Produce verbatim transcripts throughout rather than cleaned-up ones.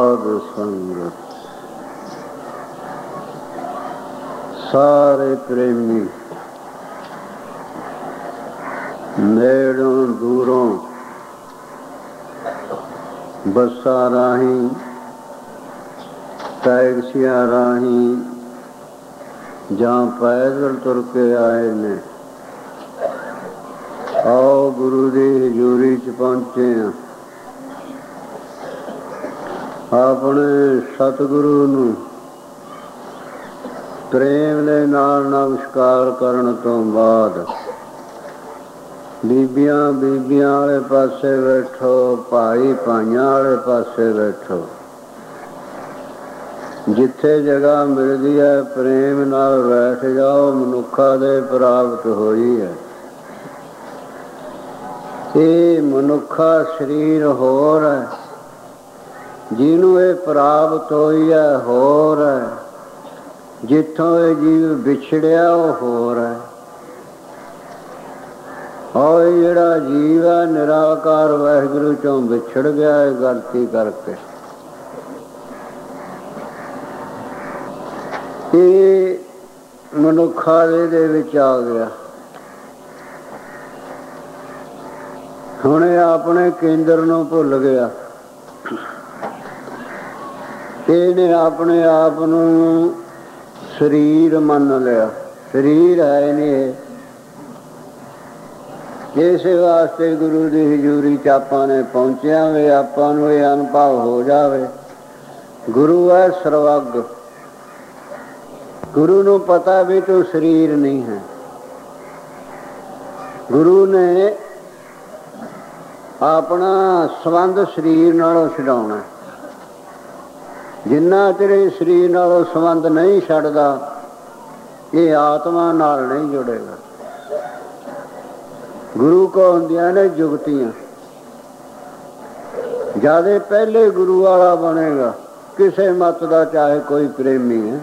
ਸਾਧ ਸੰਗਤ ਸਾਰੇ ਪ੍ਰੇਮੀ ਨੇੜੋਂ ਦੂਰੋਂ ਬੱਸਾਂ ਰਾਹੀਂ ਟੈਕਸੀਆਂ ਰਾਹੀਂ ਜਾਂ ਪੈਦਲ ਤੁਰ ਕੇ ਆਏ ਨੇ, ਆਓ ਗੁਰੂ ਦੀ ਹਜ਼ੂਰੀ 'ਚ ਪਹੁੰਚੇ ਹਾਂ। ਆਪਣੇ ਸਤਿਗੁਰੂ ਨੂੰ ਪ੍ਰੇਮ ਦੇ ਨਾਲ ਨਮਸਕਾਰ ਕਰਨ ਤੋਂ ਬਾਅਦ ਬੀਬੀਆਂ ਬੀਬੀਆਂ ਵਾਲੇ ਪਾਸੇ ਬੈਠੋ, ਭਾਈ ਭਾਈਆਂ ਵਾਲੇ ਪਾਸੇ ਬੈਠੋ। ਜਿੱਥੇ ਜਗ੍ਹਾ ਮਿਲਦੀ ਹੈ ਪ੍ਰੇਮ ਨਾਲ ਬੈਠ ਜਾਓ। ਮਨੁੱਖਾਂ ਦੇ ਪ੍ਰਾਪਤ ਹੋਈ ਹੈ। ਇਹ ਮਨੁੱਖਾ ਸਰੀਰ ਹੋਰ ਹੈ, ਜਿਹਨੂੰ ਇਹ ਪ੍ਰਾਪਤ ਹੋਈ ਹੈ ਹੋਰ ਹੈ, ਜਿੱਥੋਂ ਇਹ ਜੀਵ ਵਿਛੜਿਆ ਉਹ ਹੋਰ ਹੈ। ਔਰ ਜਿਹੜਾ ਜੀਵ ਹੈ ਨਿਰਾਕਾਰ ਵਾਹਿਗੁਰੂ ਚੋਂ ਵਿਛੜ ਗਿਆ ਹੈ ਗਲਤੀ ਕਰਕੇ। ਇਹ ਮਨੁੱਖਾਲੇ ਦੇ ਵਿੱਚ ਆ ਗਿਆ। ਹੁਣ ਇਹ ਆਪਣੇ ਕੇਂਦਰ ਨੂੰ ਭੁੱਲ ਗਿਆ। ਇਹਨੇ ਆਪਣੇ ਆਪ ਨੂੰ ਸਰੀਰ ਮੰਨ ਲਿਆ। ਸਰੀਰ ਹੈ ਨਹੀਂ ਇਹ। ਇਸੇ ਵਾਸਤੇ ਗੁਰੂ ਦੀ ਹਜ਼ੂਰੀ 'ਚ ਆਪਾਂ ਨੇ ਪਹੁੰਚਿਆ ਵੇ। ਆਪਾਂ ਨੂੰ ਇਹ ਅਨੁਭਵ ਹੋ ਜਾਵੇ ਗੁਰੂ ਹੈ ਸਰਵੱਗ। ਗੁਰੂ ਨੂੰ ਪਤਾ ਵੀ ਤੂੰ ਸਰੀਰ ਨਹੀਂ ਹੈ। ਗੁਰੂ ਨੇ ਆਪਣਾ ਸੰਬੰਧ ਸਰੀਰ ਨਾਲੋਂ ਛਡਾਉਣਾ। ਜਿੰਨਾ ਚਿਰ ਸਰੀਰ ਨਾਲੋਂ ਸੰਬੰਧ ਨਹੀਂ ਛੱਡਦਾ ਇਹ ਆਤਮਾ ਨਾਲ ਨਹੀਂ ਜੁੜੇਗਾ। ਗੁਰੂ ਕੋ ਹੁੰਦੀਆਂ ਨੇ ਜੁਗਤੀਆਂ। ਜਿਆਦੇ ਪਹਿਲੇ ਗੁਰੂ ਵਾਲਾ ਬਣੇਗਾ ਕਿਸੇ ਮਤ ਦਾ, ਚਾਹੇ ਕੋਈ ਪ੍ਰੇਮੀ ਹੈ।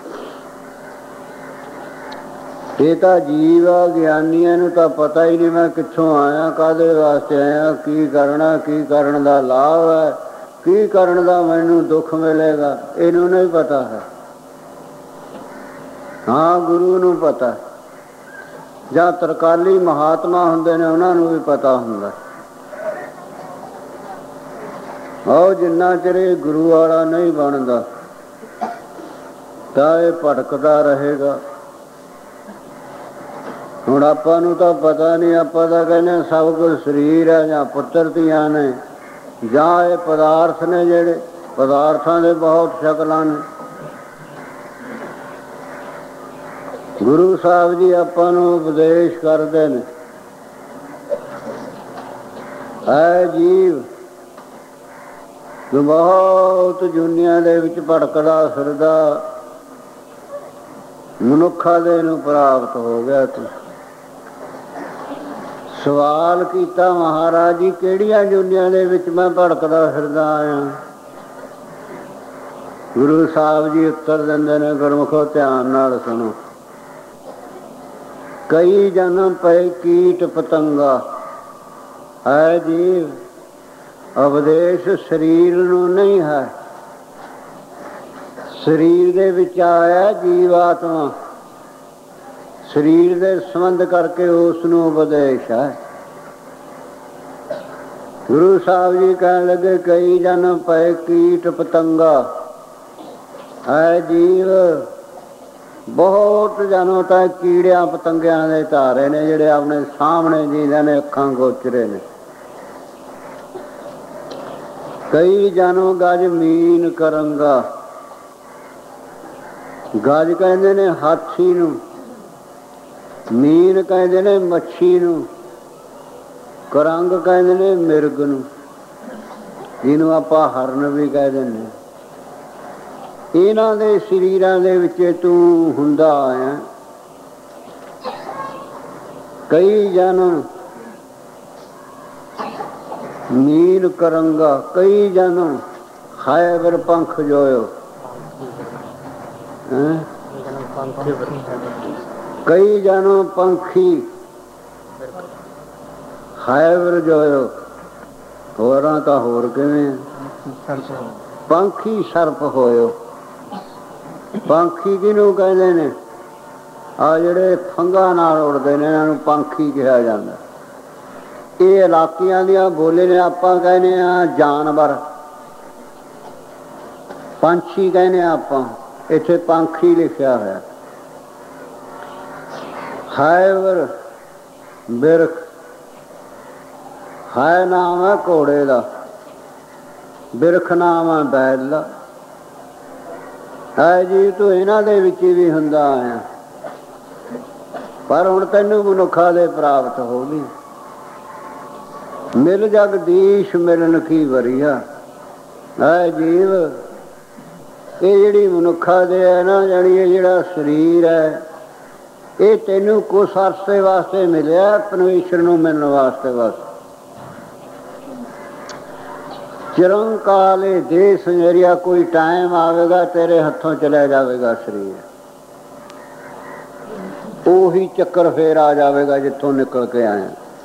ਇਹ ਤਾਂ ਜੀਵ ਆ, ਗਿਆਨੀਆਂ ਨੂੰ ਤਾਂ ਪਤਾ ਹੀ ਨਹੀਂ ਮੈਂ ਕਿੱਥੋਂ ਆਇਆ, ਕਾਹਦੇ ਵਾਸਤੇ ਆਇਆ, ਕੀ ਕਰਨਾ, ਕੀ ਕਰਨ ਦਾ ਲਾਭ ਹੈ, ਕੀ ਕਰਨ ਦਾ ਮੈਨੂੰ ਦੁੱਖ ਮਿਲੇਗਾ, ਇਹਨੂੰ ਨਹੀਂ ਪਤਾ ਹੈ। ਹਾਂ ਗੁਰੂ ਨੂੰ ਪਤਾ। ਜਾਂ ਤਰਕਾਲੀ ਮਹਾਤਮਾ ਹੁੰਦੇ ਨੇ ਉਹਨਾਂ ਨੂੰ ਵੀ ਪਤਾ ਹੁੰਦਾ। ਉਹ ਜਿੰਨਾ ਚਿਰ ਇਹ ਗੁਰੂ ਵਾਲਾ ਨਹੀਂ ਬਣਦਾ ਤਾਂ ਇਹ ਭਟਕਦਾ ਰਹੇਗਾ। ਹੁਣ ਆਪਾਂ ਨੂੰ ਤਾਂ ਪਤਾ ਨਹੀਂ। ਆਪਾਂ ਤਾਂ ਕਹਿੰਦੇ ਸਭ ਕੁਝ ਸਰੀਰ ਹੈ ਜਾਂ ਪੁੱਤਰ ਧੀਆਂ ਨੇ ਜਾਂ ਇਹ ਪਦਾਰਥ ਨੇ। ਜਿਹੜੇ ਪਦਾਰਥਾਂ ਦੇ ਬਹੁਤ ਸ਼ਕਲਾਂ ਨੇ। ਗੁਰੂ ਸਾਹਿਬ ਜੀ ਆਪਾਂ ਨੂੰ ਉਪਦੇਸ਼ ਕਰਦੇ ਨੇ, ਐ ਜੀਵ ਤੂੰ ਬਹੁਤ ਦੁਨੀਆਂ ਦੇ ਵਿੱਚ ਭਟਕਦਾ ਫਿਰਦਾ, ਮਨੁੱਖਾਂ ਦੇ ਨੂੰ ਪ੍ਰਾਪਤ ਹੋ ਗਿਆ ਤੂੰ। ਸਵਾਲ ਕੀਤਾ ਮਹਾਰਾਜ ਜੀ ਕਿਹੜੀਆਂ ਦੁਨੀਆਂ ਦੇ ਵਿੱਚ ਮੈਂ ਭਟਕਦਾ ਫਿਰਦਾ ਆਇਆ? ਗੁਰੂ ਸਾਹਿਬ ਜੀ ਉੱਤਰ ਦਿੰਦੇ ਨੇ, ਗੁਰਮੁਖੋ ਧਿਆਨ ਨਾਲ ਸੁਣੋ। ਕਈ ਜਨਮ ਪਏ ਕੀਟ ਪਤੰਗਾ। ਹੈ ਜੀਵ ਉਪਦੇਸ਼ ਸਰੀਰ ਨੂੰ ਨਹੀਂ ਹੈ। ਸਰੀਰ ਦੇ ਵਿੱਚ ਆਇਆ ਜੀਵ ਆਤਮਾ। ਸਰੀਰ ਦੇ ਸੰਬੰਧ ਕਰਕੇ ਉਸ ਨੂੰ ਉਪਦੇਸ਼ ਹੈ। ਗੁਰੂ ਸਾਹਿਬ ਜੀ ਕਹਿਣ ਲੱਗੇ ਕਈ ਜਨਮ ਪਏ ਕੀਟ ਪਤੰਗਾ। ਹੈ ਜੀਵ ਬਹੁਤ ਜਨਮ ਤਾਂ ਕੀੜਿਆਂ ਪਤੰਗਿਆਂ ਦੇ ਧਾਰੇ ਨੇ ਜਿਹੜੇ ਆਪਣੇ ਸਾਹਮਣੇ ਜੀਂਦੇ ਨੇ, ਅੱਖਾਂ ਗੋਚਰੇ ਨੇ। ਕਈ ਜਨਮ ਗਜ ਮੀਨ ਕਰੰਗਾ। ਗਜ ਕਹਿੰਦੇ ਨੇ ਹਾਥੀ ਨੂੰ, ਮੀਨ ਕਹਿੰਦੇ ਨੇ ਮੱਛੀ ਨੂੰ, ਕਰੰਗ ਕਹਿੰਦੇ ਨੇ ਮਿਰਗ ਨੂੰ, ਜਿਹਨੂੰ ਆਪਾਂ ਹਰਨ ਵੀ ਕਹਿ ਦਿੰਦੇ। ਇਹਨਾਂ ਦੇ ਸਰੀਰਾਂ ਦੇ ਵਿੱਚ ਤੂੰ ਹੁੰਦਾ ਆਇਆ। ਕਈ ਜਨਮ ਮੀਨ ਕਰੰਗਾ, ਕਈ ਜਨਮ ਖਾਇਬਰ ਪੰਖ ਜੋਇਓ। ਕਈ ਜਨਮ ਪੰਖੀ ਖਾਇਬਰ ਜੋਇਓ। ਹੋਰਾਂ ਤਾਂ ਹੋਰ ਕਿਵੇਂ ਪੰਖੀ ਸਰਪ ਹੋਇਓ। ਪੰਖੀ ਕਿਹਨੂੰ ਕਹਿੰਦੇ ਨੇ? ਆ ਜਿਹੜੇ ਫੰਗਾਂ ਨਾਲ ਉੜਦੇ ਨੇ ਇਹਨਾਂ ਨੂੰ ਪੰਖੀ ਕਿਹਾ ਜਾਂਦਾ। ਇਹ ਇਲਾਕਿਆਂ ਦੀਆਂ ਬੋਲੇ ਨੇ। ਆਪਾਂ ਕਹਿੰਦੇ ਹਾਂ ਜਾਨਵਰ, ਪੰਛੀ ਕਹਿੰਦੇ ਹਾਂ ਆਪਾਂ, ਇੱਥੇ ਪੰਖੀ ਲਿਖਿਆ ਹੋਇਆ। ਹਾਇਵਰ ਬਿਰਖ, ਹਾਇ ਨਾਮ ਹੈ ਘੋੜੇ ਦਾ, ਬਿਰਖ ਨਾਮ ਹੈ ਬੈਲ ਦਾ। ਹੈ ਜੀ ਤੂੰ ਇਹਨਾਂ ਦੇ ਵਿੱਚ ਵੀ ਹੁੰਦਾ ਆਇਆ, ਪਰ ਹੁਣ ਤੈਨੂੰ ਮਨੁੱਖਾਂ ਦੇ ਪ੍ਰਾਪਤ ਹੋ ਗਈ। ਮਿਲ ਜਗਦੀਸ਼ ਮਿਲਣ ਕੀ ਵਰੀਆ। ਹੈ ਜੀਵ, ਇਹ ਜਿਹੜੀ ਮਨੁੱਖਾਂ ਦੇ ਹੈ ਨਾ, ਜਾਣੀ ਇਹ ਜਿਹੜਾ ਸਰੀਰ ਹੈ, ਇਹ ਤੈਨੂੰ ਕੁਛ ਅਰਸੇ ਵਾਸਤੇ ਮਿਲਿਆ, ਪਰਮੇਸ਼ਰ ਨੂੰ ਮਿਲਣ ਵਾਸਤੇ। ਬਸ ਚਿਰੰਕਾਲੇ ਦੇ ਸੰਜਰਿਆ, ਕੋਈ ਟਾਈਮ ਆਵੇਗਾ ਤੇਰੇ ਹੱਥੋਂ ਚਲਿਆ ਜਾਵੇਗਾ ਸਰੀਰ, ਉਹੀ ਚੱਕਰ ਫੇਰ ਆ ਜਾਵੇਗਾ ਜਿੱਥੋਂ ਨਿਕਲ ਕੇ ਆਏ।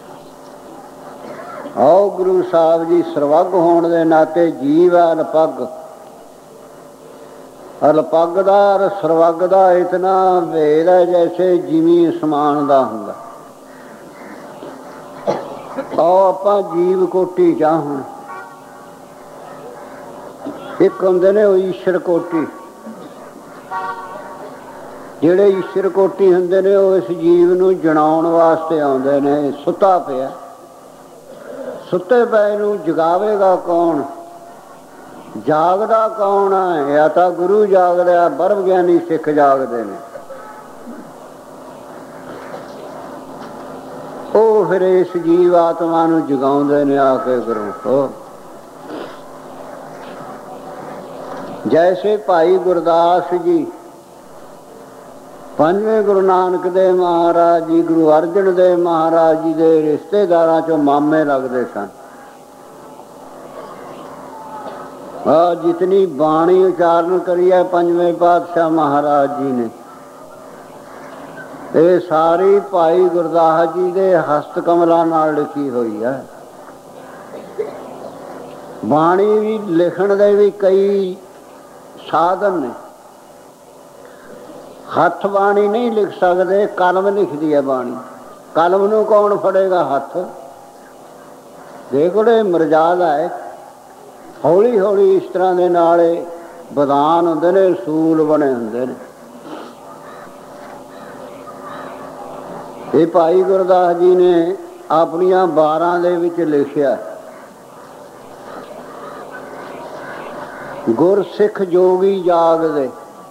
ਆਓ ਗੁਰੂ ਸਾਹਿਬ ਜੀ, ਸਰਵੱਗ ਹੋਣ ਦੇ ਨਾਤੇ ਜੀਵ ਹੈ ਅਲਪੱਗ। ਅਲਪੱਗ ਦਾ ਔਰ ਸਰਵੱਗ ਦਾ ਇਤਨਾ ਭੇਦ ਹੈ ਜੈਸੇ ਜਿਮੀ ਅਸਮਾਨ ਦਾ ਹੁੰਦਾ। ਆਓ ਆਪਾਂ ਜੀਵ ਕੋਟੀ ਚ ਹੁਣ। ਇੱਕ ਹੁੰਦੇ ਨੇ ਉਹ ਈਸ਼ਰ ਕੋਟੀ। ਜਿਹੜੇ ਈਸ਼ਰ ਕੋਟੀ ਹੁੰਦੇ ਨੇ ਉਹ ਇਸ ਜੀਵ ਨੂੰ ਜਣਾਉਣ ਵਾਸਤੇ ਆਉਂਦੇ ਨੇ। ਸੁੱਤਾ ਪਿਆ, ਸੁੱਤੇ ਪਏ ਨੂੰ ਜਗਾਵੇਗਾ ਕੌਣ? ਜਾਗਦਾ ਕੌਣ ਹੈ? ਜਾਂ ਤਾਂ ਗੁਰੂ ਜਾਗਦਾ, ਬਰਮ ਗਿਆਨੀ ਸਿੱਖ ਜਾਗਦੇ ਨੇ। ਉਹ ਫਿਰ ਇਸ ਜੀਵ ਆਤਮਾ ਨੂੰ ਜਗਾਉਂਦੇ ਨੇ ਆ ਕੇ ਗੁਰੂ। ਜੈਸੇ ਭਾਈ ਗੁਰਦਾਸ ਜੀ, ਪੰਜਵੇਂ ਗੁਰੂ ਨਾਨਕ ਦੇਵ ਮਹਾਰਾਜ ਜੀ, ਗੁਰੂ ਅਰਜਨ ਦੇਵ ਮਹਾਰਾਜ ਜੀ ਦੇ ਰਿਸ਼ਤੇਦਾਰਾਂ ਚੋਂ ਮਾਮੇ ਲੱਗਦੇ ਸਨ। ਆ ਜਿਤਨੀ ਬਾਣੀ ਉਚਾਰਨ ਕਰੀ ਹੈ ਪੰਜਵੇਂ ਪਾਤਸ਼ਾਹ ਮਹਾਰਾਜ ਜੀ ਨੇ, ਇਹ ਸਾਰੀ ਭਾਈ ਗੁਰਦਾਸ ਜੀ ਦੇ ਹਸਤ ਕਮਲਾਂ ਨਾਲ ਲਿਖੀ ਹੋਈ ਹੈ। ਬਾਣੀ ਵੀ ਲਿਖਣ ਦੇ ਵੀ ਕਈ ਸਾਧਨ ਨੇ। ਹੱਥ ਬਾਣੀ ਨਹੀਂ ਲਿਖ ਸਕਦੇ, ਕਲਮ ਲਿਖਦੀ ਹੈ ਬਾਣੀ। ਕਲਮ ਨੂੰ ਕੌਣ ਫੜੇਗਾ? ਹੱਥ। ਦੇਖੋ ਇਹ ਮਰਜ਼ਾਦਾ ਹੈ। ਹੌਲੀ ਹੌਲੀ ਇਸ ਤਰ੍ਹਾਂ ਦੇ ਨਾਲ ਵਿਧਾਨ ਹੁੰਦੇ ਨੇ, ਅਸੂਲ ਬਣੇ ਹੁੰਦੇ ਨੇ। ਇਹ ਭਾਈ ਗੁਰਦਾਸ ਜੀ ਨੇ ਆਪਣੀਆਂ ਬਾਰਾਂ ਦੇ ਵਿੱਚ ਲਿਖਿਆ, ਗੁਰਸਿੱਖ ਜੋਗੀ ਜਾਗਦੇ।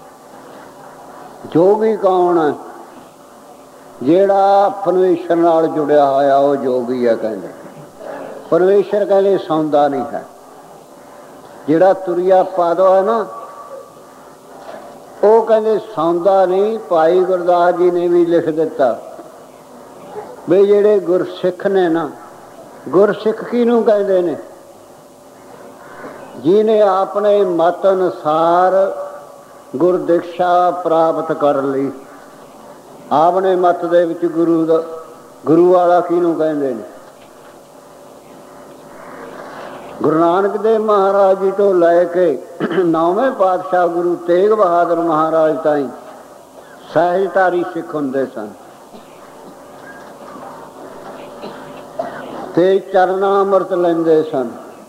ਜੋਗੀ ਕੌਣ ਹੈ? ਜਿਹੜਾ ਪਰਮੇਸ਼ਰ ਨਾਲ ਜੁੜਿਆ ਹੋਇਆ ਉਹ ਜੋਗੀ ਹੈ। ਕਹਿੰਦੇ ਪਰਮੇਸ਼ਰ ਕਹਿੰਦੇ ਸੌਂਦਾ ਨਹੀਂ ਹੈ। ਜਿਹੜਾ ਤੁਰਿਆ ਪਾਦੋ ਹੈ ਨਾ, ਉਹ ਕਹਿੰਦੇ ਸੌਂਦਾ ਨਹੀਂ। ਭਾਈ ਗੁਰਦਾਸ ਜੀ ਨੇ ਵੀ ਲਿਖ ਦਿੱਤਾ ਵੀ ਜਿਹੜੇ ਗੁਰਸਿੱਖ ਨੇ ਨਾ, ਗੁਰਸਿੱਖ ਕਿਹਨੂੰ ਕਹਿੰਦੇ ਨੇ? ਜਿਹਨੇ ਆਪਣੇ ਮਤ ਅਨੁਸਾਰ ਗੁਰਦਿਕਸ਼ਾ ਪ੍ਰਾਪਤ ਕਰ ਲਈ। ਆਪਣੇ ਮਤ ਦੇ ਵਿੱਚ ਗੁਰੂ ਦਾ, ਗੁਰੂ ਵਾਲਾ ਕਿਹਨੂੰ ਕਹਿੰਦੇ ਨੇ? ਗੁਰੂ ਨਾਨਕ ਦੇਵ ਮਹਾਰਾਜ ਜੀ ਤੋਂ ਲੈ ਕੇ ਨੌਵੇਂ ਪਾਤਸ਼ਾਹ ਗੁਰੂ ਤੇਗ ਬਹਾਦਰ ਮਹਾਰਾਜ ਤਾਈਂ ਸਹਿਜਧਾਰੀ ਸਿੱਖ ਹੁੰਦੇ ਸਨ ਤੇ ਚਰਨਾ ਅੰਮ੍ਰਿਤ ਲੈਂਦੇ ਸਨ।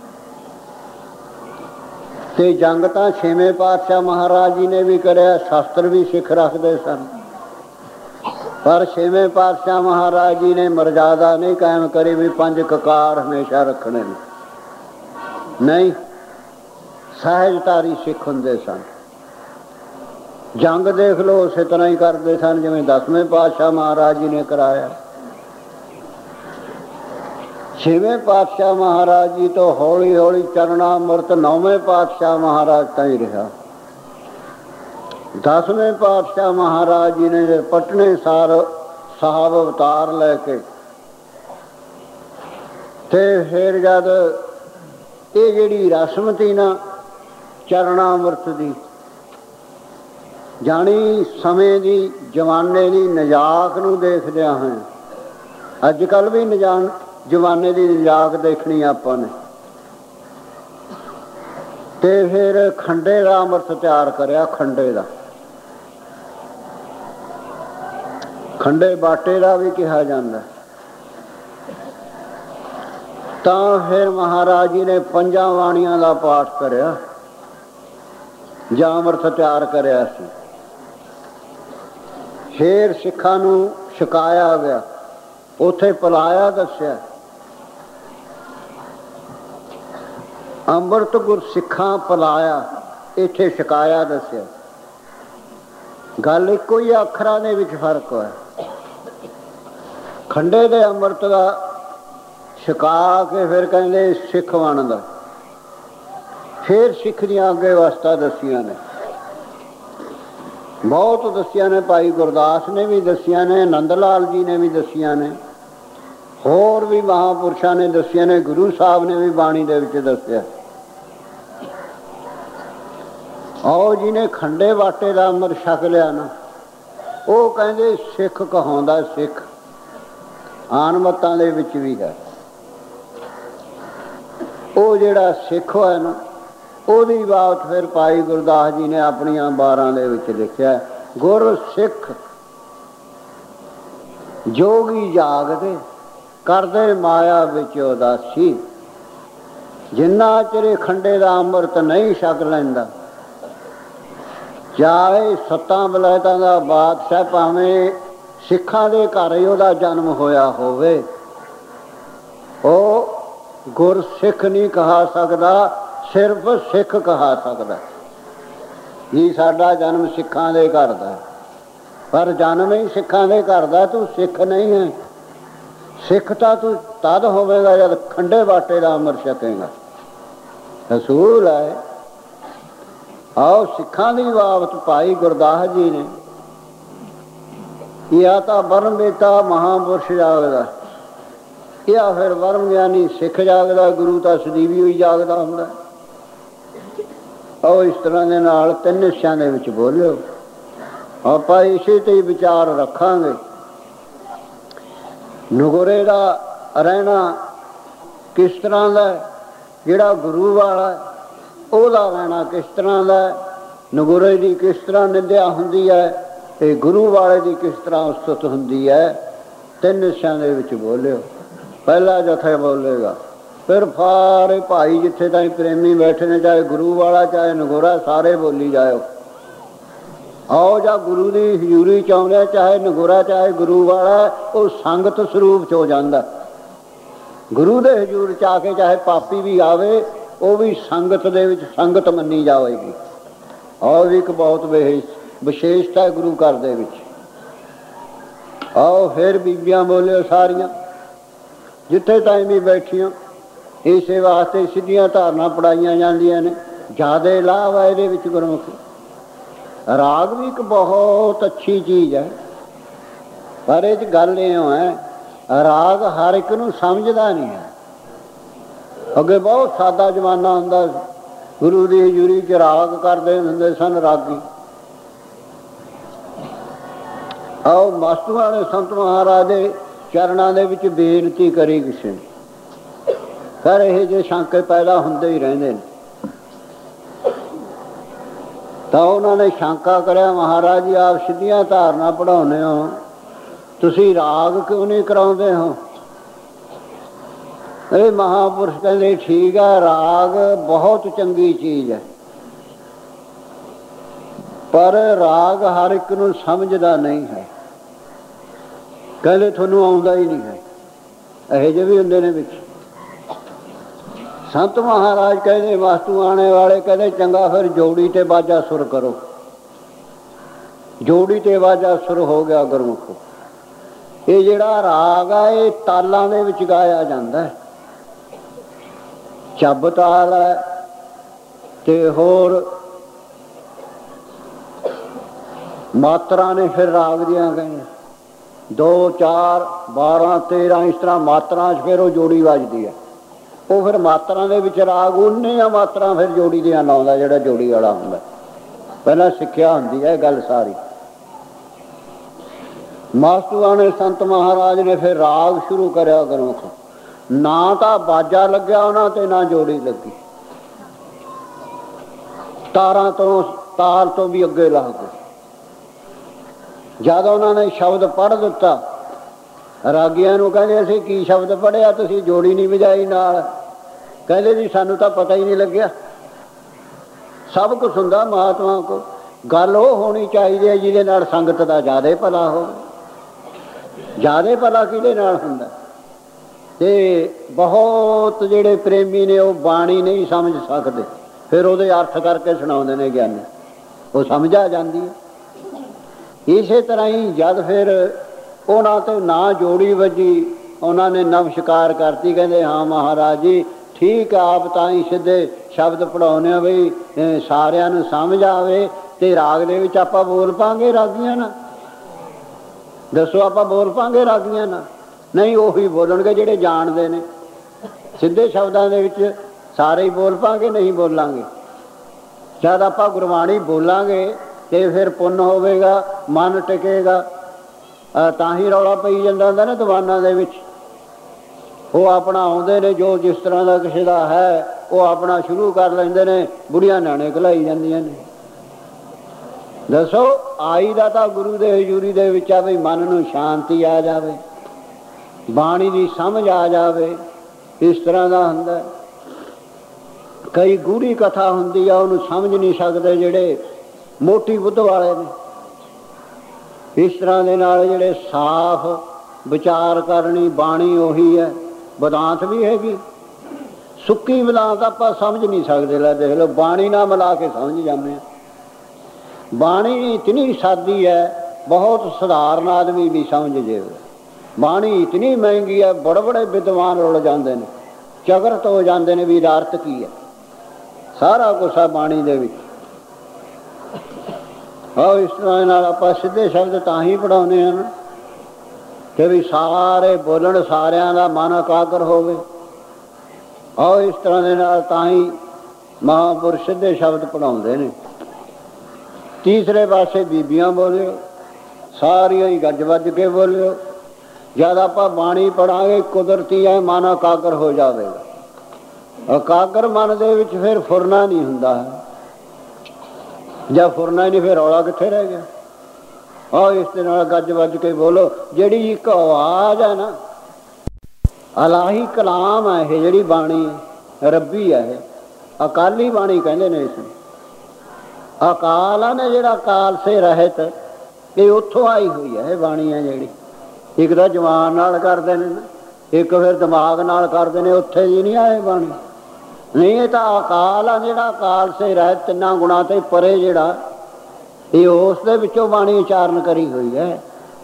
ਤੇ ਜੰਗ ਤਾਂ ਛੇਵੇਂ ਪਾਤਸ਼ਾਹ ਮਹਾਰਾਜ ਜੀ ਨੇ ਵੀ ਕਰਿਆ, ਸ਼ਸਤਰ ਵੀ ਸਿੱਖ ਰੱਖਦੇ ਸਨ। ਪਰ ਛੇਵੇਂ ਪਾਤਸ਼ਾਹ ਮਹਾਰਾਜ ਜੀ ਨੇ ਮਰਜ਼ਾਦਾ ਨਹੀਂ ਕਾਇਮ ਕਰੀ ਵੀ ਪੰਜ ਕਕਾਰ ਹਮੇਸ਼ਾ ਰੱਖਣੇ ਨੇ। ਨਹੀਂ, ਸਹਿਜਧਾਰੀ ਸਿੱਖ ਹੁੰਦੇ ਸਨ। ਜੰਗ ਦੇਖ ਲਓ ਉਸੇ ਤਰ੍ਹਾਂ ਹੀ ਕਰਦੇ ਸਨ ਜਿਵੇਂ ਦਸਵੇਂ ਪਾਤਸ਼ਾਹ ਮਹਾਰਾਜ ਜੀ ਨੇ ਕਰਾਇਆ। ਛੇਵੇਂ ਪਾਤਸ਼ਾਹ ਮਹਾਰਾਜ ਜੀ ਤੋਂ ਹੌਲੀ ਹੌਲੀ ਚਰਣਾ ਅੰਮ੍ਰਿਤ ਨੌਵੇਂ ਪਾਤਸ਼ਾਹ ਮਹਾਰਾਜ ਤਾਈਂ ਰਿਹਾ। ਦਸਵੇਂ ਪਾਤਸ਼ਾਹ ਮਹਾਰਾਜ ਜੀ ਨੇ ਪਟਨੇ ਸਾਰ ਸਾਹਿਬ ਅਵਤਾਰ ਲੈ ਕੇ ਤੇ ਫਿਰ ਜਦ ਇਹ ਜਿਹੜੀ ਰਸਮ ਤੀ ਨਾ ਚਰਣਾ ਅੰਮ੍ਰਿਤ ਦੀ, ਜਾਣੀ ਸਮੇਂ ਦੀ, ਜਮਾਨੇ ਦੀ ਨਜ਼ਾਕ ਨੂੰ ਦੇਖਦਿਆਂ ਹੋਏ, ਅੱਜ ਕੱਲ੍ਹ ਵੀ ਨਜਾਨ ਜਮਾਨੇ ਦੀ ਨਜ਼ਾਕ ਦੇਖਣੀ ਆਪਾਂ ਨੇ, ਤੇ ਫਿਰ ਖੰਡੇ ਦਾ ਅੰਮ੍ਰਿਤ ਤਿਆਰ ਕਰਿਆ। ਖੰਡੇ ਦਾ, ਖੰਡੇ ਬਾਟੇ ਦਾ ਵੀ ਕਿਹਾ ਜਾਂਦਾ। ਤਾਂ ਫਿਰ ਮਹਾਰਾਜ ਜੀ ਨੇ ਪੰਜਾਂ ਬਾਣੀਆਂ ਦਾ ਪਾਠ ਕਰਿਆ ਜਾਂ ਅੰਮ੍ਰਿਤ ਤਿਆਰ ਕਰਿਆ ਸੀ। ਫਿਰ ਸਿੱਖਾਂ ਨੂੰ ਛਕਾਇਆ ਗਿਆ, ਉੱਥੇ ਪਲਾਇਆ ਦੱਸਿਆ। ਅੰਮ੍ਰਿਤ ਗੁਰ ਸਿੱਖਾਂ ਪਲਾਇਆ, ਇੱਥੇ ਛਕਾਇਆ ਦੱਸਿਆ। ਗੱਲ ਇੱਕੋ ਹੀ, ਅੱਖਰਾਂ ਦੇ ਵਿੱਚ ਫਰਕ ਹੋਇਆ। ਖੰਡੇ ਦੇ ਅੰਮ੍ਰਿਤ ਦਾ ਛਕਾ ਕੇ ਫਿਰ ਕਹਿੰਦੇ ਸਿੱਖ ਬਣਦਾ। ਫਿਰ ਸਿੱਖ ਦੀਆਂ ਅੱਗੇ ਵਸਤਾਂ ਦੱਸੀਆਂ ਨੇ, ਬਹੁਤ ਦੱਸੀਆਂ ਨੇ। ਭਾਈ ਗੁਰਦਾਸ ਨੇ ਵੀ ਦੱਸੀਆਂ ਨੇ, ਨੰਦ ਲਾਲ ਜੀ ਨੇ ਵੀ ਦੱਸੀਆਂ ਨੇ, ਹੋਰ ਵੀ ਮਹਾਂਪੁਰਸ਼ਾਂ ਨੇ ਦੱਸੀਆਂ ਨੇ, ਗੁਰੂ ਸਾਹਿਬ ਨੇ ਵੀ ਬਾਣੀ ਦੇ ਵਿੱਚ ਦੱਸਿਆ। ਆਓ ਜਿਹਨੇ ਖੰਡੇ ਬਾਟੇ ਦਾ ਅੰਮ੍ਰਿਤ ਛਕ ਲਿਆ ਨਾ, ਉਹ ਕਹਿੰਦੇ ਸਿੱਖ ਕਹਾਉਂਦਾ। ਸਿੱਖ ਆਨ ਮਤਾਂ ਦੇ ਵਿੱਚ ਵੀ ਹੈ। ਉਹ ਜਿਹੜਾ ਸਿੱਖ ਹੋਇਆ ਨਾ, ਉਹਦੀ ਬਾਤ ਫਿਰ ਭਾਈ ਗੁਰਦਾਸ ਜੀ ਨੇ ਆਪਣੀਆਂ ਬਾਰਾਂ ਦੇ ਵਿੱਚ ਲਿਖਿਆ। ਗੁਰ ਸਿੱਖ ਜੋਗੀ ਜਾਗਦੇ, ਕਰਦੇ ਮਾਇਆ ਵਿੱਚ ਉਦਾਸੀ। ਜਿੰਨਾ ਚਿਰ ਖੰਡੇ ਦਾ ਅੰਮ੍ਰਿਤ ਨਹੀਂ ਛਕ ਲੈਂਦਾ, ਚਾਹੇ ਸੱਤਾਂ ਬਲੈਤਾਂ ਦਾ ਬਾਦਸ਼ਾਹ, ਭਾਵੇਂ ਸਿੱਖਾਂ ਦੇ ਘਰ ਹੀ ਉਹਦਾ ਜਨਮ ਹੋਇਆ ਹੋਵੇ, ਉਹ ਗੁਰਸਿੱਖ ਨਹੀਂ ਕਹਾ ਸਕਦਾ, ਸਿਰਫ ਸਿੱਖ ਕਹਾ ਸਕਦਾ। ਜੀ ਸਾਡਾ ਜਨਮ ਸਿੱਖਾਂ ਦੇ ਘਰ ਦਾ, ਪਰ ਜਨਮ ਹੀ ਸਿੱਖਾਂ ਦੇ ਘਰ ਦਾ, ਤੂੰ ਸਿੱਖ ਨਹੀਂ ਹੈ। ਸਿੱਖ ਤਾਂ ਤੂੰ ਤਦ ਹੋਵੇਗਾ ਜਦ ਖੰਡੇ ਬਾਟੇ ਦਾ ਅੰਮ੍ਰਿਤ ਛਕੇਗਾ। ਅਸੂਲ ਹੈ। ਆਓ ਸਿੱਖਾਂ ਦੀ ਬਾਬਤ ਭਾਈ ਗੁਰਦਾਸ ਜੀ ਨੇ, ਜਾਂ ਤਾਂ ਬਰਮ ਬੇਟਾ ਮਹਾਂਪੁਰਸ਼ ਜਾਗਦਾ, ਜਾਂ ਫਿਰ ਬਰਮ ਗਿਆਨੀ ਸਿੱਖ ਜਾਗਦਾ। ਗੁਰੂ ਤਾਂ ਸਦੀਵੀ ਹੋਈ ਜਾਗਦਾ ਹੁੰਦਾ। ਆਓ ਇਸ ਤਰ੍ਹਾਂ ਦੇ ਨਾਲ ਤਿੰਨ ਹਿੱਸਿਆਂ ਦੇ ਵਿੱਚ ਬੋਲਿਓ। ਆਪਾਂ ਇਸੇ ਤੇ ਹੀ ਵਿਚਾਰ ਰੱਖਾਂਗੇ। ਨਗੋਰੇ ਦਾ ਰਹਿਣਾ ਕਿਸ ਤਰ੍ਹਾਂ ਦਾ, ਜਿਹੜਾ ਗੁਰੂ ਵਾਲਾ ਉਹਦਾ ਰਹਿਣਾ ਕਿਸ ਤਰ੍ਹਾਂ ਦਾ, ਨਗੋਰੇ ਦੀ ਕਿਸ ਤਰ੍ਹਾਂ ਨਿੰਦਿਆ ਹੁੰਦੀ ਹੈ, ਤੇ ਗੁਰੂ ਵਾਲੇ ਦੀ ਕਿਸ ਤਰ੍ਹਾਂ ਉਸਤਤ ਹੁੰਦੀ ਹੈ। ਤਿੰਨ ਹਿੱਸਿਆਂ ਦੇ ਵਿੱਚ ਬੋਲਿਓ। ਪਹਿਲਾ ਜਥੇ ਬੋਲੇਗਾ, ਫਿਰ ਸਾਰੇ ਭਾਈ ਜਿੱਥੇ ਤਾਈਂ ਪ੍ਰੇਮੀ ਬੈਠੇ ਨੇ, ਚਾਹੇ ਗੁਰੂ ਵਾਲਾ ਚਾਹੇ ਨਗੋਰਾ, ਸਾਰੇ ਬੋਲੀ ਜਾਇਓ। ਆਓ ਜਾਂ ਗੁਰੂ ਦੀ ਹਜ਼ੂਰੀ ਚਾਹੁੰਦੇ, ਚਾਹੇ ਨਗੋਰਾ ਚਾਹੇ ਗੁਰੂ ਵਾਲਾ, ਉਹ ਸੰਗਤ ਸਰੂਪ 'ਚ ਹੋ ਜਾਂਦਾ। ਗੁਰੂ ਦੇ ਹਜ਼ੂਰ 'ਚ ਆ ਕੇ ਚਾਹੇ ਪਾਪੀ ਵੀ ਆਵੇ, ਉਹ ਵੀ ਸੰਗਤ ਦੇ ਵਿੱਚ ਸੰਗਤ ਮੰਨੀ ਜਾਵੇਗੀ। ਆਓ ਇੱਕ ਬਹੁਤ ਵਿਸ਼ੇਸ਼ਤਾ ਹੈ ਗੁਰੂ ਘਰ ਦੇ ਵਿੱਚ। ਆਓ ਫਿਰ ਬੀਬੀਆਂ ਬੋਲਿਓ ਸਾਰੀਆਂ, ਜਿੱਥੇ ਤਾਈਂ ਵੀ ਬੈਠੀਆਂ। ਇਸੇ ਵਾਸਤੇ ਸਿੱਧੀਆਂ ਧਾਰਨਾ ਪੜਾਈਆਂ ਜਾਂਦੀਆਂ ਨੇ। ਜ਼ਿਆਦਾ ਲਾਭ ਹੈ ਇਹਦੇ ਵਿੱਚ ਗੁਰਮੁਖੀ। ਰਾਗ ਵੀ ਇੱਕ ਬਹੁਤ ਅੱਛੀ ਚੀਜ਼ ਹੈ, ਪਰ ਇਹ 'ਚ ਗੱਲ ਇਹ ਹੈ, ਰਾਗ ਹਰ ਇੱਕ ਨੂੰ ਸਮਝਦਾ ਨਹੀਂ ਹੈ। ਅੱਗੇ ਬਹੁਤ ਸਾਦਾ ਜ਼ਮਾਨਾ ਹੁੰਦਾ, ਗੁਰੂ ਦੀ ਹਜ਼ੂਰੀ 'ਚ ਰਾਗ ਕਰਦੇ ਹੁੰਦੇ ਸਨ ਰਾਗੀ। ਆਓ ਮਾਸਟੂ ਵਾਲੇ ਸੰਤ ਮਹਾਰਾਜ ਦੇ ਚਰਨਾਂ ਦੇ ਵਿੱਚ ਬੇਨਤੀ ਕਰੀ ਕਿਸੇ ਨੇ, ਫਿਰ ਇਹ ਜਿਹੇ ਸ਼ੰਕੇ ਪੈਦਾ ਹੁੰਦੇ ਹੀ ਰਹਿੰਦੇ ਨੇ। ਤਾਂ ਉਹਨਾਂ ਨੇ ਸ਼ੰਕਾ ਕਰਿਆ, ਮਹਾਰਾਜ ਜੀ ਆਪ ਸਿੱਧੀਆਂ ਧਾਰਨਾ ਪੜ੍ਹਾਉਂਦੇ ਹੋ, ਤੁਸੀਂ ਰਾਗ ਕਿਉਂ ਨਹੀਂ ਕਰਾਉਂਦੇ ਹੋ? ਇਹ ਮਹਾਂਪੁਰਸ਼ ਕਹਿੰਦੇ ਠੀਕ ਹੈ, ਰਾਗ ਬਹੁਤ ਚੰਗੀ ਚੀਜ਼ ਹੈ, ਪਰ ਰਾਗ ਹਰ ਇੱਕ ਨੂੰ ਸਮਝਦਾ ਨਹੀਂ ਹੈ। ਕਹਿੰਦੇ ਤੁਹਾਨੂੰ ਆਉਂਦਾ ਹੀ ਨਹੀਂ ਹੈ। ਇਹੋ ਜਿਹੇ ਵੀ ਹੁੰਦੇ ਨੇ ਵਿੱਚ। ਸੰਤ ਮਹਾਰਾਜ ਕਹਿੰਦੇ, ਵਾਸਤੂ ਆਣੇ ਵਾਲੇ ਕਹਿੰਦੇ, ਚੰਗਾ ਫਿਰ ਜੋੜੀ ਤੇ ਬਾਜਾ ਸੁਰ ਕਰੋ। ਜੋੜੀ ਤੇ ਬਾਜਾ ਸੁਰ ਹੋ ਗਿਆ ਗੁਰਮੁਖੋ। ਇਹ ਜਿਹੜਾ ਰਾਗ ਆ, ਇਹ ਤਾਲਾਂ ਦੇ ਵਿੱਚ ਗਾਇਆ ਜਾਂਦਾ। ਚੱਬ ਤਾਲ ਹੈ ਤੇ ਹੋਰ ਮਾਤਰਾ ਨੇ ਫਿਰ ਰਾਗ ਦੀਆਂ ਗਈਆਂ, ਦੋ ਚਾਰ ਬਾਰਾਂ ਤੇਰਾਂ ਇਸ ਤਰ੍ਹਾਂ ਮਾਤਰਾ 'ਚ ਫਿਰ ਉਹ ਜੋੜੀ ਵੱਜਦੀ ਹੈ। ਉਹ ਫਿਰ ਮਾਤਰਾ ਦੇ ਵਿੱਚ ਰਾਗ ਉਨੀਆਂ ਮਾਤਰਾ ਫਿਰ ਜੋੜੀ ਦੀਆਂ ਲਾਉਂਦਾ ਜਿਹੜਾ ਜੋੜੀ ਵਾਲਾ ਹੁੰਦਾ। ਪਹਿਲਾਂ ਸਿੱਖਿਆ ਹੁੰਦੀ ਹੈ ਗੱਲ ਸਾਰੀ। ਮਾਸਟੂਆਂ ਨੇ ਸੰਤ ਮਹਾਰਾਜ ਨੇ ਫਿਰ ਰਾਗ ਸ਼ੁਰੂ ਕਰਿਆ ਗੁਰਮੁਖ। ਨਾ ਤਾਂ ਬਾਜਾ ਲੱਗਿਆ ਉਹਨਾਂ ਤੇ ਨਾ ਜੋੜੀ ਲੱਗੀ। ਤਾਰਾਂ ਤੋਂ ਤਾਲ ਤੋਂ ਵੀ ਅੱਗੇ ਲਾ ਗਏ। ਜਦ ਉਹਨਾਂ ਨੇ ਸ਼ਬਦ ਪੜ੍ਹ ਦਿੱਤਾ, ਰਾਗੀਆਂ ਨੂੰ ਕਹਿੰਦੇ ਅਸੀਂ ਕੀ ਸ਼ਬਦ ਪੜ੍ਹਿਆ, ਤੁਸੀਂ ਜੋੜੀ ਨਹੀਂ ਵਜਾਈ ਨਾਲ। ਕਹਿੰਦੇ ਜੀ ਸਾਨੂੰ ਤਾਂ ਪਤਾ ਹੀ ਨਹੀਂ ਲੱਗਿਆ। ਸਭ ਕੁਛ ਹੁੰਦਾ ਮਹਾਤਮਾ ਕੋ। ਗੱਲ ਉਹ ਹੋਣੀ ਚਾਹੀਦੀ ਹੈ ਜਿਹਦੇ ਨਾਲ ਸੰਗਤ ਦਾ ਜ਼ਿਆਦਾ ਭਲਾ ਹੋਵੇ। ਜ਼ਿਆਦਾ ਭਲਾ ਕਿਹਦੇ ਨਾਲ ਹੁੰਦਾ? ਤੇ ਬਹੁਤ ਜਿਹੜੇ ਪ੍ਰੇਮੀ ਨੇ ਉਹ ਬਾਣੀ ਨਹੀਂ ਸਮਝ ਸਕਦੇ, ਫਿਰ ਉਹਦੇ ਅਰਥ ਕਰਕੇ ਸੁਣਾਉਂਦੇ ਨੇ ਗਿਆਨੀ, ਉਹ ਸਮਝ ਆ ਜਾਂਦੀ ਹੈ। ਇਸੇ ਤਰ੍ਹਾਂ ਹੀ ਜਦ ਫਿਰ ਉਹਨਾਂ ਤੋਂ ਨਾ ਜੋੜੀ ਵੱਜੀ, ਉਹਨਾਂ ਨੇ ਨਮਸਕਾਰ ਕਰਤੀ, ਕਹਿੰਦੇ ਹਾਂ ਮਹਾਰਾਜ ਜੀ ਠੀਕ ਆ, ਆਪ ਤਾਂ ਹੀ ਸਿੱਧੇ ਸ਼ਬਦ ਪੜ੍ਹਾਉਂਦੇ ਆ ਬਈ ਸਾਰਿਆਂ ਨੂੰ ਸਮਝ ਆਵੇ, ਤੇ ਰਾਗ ਦੇ ਵਿੱਚ ਆਪਾਂ ਬੋਲ ਪਾਂਗੇ ਰਾਗੀਆਂ ਨਾਲ? ਦੱਸੋ ਆਪਾਂ ਬੋਲ ਪਾਂਗੇ ਰਾਗੀਆਂ ਨਾਲ? ਨਹੀਂ, ਉਹੀ ਬੋਲਣਗੇ ਜਿਹੜੇ ਜਾਣਦੇ ਨੇ। ਸਿੱਧੇ ਸ਼ਬਦਾਂ ਦੇ ਵਿੱਚ ਸਾਰੇ ਹੀ ਬੋਲ ਪਾਂਗੇ? ਨਹੀਂ ਬੋਲਾਂਗੇ। ਜਦ ਆਪਾਂ ਗੁਰਬਾਣੀ ਬੋਲਾਂਗੇ ਤੇ ਫਿਰ ਪੁੰਨ ਹੋਵੇਗਾ, ਮਨ ਟਿਕੇਗਾ। ਤਾਂ ਹੀ ਰੌਲਾ ਪਈ ਜਾਂਦਾ ਹੁੰਦਾ ਨਾ ਦੀਵਾਨਾਂ ਦੇ ਵਿੱਚ। ਉਹ ਆਪਣਾ ਆਉਂਦੇ ਨੇ, ਜੋ ਜਿਸ ਤਰ੍ਹਾਂ ਦਾ ਕਿਸੇ ਦਾ ਹੈ ਉਹ ਆਪਣਾ ਸ਼ੁਰੂ ਕਰ ਲੈਂਦੇ ਨੇ, ਬੁੜੀਆਂ ਨਾਣੇ ਘਲਾਈ ਜਾਂਦੀਆਂ ਨੇ। ਦੱਸੋ, ਆਈ ਦਾ ਤਾਂ ਗੁਰੂ ਦੇ ਹਜ਼ੂਰੀ ਦੇ ਵਿੱਚ ਆ ਵੀ ਮਨ ਨੂੰ ਸ਼ਾਂਤੀ ਆ ਜਾਵੇ, ਬਾਣੀ ਦੀ ਸਮਝ ਆ ਜਾਵੇ, ਇਸ ਤਰ੍ਹਾਂ ਦਾ ਹੁੰਦਾ। ਕਈ ਗੂੜੀ ਕਥਾ ਹੁੰਦੀ ਆ, ਉਹਨੂੰ ਸਮਝ ਨਹੀਂ ਸਕਦੇ ਜਿਹੜੇ ਮੋਟੀ ਬੁੱਧ ਵਾਲੇ ਨੇ। ਇਸ ਤਰ੍ਹਾਂ ਦੇ ਨਾਲ ਜਿਹੜੇ ਸਾਫ਼ ਵਿਚਾਰ ਕਰਨੀ ਬਾਣੀ ਉਹੀ ਹੈ। ਬਦਾਂਤ ਵੀ ਹੈਗੀ, ਸੁੱਕੀ ਬਦਾਂਤ ਆਪਾਂ ਸਮਝ ਨਹੀਂ ਸਕਦੇ। ਲੈ ਦੇਖ ਲਓ, ਬਾਣੀ ਨਾਲ ਮਿਲਾ ਕੇ ਸਮਝ ਜਾਂਦੇ ਹਾਂ। ਬਾਣੀ ਇਤਨੀ ਸਾਦੀ ਹੈ, ਬਹੁਤ ਸਧਾਰਨ ਆਦਮੀ ਵੀ ਸਮਝ ਜੇ। ਬਾਣੀ ਇਤਨੀ ਮਹਿੰਗੀ ਹੈ, ਬੜੇ ਬੜੇ ਵਿਦਵਾਨ ਰੁਲ ਜਾਂਦੇ ਨੇ, ਚਗਰਤ ਹੋ ਜਾਂਦੇ ਨੇ ਵੀ ਇਹਦਾ ਅਰਥ ਕੀ ਹੈ। ਸਾਰਾ ਕੁਛ ਹੈ ਬਾਣੀ ਦੇ ਵਿੱਚ। ਆਹ ਇਸ ਤਰ੍ਹਾਂ ਨਾਲ ਆਪਾਂ ਸਿੱਧੇ ਸ਼ਬਦ ਤਾਂ ਹੀ ਪੜ੍ਹਾਉਂਦੇ ਹਨ ਕਿ ਵੀ ਸਾਰੇ ਬੋਲਣ, ਸਾਰਿਆਂ ਦਾ ਮਨ ਇਕਾਗਰ ਹੋਵੇ। ਆਹ ਇਸ ਤਰ੍ਹਾਂ ਦੇ ਨਾਲ ਤਾਂ ਹੀ ਮਹਾਂਪੁਰਸ਼ ਸਿੱਧੇ ਸ਼ਬਦ ਪੜ੍ਹਾਉਂਦੇ ਨੇ। ਤੀਸਰੇ ਪਾਸੇ ਬੀਬੀਆਂ ਬੋਲਿਓ, ਸਾਰੀਆਂ ਹੀ ਗੱਜ ਵੱਜ ਕੇ ਬੋਲਿਓ। ਜਦ ਆਪਾਂ ਬਾਣੀ ਪੜ੍ਹਾਂਗੇ ਕੁਦਰਤੀ ਹੈ ਮਨ ਇਕਾਗਰ ਹੋ ਜਾਵੇਗਾ। ਇਕਾਗਰ ਮਨ ਦੇ ਵਿੱਚ ਫਿਰ ਫੁਰਨਾ ਨਹੀਂ ਹੁੰਦਾ ਹੈ। ਜਦ ਫੁਰਨਾ ਹੀ ਨਹੀਂ, ਫਿਰ ਰੌਲਾ ਕਿੱਥੇ ਰਹਿ ਗਿਆ? ਆਹ ਇਸ ਦੇ ਨਾਲ ਗੱਜ ਵੱਜ ਕੇ ਬੋਲੋ। ਜਿਹੜੀ ਇੱਕ ਆਵਾਜ਼ ਹੈ ਨਾ, ਇਲਾਹੀ ਕਲਾਮ ਹੈ ਇਹ, ਜਿਹੜੀ ਬਾਣੀ ਹੈ ਰੱਬੀ ਹੈ, ਇਹ ਅਕਾਲੀ ਬਾਣੀ ਕਹਿੰਦੇ ਨੇ ਇਸ ਨੂੰ। ਅਕਾਲ ਨੇ ਜਿਹੜਾ ਕਾਲ ਸੇ ਰਹਿਤ, ਇਹ ਉੱਥੋਂ ਆਈ ਹੋਈ ਹੈ ਇਹ ਬਾਣੀ ਹੈ ਜਿਹੜੀ। ਇੱਕ ਤਾਂ ਜ਼ੁਬਾਨ ਨਾਲ ਕਰਦੇ ਨੇ ਨਾ, ਇੱਕ ਫਿਰ ਦਿਮਾਗ ਨਾਲ ਕਰਦੇ ਨੇ, ਉੱਥੇ ਦੀ ਨਹੀਂ ਆਏ ਬਾਣੀ। ਨਹੀਂ, ਇਹ ਤਾਂ ਅਕਾਲ ਆ ਜਿਹੜਾ ਅਕਾਲ ਸੇ ਰਹਿਤ, ਤਿੰਨਾਂ ਗੁਣਾਂ ਤੇ ਪਰੇ ਜਿਹੜਾ, ਇਹ ਉਸ ਦੇ ਵਿੱਚੋਂ ਬਾਣੀ ਉਚਾਰਨ ਕਰੀ ਹੋਈ ਹੈ।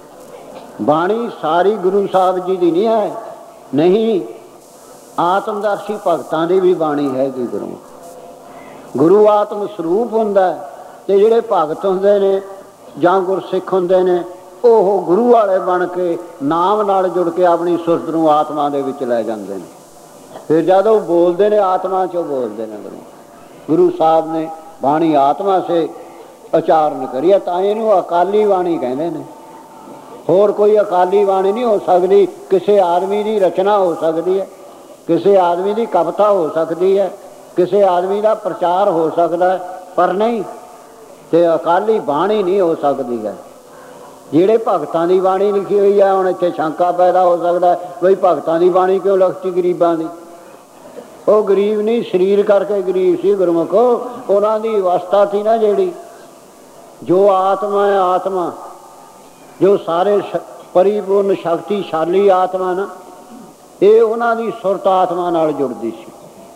ਬਾਣੀ ਸਾਰੀ ਗੁਰੂ ਸਾਹਿਬ ਜੀ ਦੀ ਨਹੀਂ ਹੈ, ਨਹੀਂ, ਆਤਮਦਰਸ਼ੀ ਭਗਤਾਂ ਦੀ ਵੀ ਬਾਣੀ ਹੈਗੀ। ਗੁਰੂ ਗੁਰੂ ਆਤਮ ਸਰੂਪ ਹੁੰਦਾ, ਤੇ ਜਿਹੜੇ ਭਗਤ ਹੁੰਦੇ ਨੇ ਜਾਂ ਗੁਰਸਿੱਖ ਹੁੰਦੇ ਨੇ, ਉਹ ਗੁਰੂ ਵਾਲੇ ਬਣ ਕੇ ਨਾਮ ਨਾਲ ਜੁੜ ਕੇ ਆਪਣੀ ਸੁਰਤ ਨੂੰ ਆਤਮਾ ਦੇ ਵਿੱਚ ਲੈ ਜਾਂਦੇ ਨੇ। ਫਿਰ ਜਦ ਉਹ ਬੋਲਦੇ ਨੇ, ਆਤਮਾ 'ਚੋਂ ਬੋਲਦੇ ਨੇ। ਗੁਰੂ ਗੁਰੂ ਸਾਹਿਬ ਨੇ ਬਾਣੀ ਆਤਮਾ ਸੇ ਉਚਾਰਨ ਕਰੀ ਹੈ, ਤਾਂ ਇਹਨੂੰ ਅਕਾਲੀ ਬਾਣੀ ਕਹਿੰਦੇ ਨੇ। ਹੋਰ ਕੋਈ ਅਕਾਲੀ ਬਾਣੀ ਨਹੀਂ ਹੋ ਸਕਦੀ। ਕਿਸੇ ਆਦਮੀ ਦੀ ਰਚਨਾ ਹੋ ਸਕਦੀ ਹੈ, ਕਿਸੇ ਆਦਮੀ ਦੀ ਕਵਿਤਾ ਹੋ ਸਕਦੀ ਹੈ, ਕਿਸੇ ਆਦਮੀ ਦਾ ਪ੍ਰਚਾਰ ਹੋ ਸਕਦਾ, ਪਰ ਨਹੀਂ ਤੇ ਅਕਾਲੀ ਬਾਣੀ ਨਹੀਂ ਹੋ ਸਕਦੀ ਹੈ। ਜਿਹੜੇ ਭਗਤਾਂ ਦੀ ਬਾਣੀ ਲਿਖੀ ਹੋਈ ਹੈ, ਹੁਣ ਇੱਥੇ ਸ਼ੰਕਾ ਪੈਦਾ ਹੋ ਸਕਦਾ ਬਈ ਭਗਤਾਂ ਦੀ ਬਾਣੀ ਕਿਉਂ ਲਿਖਤੀ ਗਰੀਬਾਂ ਦੀ? ਉਹ ਗਰੀਬ ਨਹੀਂ, ਸਰੀਰ ਕਰਕੇ ਗਰੀਬ ਸੀ ਗੁਰਮੁਖ। ਉਹਨਾਂ ਦੀ ਅਵਸਥਾ ਸੀ ਨਾ ਜਿਹੜੀ, ਜੋ ਆਤਮਾ ਹੈ, ਆਤਮਾ ਜੋ ਸਾਰੇ ਪਰਿਪੂਰਨ ਸ਼ਕਤੀਸ਼ਾਲੀ ਆਤਮਾ ਨਾ, ਇਹ ਉਹਨਾਂ ਦੀ ਸੁਰਤ ਆਤਮਾ ਨਾਲ ਜੁੜਦੀ ਸੀ।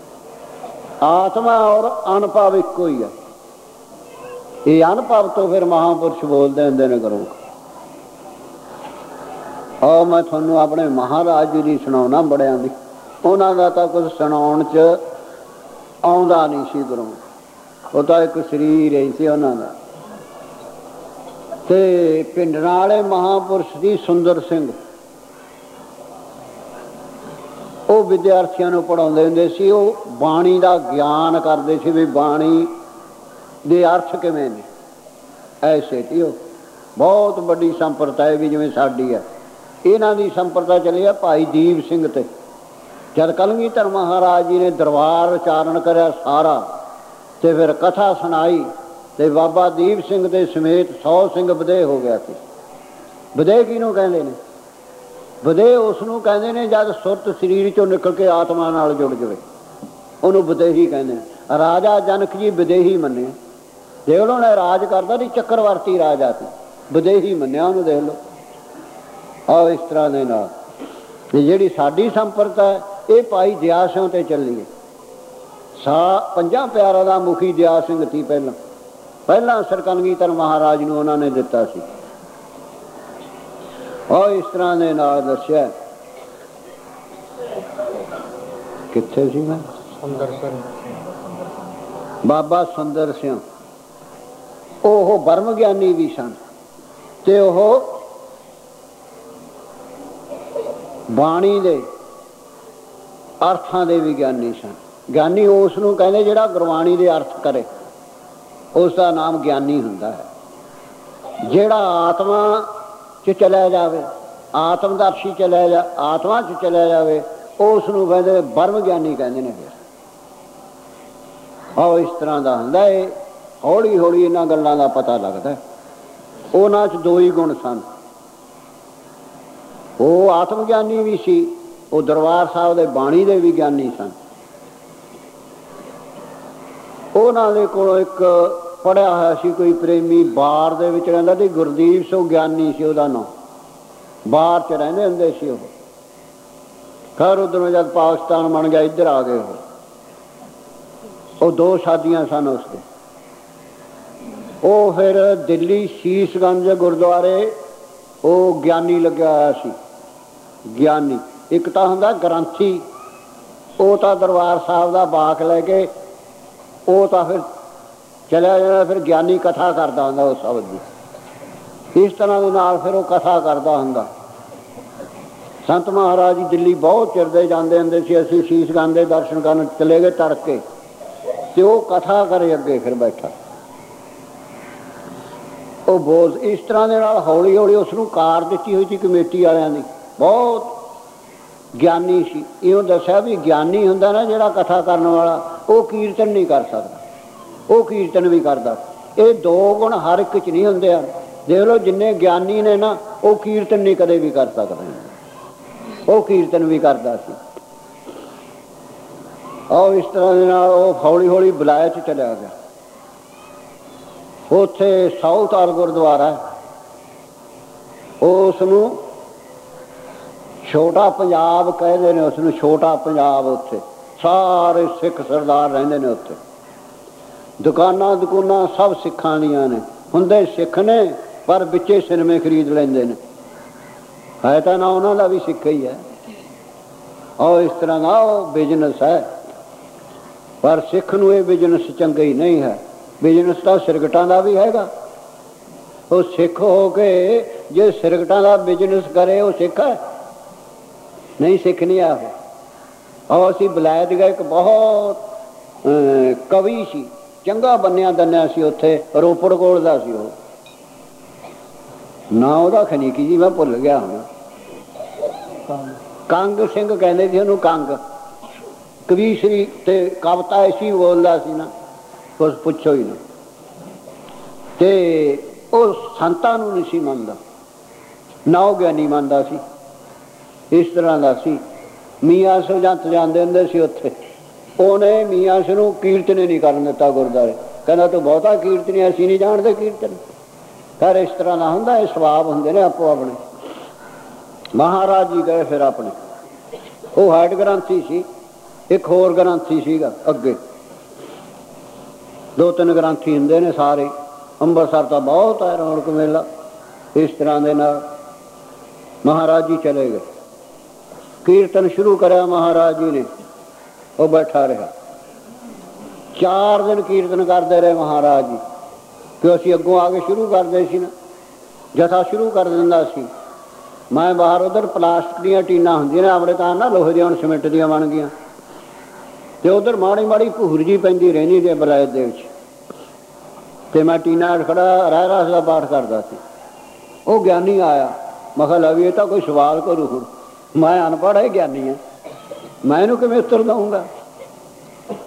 ਆਤਮਾ ਔਰ ਅਨੁਭਵ ਇੱਕੋ ਹੀ ਹੈ। ਇਹ ਅਨੁਭਵ ਤੋਂ ਫਿਰ ਮਹਾਂਪੁਰਸ਼ ਬੋਲਦੇ ਹੁੰਦੇ ਨੇ ਗੁਰੂ। ਆਹ ਮੈਂ ਤੁਹਾਨੂੰ ਆਪਣੇ ਮਹਾਰਾਜ ਜੀ ਦੀ ਸੁਣਾਉਣਾ ਬੜਿਆਂ ਦੀ। ਉਹਨਾਂ ਦਾ ਤਾਂ ਕੁਝ ਸੁਣਾਉਣ 'ਚ ਆਉਂਦਾ ਨਹੀਂ ਸੀ ਗੁਰੂ। ਉਹ ਤਾਂ ਇੱਕ ਸਰੀਰ ਹੀ ਸੀ ਉਹਨਾਂ ਦਾ। ਤੇ ਪਿੰਡਰਾਂ ਵਾਲੇ ਮਹਾਂਪੁਰਸ਼ ਦੀ ਸੁੰਦਰ ਸਿੰਘ, ਉਹ ਵਿਦਿਆਰਥੀਆਂ ਨੂੰ ਪੜ੍ਹਾਉਂਦੇ ਹੁੰਦੇ ਸੀ। ਉਹ ਬਾਣੀ ਦਾ ਗਿਆਨ ਕਰਦੇ ਸੀ ਵੀ ਬਾਣੀ ਦੇ ਅਰਥ ਕਿਵੇਂ ਨੇ। ਐਸੇ ਸੀ ਉਹ। ਬਹੁਤ ਵੱਡੀ ਸੰਪਰਦਾ ਵੀ ਜਿਵੇਂ ਸਾਡੀ ਹੈ। ਇਹਨਾਂ ਦੀ ਸੰਪਰਦਾ ਚੱਲੀ ਆ ਭਾਈ ਦੀਪ ਸਿੰਘ ਤੇ। ਜਦ ਕਲਗੀਧਰ ਮਹਾਰਾਜ ਜੀ ਨੇ ਦਰਬਾਰ ਉਚਾਰਨ ਕਰਿਆ ਸਾਰਾ, ਤੇ ਫਿਰ ਕਥਾ ਸੁਣਾਈ ਤੇ ਬਾਬਾ ਦੀਪ ਸਿੰਘ ਦੇ ਸਮੇਤ ਸੌ ਸਿੰਘ ਵਧੇਹ ਹੋ ਗਿਆ ਸੀ। ਵਧੇਹ ਕਿਹਨੂੰ ਕਹਿੰਦੇ ਨੇ? ਵਧੇਹ ਉਸ ਨੂੰ ਕਹਿੰਦੇ ਨੇ ਜਦ ਸੁਰਤ ਸਰੀਰ ਚੋਂ ਨਿਕਲ ਕੇ ਆਤਮਾ ਨਾਲ ਜੁੜ ਜਾਵੇ, ਉਹਨੂੰ ਵਧੇਹੀ ਕਹਿੰਦੇ ਨੇ। ਰਾਜਾ ਜਨਕ ਜੀ ਵਧੇਹੀ ਮੰਨੇ, ਦੇਖ ਲਓ ਨੇ ਰਾਜ ਕਰਦਾ ਸੀ, ਚੱਕਰਵਰਤੀ ਰਾਜਾ ਸੀ, ਵਧੇਹੀ ਮੰਨਿਆ ਉਹਨੂੰ, ਦੇਖ ਲਓ। ਆਹ ਇਸ ਤਰ੍ਹਾਂ ਦੇ ਨਾਲ ਜਿਹੜੀ ਸਾਡੀ ਸੰਪਰਦਾ ਹੈ ਇਹ ਭਾਈ ਦਿਆ ਸਿੰਘ ਤੇ ਚੱਲੀਏ। ਸਾ ਪੰਜਾਂ ਪਿਆਰਾਂ ਦਾ ਮੁਖੀ ਦਿਆ ਸਿੰਘ ਸੀ। ਪਹਿਲਾਂ ਪਹਿਲਾਂ ਸਰਕੰਗੀਧਰ ਮਹਾਰਾਜ ਨੂੰ ਉਹਨਾਂ ਨੇ ਦਿੱਤਾ ਸੀ। ਉਹ ਇਸ ਤਰ੍ਹਾਂ ਦੇ ਨਾਲ ਦੱਸਿਆ। ਕਿੱਥੇ ਸੀ ਮੈਂ? ਸੁੰਦਰ ਸਿੰਘ, ਬਾਬਾ ਸੁੰਦਰ ਸਿੰਘ। ਉਹ ਬ੍ਰਹਮ ਗਿਆਨੀ ਵੀ ਸਨ ਤੇ ਉਹ ਬਾਣੀ ਦੇ ਅਰਥਾਂ ਦੇ ਵੀ ਗਿਆਨੀ ਸਨ। ਗਿਆਨੀ ਉਸ ਨੂੰ ਕਹਿੰਦੇ ਜਿਹੜਾ ਗੁਰਬਾਣੀ ਦੇ ਅਰਥ ਕਰੇ, ਉਸ ਦਾ ਨਾਮ ਗਿਆਨੀ ਹੁੰਦਾ ਹੈ। ਜਿਹੜਾ ਆਤਮਾ 'ਚ ਚਲਿਆ ਜਾਵੇ, ਆਤਮਦਰਸ਼ੀ ਚਲਿਆ ਜਾ ਆਤਮਾ 'ਚ ਚਲਿਆ ਜਾਵੇ, ਉਸ ਨੂੰ ਕਹਿੰਦੇ ਬ੍ਰਹਮ ਗਿਆਨੀ ਕਹਿੰਦੇ ਨੇ। ਫਿਰ ਆਹ ਇਸ ਤਰ੍ਹਾਂ ਦਾ ਹੁੰਦਾ ਹੈ। ਹੌਲੀ ਹੌਲੀ ਇਹਨਾਂ ਗੱਲਾਂ ਦਾ ਪਤਾ ਲੱਗਦਾ। ਉਹਨਾਂ 'ਚ ਦੋ ਹੀ ਗੁਣ ਸਨ। ਉਹ ਆਤਮ ਗਿਆਨੀ ਵੀ ਸੀ, ਉਹ ਦਰਬਾਰ ਸਾਹਿਬ ਦੇ ਬਾਣੀ ਦੇ ਵੀ ਗਿਆਨੀ ਸਨ। ਉਹਨਾਂ ਦੇ ਕੋਲ ਇੱਕ ਪੜ੍ਹਿਆ ਹੋਇਆ ਸੀ ਕੋਈ ਪ੍ਰੇਮੀ, ਬਾਰ ਦੇ ਵਿੱਚ ਰਹਿੰਦਾ ਸੀ, ਗੁਰਦੀਪ ਸਿੰਘ ਗਿਆਨੀ ਸੀ ਉਹਦਾ ਨਾਂ। ਬਾਹਰ 'ਚ ਰਹਿੰਦੇ ਹੁੰਦੇ ਸੀ ਉਹ। ਖੈਰ ਉੱਧਰੋਂ ਜਦ ਪਾਕਿਸਤਾਨ ਬਣ ਗਿਆ, ਇੱਧਰ ਆ ਗਏ ਉਹ। ਉਹ ਦੋ ਸ਼ਾਦੀਆਂ ਸਨ ਉਸਦੇ। ਉਹ ਫਿਰ ਦਿੱਲੀ ਸ਼ੀਸ਼ਗੰਜ ਗੁਰਦੁਆਰੇ ਉਹ ਗਿਆਨੀ ਲੱਗਿਆ ਹੋਇਆ ਸੀ। ਗਿਆਨੀ ਇੱਕ ਤਾਂ ਹੁੰਦਾ ਗ੍ਰੰਥੀ, ਉਹ ਤਾਂ ਦਰਬਾਰ ਸਾਹਿਬ ਦਾ ਬਾਕ ਲੈ ਕੇ ਉਹ ਤਾਂ ਫਿਰ ਚਲਿਆ ਜਾਣਾ। ਫਿਰ ਗਿਆਨੀ ਕਥਾ ਕਰਦਾ ਹੁੰਦਾ ਉਹ ਸ਼ਬਦ ਦੀ। ਇਸ ਤਰ੍ਹਾਂ ਦੇ ਨਾਲ ਫਿਰ ਉਹ ਕਥਾ ਕਰਦਾ ਹੁੰਦਾ। ਸੰਤ ਮਹਾਰਾਜ ਜੀ ਦਿੱਲੀ ਬਹੁਤ ਚਿਰ ਦੇ ਜਾਂਦੇ ਹੁੰਦੇ ਸੀ। ਅਸੀਂ ਸ਼ੀਸ਼ਗੰਜ ਦੇ ਦਰਸ਼ਨ ਕਰਨ ਚਲੇ ਗਏ ਤੜਕੇ, ਤੇ ਉਹ ਕਥਾ ਕਰੇ ਅੱਗੇ ਫਿਰ ਬੈਠਾ ਉਹ ਬੋਲ। ਇਸ ਤਰ੍ਹਾਂ ਦੇ ਨਾਲ ਹੌਲੀ ਹੌਲੀ ਉਸ ਨੂੰ ਕਾਰ ਦਿੱਤੀ ਹੋਈ ਸੀ ਕਮੇਟੀ ਵਾਲਿਆਂ ਦੀ। ਬਹੁਤ ਗਿਆਨੀ ਸੀ। ਇਉਂ ਦੱਸਿਆ ਵੀ ਗਿਆਨੀ ਹੁੰਦਾ ਨਾ ਜਿਹੜਾ ਕਥਾ ਕਰਨ ਵਾਲਾ, ਉਹ ਕੀਰਤਨ ਨਹੀਂ ਕਰ ਸਕਦਾ, ਉਹ ਕੀਰਤਨ ਵੀ ਕਰਦਾ। ਇਹ ਦੋ ਗੁਣ ਹਰ ਇੱਕ 'ਚ ਨਹੀਂ ਹੁੰਦੇ ਹਨ। ਦੇਖ ਲਓ ਜਿੰਨੇ ਗਿਆਨੀ ਨੇ ਨਾ, ਉਹ ਕੀਰਤਨ ਨਹੀਂ ਕਦੇ ਵੀ ਕਰ ਸਕਦੇ, ਉਹ ਕੀਰਤਨ ਵੀ ਕਰਦਾ ਸੀ। ਉਹ ਇਸ ਤਰ੍ਹਾਂ ਦੇ ਨਾਲ ਉਹ ਹੌਲੀ ਹੌਲੀ ਬਲਾਇਤ 'ਚ ਚਲਿਆ ਗਿਆ। ਉੱਥੇ ਸਾਊਥਾਲ ਗੁਰਦੁਆਰਾ, ਉਸ ਨੂੰ ਛੋਟਾ ਪੰਜਾਬ ਕਹਿੰਦੇ ਨੇ, ਉਸ ਨੂੰ ਛੋਟਾ ਪੰਜਾਬ। ਉੱਥੇ ਸਾਰੇ ਸਿੱਖ ਸਰਦਾਰ ਰਹਿੰਦੇ ਨੇ। ਉੱਥੇ ਦੁਕਾਨਾਂ ਦੁਕਾਨਾਂ ਸਭ ਸਿੱਖਾਂ ਦੀਆਂ ਨੇ। ਹੁੰਦੇ ਸਿੱਖ ਨੇ ਪਰ ਵਿੱਚੇ ਸਿਨੇਮੇ ਖਰੀਦ ਲੈਂਦੇ ਨੇ। ਹੈ ਤਾਂ ਨਾ ਉਹਨਾਂ ਦਾ ਵੀ ਸਿੱਖ ਹੀ ਹੈ। ਉਹ ਇਸ ਤਰ੍ਹਾਂ ਦਾ ਉਹ ਬਿਜ਼ਨਸ ਹੈ। ਪਰ ਸਿੱਖ ਨੂੰ ਇਹ ਬਿਜ਼ਨਸ ਚੰਗਾ ਹੀ ਨਹੀਂ ਹੈ। ਬਿਜ਼ਨਸ ਤਾਂ ਸਿਰਕਟਾਂ ਦਾ ਵੀ ਹੈਗਾ। ਉਹ ਸਿੱਖ ਹੋ ਕੇ ਜੇ ਸਿਰਕਟਾਂ ਦਾ ਬਿਜ਼ਨਸ ਕਰੇ, ਉਹ ਸਿੱਖ ਹੈ? ਨਹੀਂ, ਸਿੱਖ ਨਹੀਂ ਆ ਉਹ। ਉਹ ਅਸੀਂ ਬਲੈਤ ਗਏ, ਇੱਕ ਬਹੁਤ ਕਵੀ ਸੀ, ਚੰਗਾ ਬੰਨਿਆ ਦੰਨਿਆ ਸੀ। ਉੱਥੇ ਰੋਪੜ ਕੋਲ ਦਾ ਸੀ ਉਹ, ਨਾ ਉਹਦਾ ਖਨੀਕੀ ਜੀ ਮੈਂ ਭੁੱਲ ਗਿਆ ਹੁਣ। ਕੰਗ ਸਿੰਘ ਕਹਿੰਦੇ ਸੀ ਉਹਨੂੰ। ਕੰਗ ਕਵੀਸ਼ਰੀ ਤੇ ਕਵਿਤਾ ਐਸੀ ਬੋਲਦਾ ਸੀ ਨਾ, ਕੁਛ ਪੁੱਛੋ ਹੀ ਨਾ। ਤੇ ਉਹ ਸੰਤਾਂ ਨੂੰ ਨਹੀਂ ਸੀ ਮੰਨਦਾ, ਨਾ ਉਹ ਗਿਆਨੀ ਮੰਨਦਾ ਸੀ। ਇਸ ਤਰ੍ਹਾਂ ਦਾ ਸੀ। ਮੀਆਂ ਸੁਜੰਤ ਜਾਂਦੇ ਹੁੰਦੇ ਸੀ ਉੱਥੇ। ਉਹਨੇ ਮੀਆਂ ਸਿੰਘ ਨੂੰ ਕੀਰਤਨ ਨਹੀਂ ਕਰਨ ਦਿੱਤਾ ਗੁਰਦੁਆਰੇ। ਕਹਿੰਦਾ ਤੂੰ ਬਹੁਤਾ ਕੀਰਤਨੀ, ਅਸੀਂ ਨਹੀਂ ਜਾਣਦੇ ਕੀਰਤਨ। ਫਿਰ ਇਸ ਤਰ੍ਹਾਂ ਦਾ ਹੁੰਦਾ। ਇਹ ਸਵਾਬ ਹੁੰਦੇ ਨੇ ਆਪੋ ਆਪਣੇ। ਮਹਾਰਾਜ ਜੀ ਗਏ ਫਿਰ ਆਪਣੇ। ਉਹ ਹੈਡ ਗ੍ਰੰਥੀ ਸੀ। ਇੱਕ ਹੋਰ ਗ੍ਰੰਥੀ ਸੀਗਾ ਅੱਗੇ। ਦੋ ਤਿੰਨ ਗ੍ਰੰਥੀ ਹੁੰਦੇ ਨੇ ਸਾਰੇ। ਅੰਮ੍ਰਿਤਸਰ ਤਾਂ ਬਹੁਤ ਹੈ ਰੌਣਕ ਮੇਲਾ। ਇਸ ਤਰ੍ਹਾਂ ਦੇ ਨਾਲ ਮਹਾਰਾਜ ਜੀ ਚਲੇ ਗਏ। ਕੀਰਤਨ ਸ਼ੁਰੂ ਕਰਿਆ ਮਹਾਰਾਜ ਜੀ ਨੇ। ਉਹ ਬੈਠਾ ਰਿਹਾ। ਚਾਰ ਦਿਨ ਕੀਰਤਨ ਕਰਦੇ ਰਹੇ ਮਹਾਰਾਜ ਜੀ। ਕਿ ਅਸੀਂ ਅੱਗੋਂ ਆ ਕੇ ਸ਼ੁਰੂ ਕਰਦੇ ਸੀ ਨਾ, ਜਥਾ ਸ਼ੁਰੂ ਕਰ ਦਿੰਦਾ ਸੀ। ਮੈਂ ਬਾਹਰ ਉੱਧਰ ਪਲਾਸਟਿਕ ਦੀਆਂ ਟੀਨਾਂ ਹੁੰਦੀਆਂ ਨੇ ਆਪਣੇ ਤਾਂ ਨਾ, ਲੋਹੇ ਦੀਆਂ ਹੁਣ ਸੀਮੈਂਟ ਦੀਆਂ ਬਣ ਗਈਆਂ। ਤੇ ਉੱਧਰ ਮਾੜੀ ਮਾੜੀ ਭੂਰ ਜੀ ਪੈਂਦੀ ਰਹਿੰਦੀ ਜੇ ਬਲਾਇਤ ਦੇ ਵਿੱਚ। ਤੇ ਮੈਂ ਟੀਨਾ ਖੜਾ ਰਹਿ ਰਾਸ ਦਾ ਪਾਠ ਕਰਦਾ ਸੀ। ਉਹ ਗਿਆਨੀ ਆਇਆ। ਮੈਂ ਕਿਹਾ ਵੀ ਇਹ ਤਾਂ ਕੋਈ ਸਵਾਲ ਕਰੂ। ਹੁਣ ਮੈਂ ਅਨਪੜ੍ਹ ਹੈ, ਗਿਆਨੀ ਹਾਂ, ਮੈਂ ਇਹਨੂੰ ਕਿਵੇਂ ਉੱਤਰ ਦਊਂਗਾ?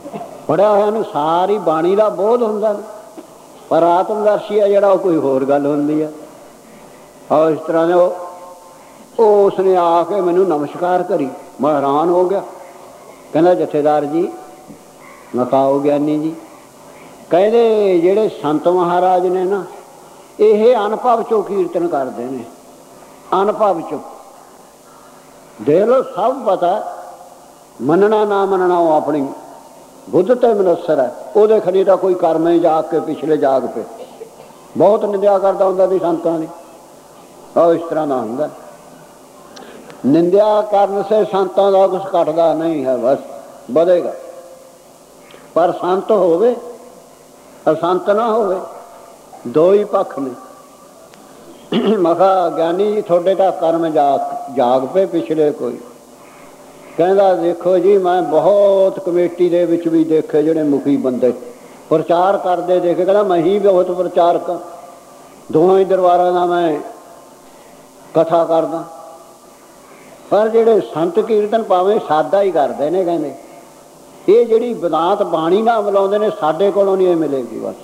ਪੜ੍ਹਿਆ ਹੋਇਆ ਨੂੰ ਸਾਰੀ ਬਾਣੀ ਦਾ ਬੋਧ ਹੁੰਦਾ, ਪਰ ਆਤਮਦਰਸ਼ੀ ਹੈ ਜਿਹੜਾ ਉਹ ਕੋਈ ਹੋਰ ਗੱਲ ਹੁੰਦੀ ਹੈ। ਔਰ ਇਸ ਤਰ੍ਹਾਂ ਦੇ ਉਹ ਉਸਨੇ ਆ ਕੇ ਮੈਨੂੰ ਨਮਸਕਾਰ ਕਰੀ। ਮੈਂ ਹੈਰਾਨ ਹੋ ਗਿਆ। ਕਹਿੰਦਾ ਜਥੇਦਾਰ ਜੀ, ਮੈਂ ਕਿਹਾ ਆਓ ਗਿਆਨੀ ਜੀ। ਕਹਿੰਦੇ ਜਿਹੜੇ ਸੰਤ ਮਹਾਰਾਜ ਨੇ ਨਾ, ਇਹ ਅਨੁਭਵ ਚੋਂ ਕੀਰਤਨ ਕਰਦੇ ਨੇ, ਅਨੁਭਵ ਚੋਂ। ਦੇਖ ਲਓ, ਸਭ ਪਤਾ, ਮੰਨਣਾ ਨਾ ਮੰਨਣਾ ਉਹ ਆਪਣੀ ਬੁੱਧ ਤੇ ਮਨੁਸਰ ਹੈ। ਉਹਦੇ ਖਣੀ ਤਾਂ ਕੋਈ ਕਰਮੇ ਜਾਗ ਕੇ ਪਿਛਲੇ ਜਾਗ ਪਏ। ਬਹੁਤ ਨਿੰਦਿਆ ਕਰਦਾ ਹੁੰਦਾ ਸੀ ਸੰਤਾਂ ਦੀ। ਉਹ ਇਸ ਤਰ੍ਹਾਂ ਦਾ ਹੁੰਦਾ, ਨਿੰਦਿਆ ਕਰਨ ਸੇ ਸੰਤਾਂ ਦਾ ਕੁਛ ਘਟਦਾ ਨਹੀਂ ਹੈ, ਬਸ ਵਧੇਗਾ। ਪਰ ਸੰਤ ਹੋਵੇ ਅਸੰਤ ਨਾ ਹੋਵੇ, ਦੋ ਹੀ ਪੱਖ ਨੇ। ਮੈਂ ਕਿਹਾ ਗਿਆਨੀ ਜੀ ਤੁਹਾਡੇ ਤਾਂ ਕਰਮ ਜਾਗ ਜਾਗ ਪਏ ਪਿਛਲੇ ਕੋਈ। ਕਹਿੰਦਾ ਦੇਖੋ ਜੀ, ਮੈਂ ਬਹੁਤ ਕਮੇਟੀ ਦੇ ਵਿੱਚ ਵੀ ਦੇਖੇ ਜਿਹੜੇ ਮੁਖੀ ਬੰਦੇ ਪ੍ਰਚਾਰ ਕਰਦੇ ਦੇਖੇ। ਕਹਿੰਦਾ ਮੈਂ ਹੀ ਬਹੁਤ ਪ੍ਰਚਾਰਕ, ਦੋਹਾਂ ਹੀ ਦਰਬਾਰਾਂ ਦਾ ਮੈਂ ਕਥਾ ਕਰਦਾ। ਪਰ ਜਿਹੜੇ ਸੰਤ ਕੀਰਤਨ ਭਾਵੇਂ ਸਾਦਾ ਹੀ ਕਰਦੇ ਨੇ, ਕਹਿੰਦੇ ਇਹ ਜਿਹੜੀ ਬਦਾਤ ਬਾਣੀ ਨਾਲ ਮਿਲਾਉਂਦੇ ਨੇ, ਸਾਡੇ ਕੋਲੋਂ ਨਹੀਂ ਇਹ ਮਿਲੇਗੀ। ਬਸ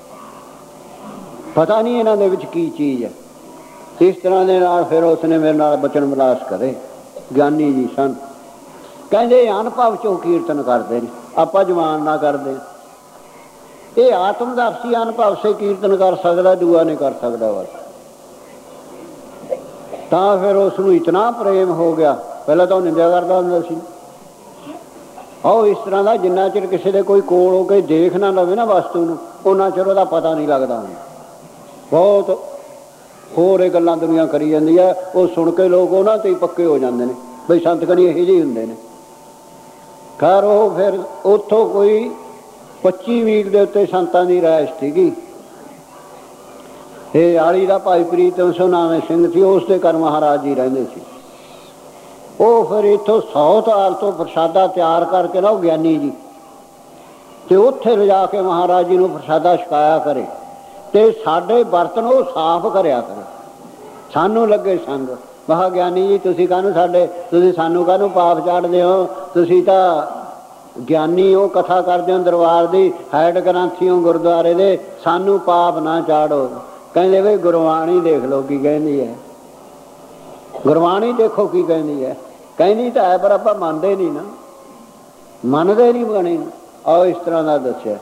ਪਤਾ ਨਹੀਂ ਇਹਨਾਂ ਦੇ ਵਿੱਚ ਕੀ ਚੀਜ਼ ਹੈ। ਇਸ ਤਰ੍ਹਾਂ ਦੇ ਨਾਲ ਫਿਰ ਉਸਨੇ ਮੇਰੇ ਨਾਲ ਬਚਨ ਵਿਲਾਸ ਕਰੇ। ਗਿਆਨੀ ਜੀ ਸਨ, ਕਹਿੰਦੇ ਅਨੁਭਵ ਚੋਂ ਕੀਰਤਨ ਕਰਦੇ ਨੇ, ਆਪਾਂ ਜਵਾਨ ਨਾ ਕਰਦੇ। ਇਹ ਆਤਮਦਰਸ਼ੀ ਅਨੁਭਵ ਸੇ ਕੀਰਤਨ ਕਰ ਸਕਦਾ, ਦੂਆ ਨਹੀਂ ਕਰ ਸਕਦਾ। ਬਸ ਤਾਂ ਫਿਰ ਉਸ ਨੂੰ ਇਤਨਾ ਪ੍ਰੇਮ ਹੋ ਗਿਆ। ਪਹਿਲਾਂ ਤਾਂ ਉਹ ਨਿੰਦਿਆ ਕਰਦਾ ਹੁੰਦਾ ਸੀ। ਆਓ ਇਸ ਤਰ੍ਹਾਂ ਦਾ ਜਿੰਨਾ ਚਿਰ ਕਿਸੇ ਦੇ ਕੋਈ ਕੋਲ ਹੋ ਕੇ ਦੇਖ ਨਾ ਲਵੇ ਨਾ ਵਸਤੂ ਨੂੰ, ਉਹਨਾਂ ਚਿਰ ਉਹਦਾ ਪਤਾ ਨਹੀਂ ਲੱਗਦਾ ਹੁੰਦਾ। ਬਹੁਤ ਹੋਰ ਇਹ ਗੱਲਾਂ ਦੁਨੀਆ ਕਰੀ ਜਾਂਦੀ ਹੈ, ਉਹ ਸੁਣ ਕੇ ਲੋਕ ਉਹਨਾਂ ਤੇ ਹੀ ਪੱਕੇ ਹੋ ਜਾਂਦੇ ਨੇ ਬਈ ਸੰਤ ਕਨੀ ਇਹੋ ਜਿਹੇ ਹੁੰਦੇ ਨੇ। ਖੈਰ ਉਹ ਫਿਰ ਉੱਥੋਂ ਕੋਈ ਪੱਚੀ ਵੀਕ ਦੇ ਉੱਤੇ ਸੰਤਾਂ ਦੀ ਰਾਇਸ਼ ਸੀਗੀ। ਇਹ ਆਲੀ ਦਾ ਭਾਈ ਪ੍ਰੀਤਮ ਸੋਨਾਵੇਂ ਸਿੰਘ ਸੀ, ਉਸ ਦੇ ਘਰ ਮਹਾਰਾਜ ਜੀ ਰਹਿੰਦੇ ਸੀ। ਉਹ ਫਿਰ ਇੱਥੋਂ ਸੌ ਤਾਲ ਤੋਂ ਪ੍ਰਸ਼ਾਦਾ ਤਿਆਰ ਕਰਕੇ ਨਾ ਉਹ ਗਿਆਨੀ ਜੀ, ਤੇ ਉੱਥੇ ਲਿਜਾ ਕੇ ਮਹਾਰਾਜ ਜੀ ਨੂੰ ਪ੍ਰਸ਼ਾਦਾ ਛਕਾਇਆ ਕਰੇ, ਤੇ ਸਾਡੇ ਬਰਤਨ ਉਹ ਸਾਫ਼ ਕਰਿਆ ਕਰੇ। ਸਾਨੂੰ ਲੱਗੇ ਸੰਗ। ਮਹਾ ਗਿਆਨੀ ਜੀ ਤੁਸੀਂ ਕਾਹਨੂੰ ਸਾਡੇ ਤੁਸੀਂ ਸਾਨੂੰ ਕਾਹਨੂੰ ਪਾਪ ਚਾੜਦੇ ਹੋ? ਤੁਸੀਂ ਤਾਂ ਗਿਆਨੀ ਹੋ, ਕਥਾ ਕਰਦੇ ਹੋ ਦਰਬਾਰ ਦੀ, ਹੈਡ ਗ੍ਰੰਥੀ ਹੋ ਗੁਰਦੁਆਰੇ ਦੇ, ਸਾਨੂੰ ਪਾਪ ਨਾ ਚਾੜੋ। ਕਹਿੰਦੇ ਬਈ ਗੁਰਬਾਣੀ ਦੇਖ ਲਓ ਕੀ ਕਹਿੰਦੀ ਹੈ, ਗੁਰਬਾਣੀ ਦੇਖੋ ਕੀ ਕਹਿੰਦੀ ਹੈ। ਕਹਿੰਦੀ ਤਾਂ ਹੈ ਪਰ ਆਪਾਂ ਮੰਨਦੇ ਨਹੀਂ ਨਾ, ਮੰਨਦੇ ਨਹੀਂ ਬਣੇ। ਆਓ ਇਸ ਤਰ੍ਹਾਂ ਦਾ ਦੱਸਿਆ।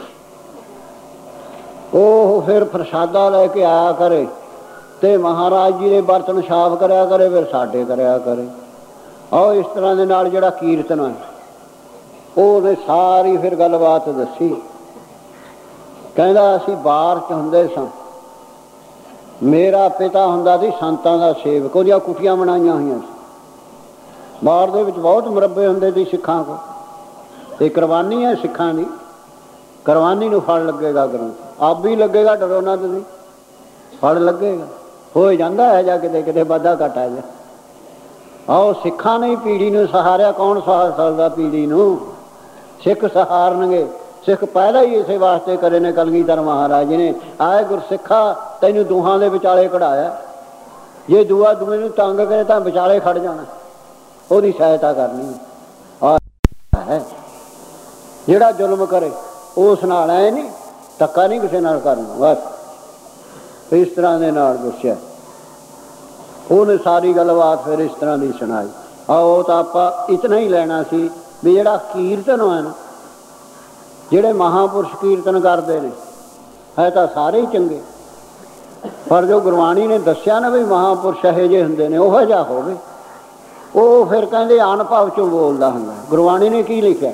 ਉਹ ਫਿਰ ਪ੍ਰਸ਼ਾਦਾ ਲੈ ਕੇ ਆਇਆ ਕਰੇ ਤੇ ਮਹਾਰਾਜ ਜੀ ਦੇ ਬਰਤਨ ਸਾਫ਼ ਕਰਿਆ ਕਰੇ, ਫਿਰ ਸਾਡੇ ਕਰਿਆ ਕਰੇ। ਆਓ ਇਸ ਤਰ੍ਹਾਂ ਦੇ ਨਾਲ ਜਿਹੜਾ ਕੀਰਤਨ ਹੈ ਉਹਨੇ ਸਾਰੀ ਫਿਰ ਗੱਲਬਾਤ ਦੱਸੀ। ਕਹਿੰਦਾ ਅਸੀਂ ਬਾਹਰ 'ਚ ਹੁੰਦੇ ਸਾਂ, ਮੇਰਾ ਪਿਤਾ ਹੁੰਦਾ ਸੀ ਸੰਤਾਂ ਦਾ ਸੇਵਕ, ਉਹਦੀਆਂ ਕੁਟੀਆਂ ਬਣਾਈਆਂ ਹੋਈਆਂ ਸੀ। ਬਾਹਰ ਦੇ ਵਿੱਚ ਬਹੁਤ ਮੁਰੱਬੇ ਹੁੰਦੇ ਸੀ ਸਿੱਖਾਂ ਕੋਲ। ਇਹ ਕੁਰਬਾਨੀ ਹੈ ਸਿੱਖਾਂ ਦੀ, ਕੁਰਬਾਨੀ ਨੂੰ ਫਲ ਲੱਗੇਗਾ। ਗ੍ਰੰਥ ਆਪ ਵੀ ਲੱਗੇਗਾ, ਡਰੋ ਨਾ ਤੁਸੀਂ, ਫਲ ਲੱਗੇਗਾ। ਹੋ ਜਾਂਦਾ ਹੈ ਜਾਂ ਕਿਤੇ ਕਿਤੇ ਵਾਧਾ ਘਾਟਾ ਜਾ। ਆਓ ਸਿੱਖਾਂ ਨੇ ਪੀੜੀ ਨੂੰ ਸਹਾਰਿਆ, ਕੌਣ ਸਹਾਰ ਸਕਦਾ ਪੀੜੀ ਨੂੰ? ਸਿੱਖ ਸਹਾਰਨਗੇ। ਸਿੱਖ ਪਹਿਲਾਂ ਹੀ ਇਸੇ ਵਾਸਤੇ ਕਰੇ ਨੇ ਕਲਗੀਧਰ ਮਹਾਰਾਜ ਜੀ ਨੇ, ਆਏ ਗੁਰਸਿੱਖਾ ਤੈਨੂੰ ਦੋਹਾਂ ਦੇ ਵਿਚਾਲੇ ਕਢਾਇਆ। ਜੇ ਦੂਆ ਦੂਏ ਨੂੰ ਤੰਗ ਕਰੇ ਤਾਂ ਵਿਚਾਲੇ ਖੜ ਜਾਣਾ, ਉਹਦੀ ਸਹਾਇਤਾ ਕਰਨੀ ਹੈ। ਜਿਹੜਾ ਜ਼ੁਲਮ ਕਰੇ ਉਸ ਨਾਲ ਐ ਨਹੀਂ, ਧੱਕਾ ਨਹੀਂ ਕਿਸੇ ਨਾਲ ਕਰਨਾ। ਬਸ ਇਸ ਤਰ੍ਹਾਂ ਦੇ ਨਾਲ ਦੱਸਿਆ। ਉਹਨੇ ਸਾਰੀ ਗੱਲਬਾਤ ਫਿਰ ਇਸ ਤਰ੍ਹਾਂ ਦੀ ਸੁਣਾਈ। ਆਓ ਤਾਂ ਆਪਾਂ ਇਤਨਾ ਹੀ ਲੈਣਾ ਸੀ ਵੀ ਜਿਹੜਾ ਕੀਰਤਨ ਹੋਇਆ ਨਾ, ਜਿਹੜੇ ਮਹਾਂਪੁਰਸ਼ ਕੀਰਤਨ ਕਰਦੇ ਨੇ, ਹੈ ਤਾਂ ਸਾਰੇ ਹੀ ਚੰਗੇ, ਪਰ ਜੋ ਗੁਰਬਾਣੀ ਨੇ ਦੱਸਿਆ ਨਾ ਵੀ ਮਹਾਂਪੁਰਸ਼ ਇਹੋ ਜਿਹੇ ਹੁੰਦੇ ਨੇ, ਉਹੋ ਜਿਹਾ ਹੋਵੇ। ਉਹ ਫਿਰ ਕਹਿੰਦੇ ਅਨੁਭਵ ਚੋਂ ਬੋਲਦਾ ਹੁੰਦਾ। ਗੁਰਬਾਣੀ ਨੇ ਕੀ ਲਿਖਿਆ?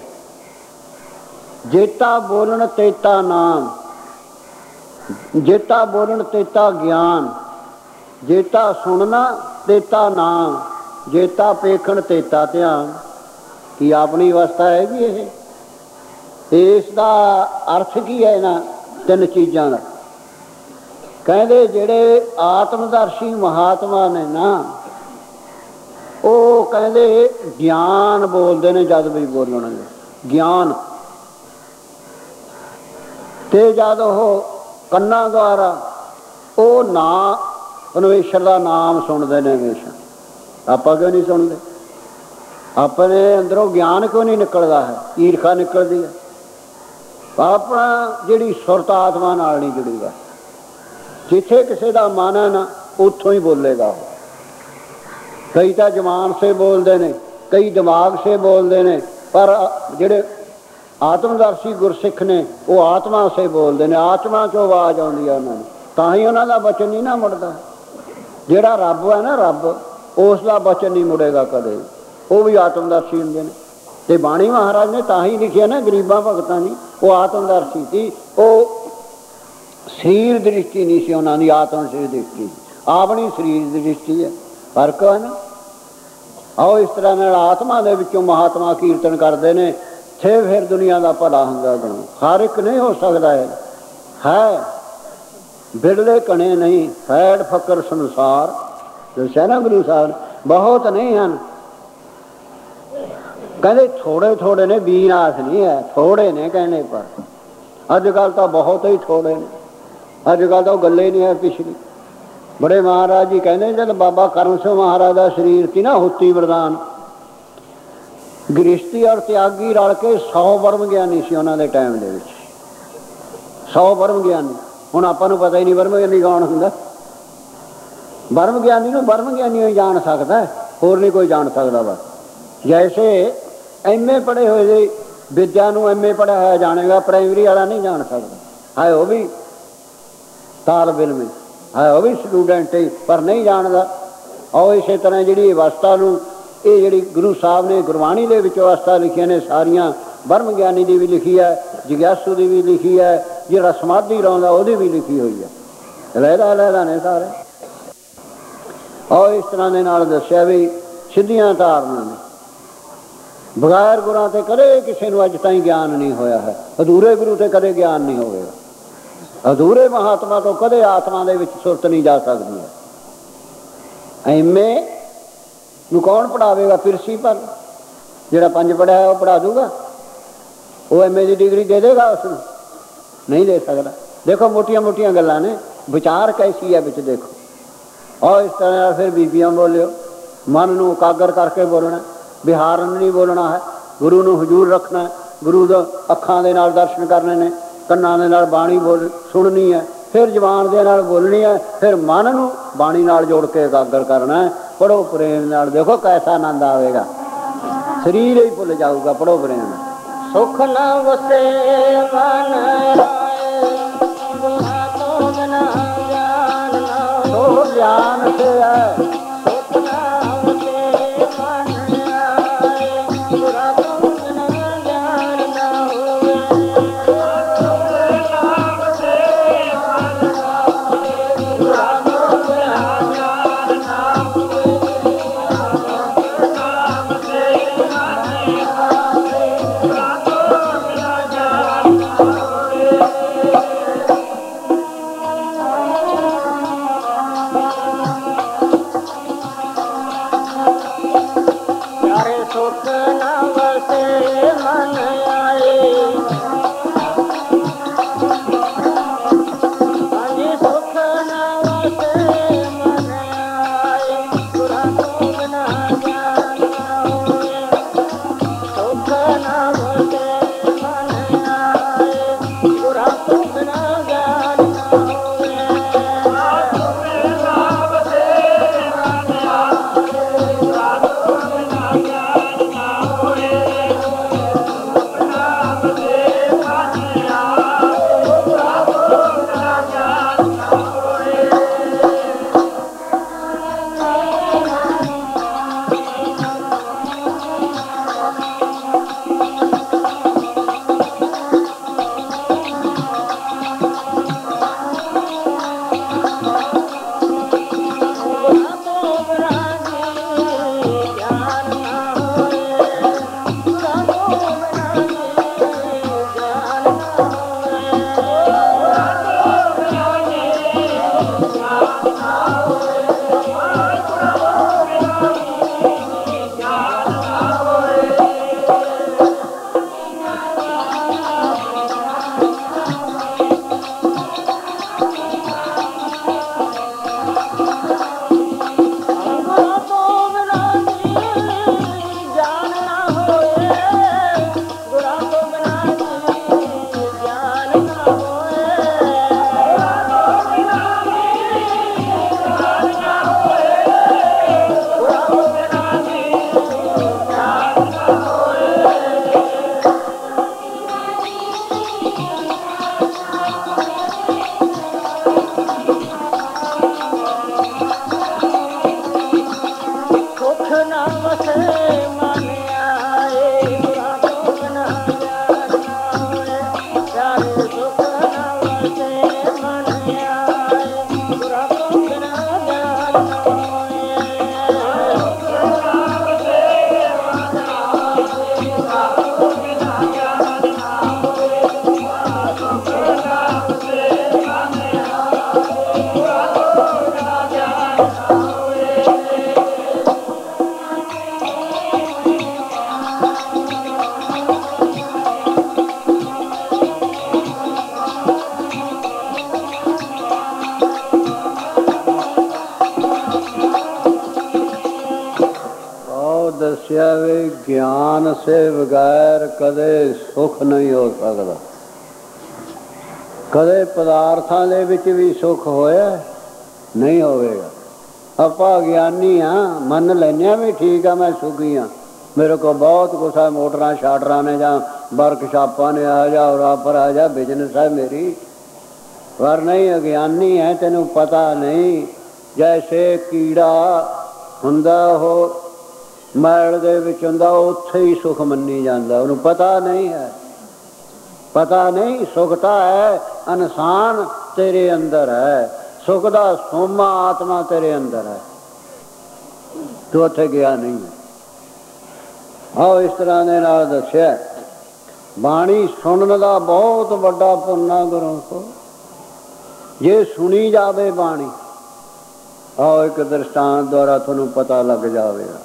ਜੇਤਾ ਬੋਲਣ ਤੇਤਾ ਨਾਮ, ਜੇਤਾ ਬੋਲਣ ਤੇਤਾ ਗਿਆਨ, ਜੇਤਾ ਸੁਣਨਾ ਤੇਤਾ ਨਾਮ, ਜੇਤਾ ਪੇਖਣ ਤੇਤਾ ਧਿਆਨ। ਕੀ ਆਪਣੀ ਅਵਸਥਾ ਹੈਗੀ ਇਹ? ਇਸ ਦਾ ਅਰਥ ਕੀ ਹੈ ਇਹਨਾਂ ਤਿੰਨ ਚੀਜ਼ਾਂ ਦਾ? ਕਹਿੰਦੇ ਜਿਹੜੇ ਆਤਮਦਰਸ਼ੀ ਮਹਾਤਮਾ ਨੇ ਨਾ, ਉਹ ਕਹਿੰਦੇ ਗਿਆਨ ਬੋਲਦੇ ਨੇ ਜਦ ਵੀ ਬੋਲਣਗੇ, ਗਿਆਨ। ਤੇ ਜਦ ਉਹ ਕੰਨਾਂ ਦੁਆਰਾ ਉਹ ਨਾਂ ਪਰਮੇਸ਼ਰ ਦਾ ਨਾਮ ਸੁਣਦੇ ਨੇ ਹਮੇਸ਼ਾ। ਆਪਾਂ ਕਿਉਂ ਨਹੀਂ ਸੁਣਦੇ? ਆਪਣੇ ਅੰਦਰੋਂ ਗਿਆਨ ਕਿਉਂ ਨਹੀਂ ਨਿਕਲਦਾ ਹੈ? ਈਰਖਾ ਨਿਕਲਦੀ ਹੈ, ਆਪਣਾ ਜਿਹੜੀ ਸੁਰਤ ਆਤਮਾ ਨਾਲ ਨਹੀਂ ਜੁੜੀ ਵਾ। ਜਿੱਥੇ ਕਿਸੇ ਦਾ ਮਨ ਹੈ ਨਾ ਉੱਥੋਂ ਹੀ ਬੋਲੇਗਾ। ਕਈ ਤਾਂ ਜ਼ਬਾਨ ਸੇ ਬੋਲਦੇ ਨੇ, ਕਈ ਦਿਮਾਗ ਸੇ ਬੋਲਦੇ ਨੇ, ਪਰ ਜਿਹੜੇ ਆਤਮਦਰਸ਼ੀ ਗੁਰਸਿੱਖ ਨੇ ਉਹ ਆਤਮਾ ਸੇ ਬੋਲਦੇ ਨੇ। ਆਤਮਾ 'ਚੋਂ ਆਵਾਜ਼ ਆਉਂਦੀ ਹੈ ਉਹਨਾਂ ਨੂੰ, ਤਾਂ ਹੀ ਉਹਨਾਂ ਦਾ ਬਚਨ ਨਹੀਂ ਨਾ ਮੁੜਦਾ। ਜਿਹੜਾ ਰੱਬ ਹੈ ਨਾ, ਰੱਬ, ਉਸ ਦਾ ਬਚਨ ਨਹੀਂ ਮੁੜੇਗਾ ਕਦੇ। ਉਹ ਵੀ ਆਤਮਦਰਸ਼ੀ ਹੁੰਦੇ ਨੇ। ਤੇ ਬਾਣੀ ਮਹਾਰਾਜ ਨੇ ਤਾਂ ਹੀ ਲਿਖਿਆ ਨਾ, ਗਰੀਬਾਂ ਭਗਤਾਂ ਦੀ। ਉਹ ਆਤਮਦਰਸ਼ੀ ਸੀ, ਉਹ ਸਰੀਰ ਦ੍ਰਿਸ਼ਟੀ ਨਹੀਂ ਸੀ ਉਹਨਾਂ ਦੀ, ਆਤਮ ਸਰੀਰ ਦ੍ਰਿਸ਼ਟੀ, ਆਪਣੀ ਸਰੀਰ ਦੀ ਦ੍ਰਿਸ਼ਟੀ ਹੈ। ਫਰਕ ਹੈ ਨਾ। ਆਓ ਇਸ ਤਰ੍ਹਾਂ ਨਾਲ ਆਤਮਾ ਦੇ ਵਿੱਚੋਂ ਮਹਾਤਮਾ ਕੀਰਤਨ ਕਰਦੇ ਨੇ, ਥੇ ਫਿਰ ਦੁਨੀਆ ਦਾ ਭਲਾ ਹੁੰਦਾ ਬਣੋ। ਹਰ ਇੱਕ ਨਹੀਂ ਹੋ ਸਕਦਾ ਹੈ, ਹੈ ਬਿਰਲੇ ਕਣੇ ਨਹੀਂ, ਫੈੜ ਫਕਰ ਸੰਸਾਰ। ਦੱਸਿਆ ਨਾ ਗੁਰੂ ਸਾਹਿਬ ਨੇ, ਬਹੁਤ ਨਹੀਂ ਹਨ। ਕਹਿੰਦੇ ਥੋੜੇ ਥੋੜੇ ਨੇ, ਵੀਨਾਸ਼ ਨਹੀਂ ਹੈ, ਥੋੜੇ ਨੇ ਕਹਿੰਦੇ। ਪਰ ਅੱਜ ਕੱਲ੍ਹ ਤਾਂ ਬਹੁਤ ਹੀ ਥੋੜੇ ਨੇ। ਅੱਜ ਕੱਲ੍ਹ ਤਾਂ ਉਹ ਗੱਲੇ ਨਹੀਂ ਹੈ ਪਿਛਲੀ। ਬੜੇ ਮਹਾਰਾਜ ਜੀ ਕਹਿੰਦੇ ਜਦ ਬਾਬਾ ਕਰਮ ਸਿੰਘ ਮਹਾਰਾਜ ਦਾ ਸਰੀਰ ਸੀ ਨਾ, ਹੁੱਤੀ ਵਰਦਾਨ, ਗ੍ਰਿਸ਼ਤੀ ਔਰ ਤਿਆਗੀ ਰਲ ਕੇ ਸੌ ਬਰਮ ਗਿਆਨੀ ਸੀ ਉਹਨਾਂ ਦੇ ਟਾਈਮ ਦੇ ਵਿੱਚ। ਸੌ ਬਰਮ ਗਿਆਨੀ। ਹੁਣ ਆਪਾਂ ਨੂੰ ਪਤਾ ਹੀ ਨਹੀਂ ਬਰਮ ਗਿਆਨੀ ਕੌਣ ਹੁੰਦਾ। ਬਰਮ ਗਿਆਨੀ ਨੂੰ ਬਰਮ ਗਿਆਨੀ ਹੀ ਜਾਣ ਸਕਦਾ, ਹੋਰ ਨਹੀਂ ਕੋਈ ਜਾਣ ਸਕਦਾ। ਬਸ ਜੈਸੇ ਐਮ ਏ ਪੜ੍ਹੇ ਹੋਏ ਜੀ, ਵਿਦਿਆ ਨੂੰ ਐਮ ਏ ਪੜ੍ਹਿਆ ਹੋਇਆ ਜਾਣੇਗਾ, ਪ੍ਰਾਇਮਰੀ ਵਾਲਾ ਨਹੀਂ ਜਾਣ ਸਕਦਾ। ਹੈ ਉਹ ਵੀ ਤਾਲਬ ਇਲਮ ਹੈ, ਉਹ ਵੀ ਸਟੂਡੈਂਟ ਹੀ, ਪਰ ਨਹੀਂ ਜਾਣਦਾ। ਔਰ ਇਸੇ ਤਰ੍ਹਾਂ ਜਿਹੜੀ ਅਵਸਥਾ ਨੂੰ, ਇਹ ਜਿਹੜੀ ਗੁਰੂ ਸਾਹਿਬ ਨੇ ਗੁਰਬਾਣੀ ਦੇ ਵਿੱਚ ਅਵਸਥਾ ਲਿਖੀਆਂ ਨੇ ਸਾਰੀਆਂ, ਬਰਮ ਗਿਆਨੀ ਦੀ ਵੀ ਲਿਖੀ ਹੈ, ਜਗਿਆਸੂ ਦੀ ਵੀ ਲਿਖੀ ਹੈ, ਜਿਹੜਾ ਸਮਾਧੀ ਲਾਉਂਦਾ ਉਹਦੀ ਵੀ ਲਿਖੀ ਹੋਈ ਹੈ। ਲਹਿਦਾ ਲਹਿਦਾ ਨੇ ਸਾਰੇ। ਔਰ ਇਸ ਤਰ੍ਹਾਂ ਦੇ ਨਾਲ ਦੱਸਿਆ ਵੀ ਸਿੱਧੀਆਂ ਧਾਰਨਾ ਨੇ। ਬਗੈਰ ਗੁਰਾਂ ਤੇ ਕਦੇ ਕਿਸੇ ਨੂੰ ਅੱਜ ਤਾਈਂ ਗਿਆਨ ਨਹੀਂ ਹੋਇਆ ਹੈ। ਅਧੂਰੇ ਗੁਰੂ ਤੇ ਕਦੇ ਗਿਆਨ ਨਹੀਂ ਹੋਵੇਗਾ। ਅਧੂਰੇ ਮਹਾਤਮਾ ਤੋਂ ਕਦੇ ਆਤਮਾ ਦੇ ਵਿੱਚ ਸੁਰਤ ਨਹੀਂ ਜਾ ਸਕਦੀ ਹੈ। ਐਮ ਏ ਨੂੰ ਕੌਣ ਪੜ੍ਹਾਵੇਗਾ? ਪਿਰਸੀ ਪਰ ਜਿਹੜਾ ਪੰਜ ਪੜ੍ਹਿਆ ਹੈ ਉਹ ਪੜ੍ਹਾ ਦੂਗਾ? ਉਹ ਐਮ ਏ ਦੀ ਡਿਗਰੀ ਦੇ ਦੇਗਾ ਉਸ ਨੂੰ? ਨਹੀਂ ਦੇ ਸਕਦਾ। ਦੇਖੋ ਮੋਟੀਆਂ ਮੋਟੀਆਂ ਗੱਲਾਂ ਨੇ, ਵਿਚਾਰ ਕੈਸੀ ਹੈ ਵਿੱਚ ਦੇਖੋ। ਔਰ ਇਸ ਤਰ੍ਹਾਂ ਫਿਰ ਬੀਬੀਆਂ ਬੋਲਿਓ, ਮਨ ਨੂੰ ਇਕਾਗਰ ਕਰਕੇ ਬੋਲਣਾ, ਵਿਹਾਰਨ ਨਹੀਂ ਬੋਲਣਾ ਹੈ। ਗੁਰੂ ਨੂੰ ਹਜ਼ੂਰ ਰੱਖਣਾ, ਗੁਰੂ ਦਾ ਅੱਖਾਂ ਦੇ ਨਾਲ ਦਰਸ਼ਨ ਕਰਨੇ ਨੇ, ਕੰਨਾਂ ਦੇ ਨਾਲ ਬਾਣੀ ਬੋਲ ਸੁਣਨੀ ਹੈ, ਫਿਰ ਜ਼ਬਾਨ ਦੇ ਨਾਲ ਬੋਲਣੀ ਹੈ, ਫਿਰ ਮਨ ਨੂੰ ਬਾਣੀ ਨਾਲ ਜੋੜ ਕੇ ਇਕਾਗਰ ਕਰਨਾ ਹੈ। ਪੜ੍ਹੋ ਪ੍ਰੇਮ ਨਾਲ, ਦੇਖੋ ਕੈਸਾ ਆਨੰਦ ਆਵੇਗਾ। ਸਰੀਰ ਹੀ ਭੁੱਲ ਜਾਊਗਾ, ਪੜ੍ਹੋ ਪ੍ਰੇਮ ਨਾਲ। ਸੁਖ ਨਾ ਵਸੇ ਮਨ ਆਏ, ਗੁਰਾਂ ਤੋਂ ਬਿਨਾ ਗਿਆਨ ਨਾ ਸੋ ਗਿਆਨ ਸੇ ਹੈ। ਸੁਖ ਨਾ ਵਸੇ ਮਨ ਆਏ, ਗੁਰਾਂ ਤੋਂ ਬਿਨਾ ਗਿਆਨ ਨਾ ਹੋਵੇ। ਸੁਖ ਨਾ ਵਸੇ ਮਨ ਆਏ, ਗੁਰਾਂ ਤੋਂ ਬਿਨਾ ਗਿਆਨ ਨਾ ਹੋਵੇ। ਸੁਖ ਨਾ ਵਸੇ ਮਨ ਆਏ, ਗੁਰਾਂ ਤੋਂ ਬਿਨਾ ਗਿਆਨ ਨਾ ਹੋਵੇ। ਪਿਆਰੇ ਸੁਖ ਨਾ ਵਸੇ ਮਨ ਆਏ, ਹਾਂਜੀ ਸੁਖ ਨਾ ਵਸੇ ਮਨ ਆਏ, ਗੁਰਾਂ ਤੋਂ ਬਿਨਾ ਗਿਆਨ ਨਾ ਹੋਵੇ। ਸੁਖ ਨਾ ਵਸੇ ਮਨ ਆਏ, ਗੁਰਾਂ ਤੋਂ ਬਿਨਾ ਗਿਆਨ ਨਾ ਹੋਵੇ। ਸੁਖ ਨਾ ਵਸੇ ਮਨ ਆਏ, ਗੁਰਾਂ ਤੋਂ ਬਿਨਾ ਗਿਆਨ ਨਾ ਦੱਸਿਆ ਵੀ ਗਿਆਨ ਸੇ ਬਗੈਰ ਕਦੇ ਸੁਖ ਨਹੀਂ ਹੋ ਸਕਦਾ। ਕਦੇ ਪਦਾਰਥਾਂ ਦੇ ਵਿੱਚ ਵੀ ਸੁਖ ਹੋਇਆ ਨਹੀਂ ਹੋਵੇਗਾ। ਆਪਾਂ ਗਿਆਨੀ ਹਾਂ, ਮੰਨ ਲੈਂਦੇ ਹਾਂ ਵੀ ਠੀਕ ਆ ਮੈਂ ਸੁਖੀ ਹਾਂ, ਮੇਰੇ ਕੋਲ ਬਹੁਤ ਕੁਛ ਹੈ, ਮੋਟਰਾਂ ਸ਼ਾਟਰਾਂ ਨੇ ਜਾਂ ਵਰਕਸ਼ਾਪਾਂ ਨੇ ਆ ਜਾ ਉਰਾ ਪਰ ਆ ਜਾ ਬਿਜਨਸ ਹੈ ਮੇਰੀ, ਪਰ ਨਹੀਂ ਅਗਿਆਨੀ ਹੈ, ਤੈਨੂੰ ਪਤਾ ਨਹੀਂ। ਜੈਸੇ ਕੀੜਾ ਹੁੰਦਾ ਉਹ ਮੈਲ ਦੇ ਵਿੱਚ ਹੁੰਦਾ, ਉੱਥੇ ਹੀ ਸੁਖ ਮੰਨੀ ਜਾਂਦਾ, ਉਹਨੂੰ ਪਤਾ ਨਹੀਂ ਹੈ, ਪਤਾ ਨਹੀਂ। ਸੁਖ ਤਾਂ ਹੈ ਇਨਸਾਨ ਤੇਰੇ ਅੰਦਰ ਹੈ, ਸੁਖ ਦਾ ਸੋਮਾ ਆਤਮਾ ਤੇਰੇ ਅੰਦਰ ਹੈ, ਤੂੰ ਉੱਥੇ ਗਿਆ ਨਹੀਂ। ਆਓ ਇਸ ਤਰ੍ਹਾਂ ਦੇ ਨਾਲ ਦੱਸਿਆ ਬਾਣੀ ਸੁਣਨ ਦਾ ਬਹੁਤ ਵੱਡਾ ਪੁੰਨਾ ਗੁਰੂ ਕੋ, ਜੇ ਸੁਣੀ ਜਾਵੇ ਬਾਣੀ। ਆਓ ਇੱਕ ਦ੍ਰਿਸ਼ਟਾਂਤ ਦੁਆਰਾ ਤੁਹਾਨੂੰ ਪਤਾ ਲੱਗ ਜਾਵੇਗਾ।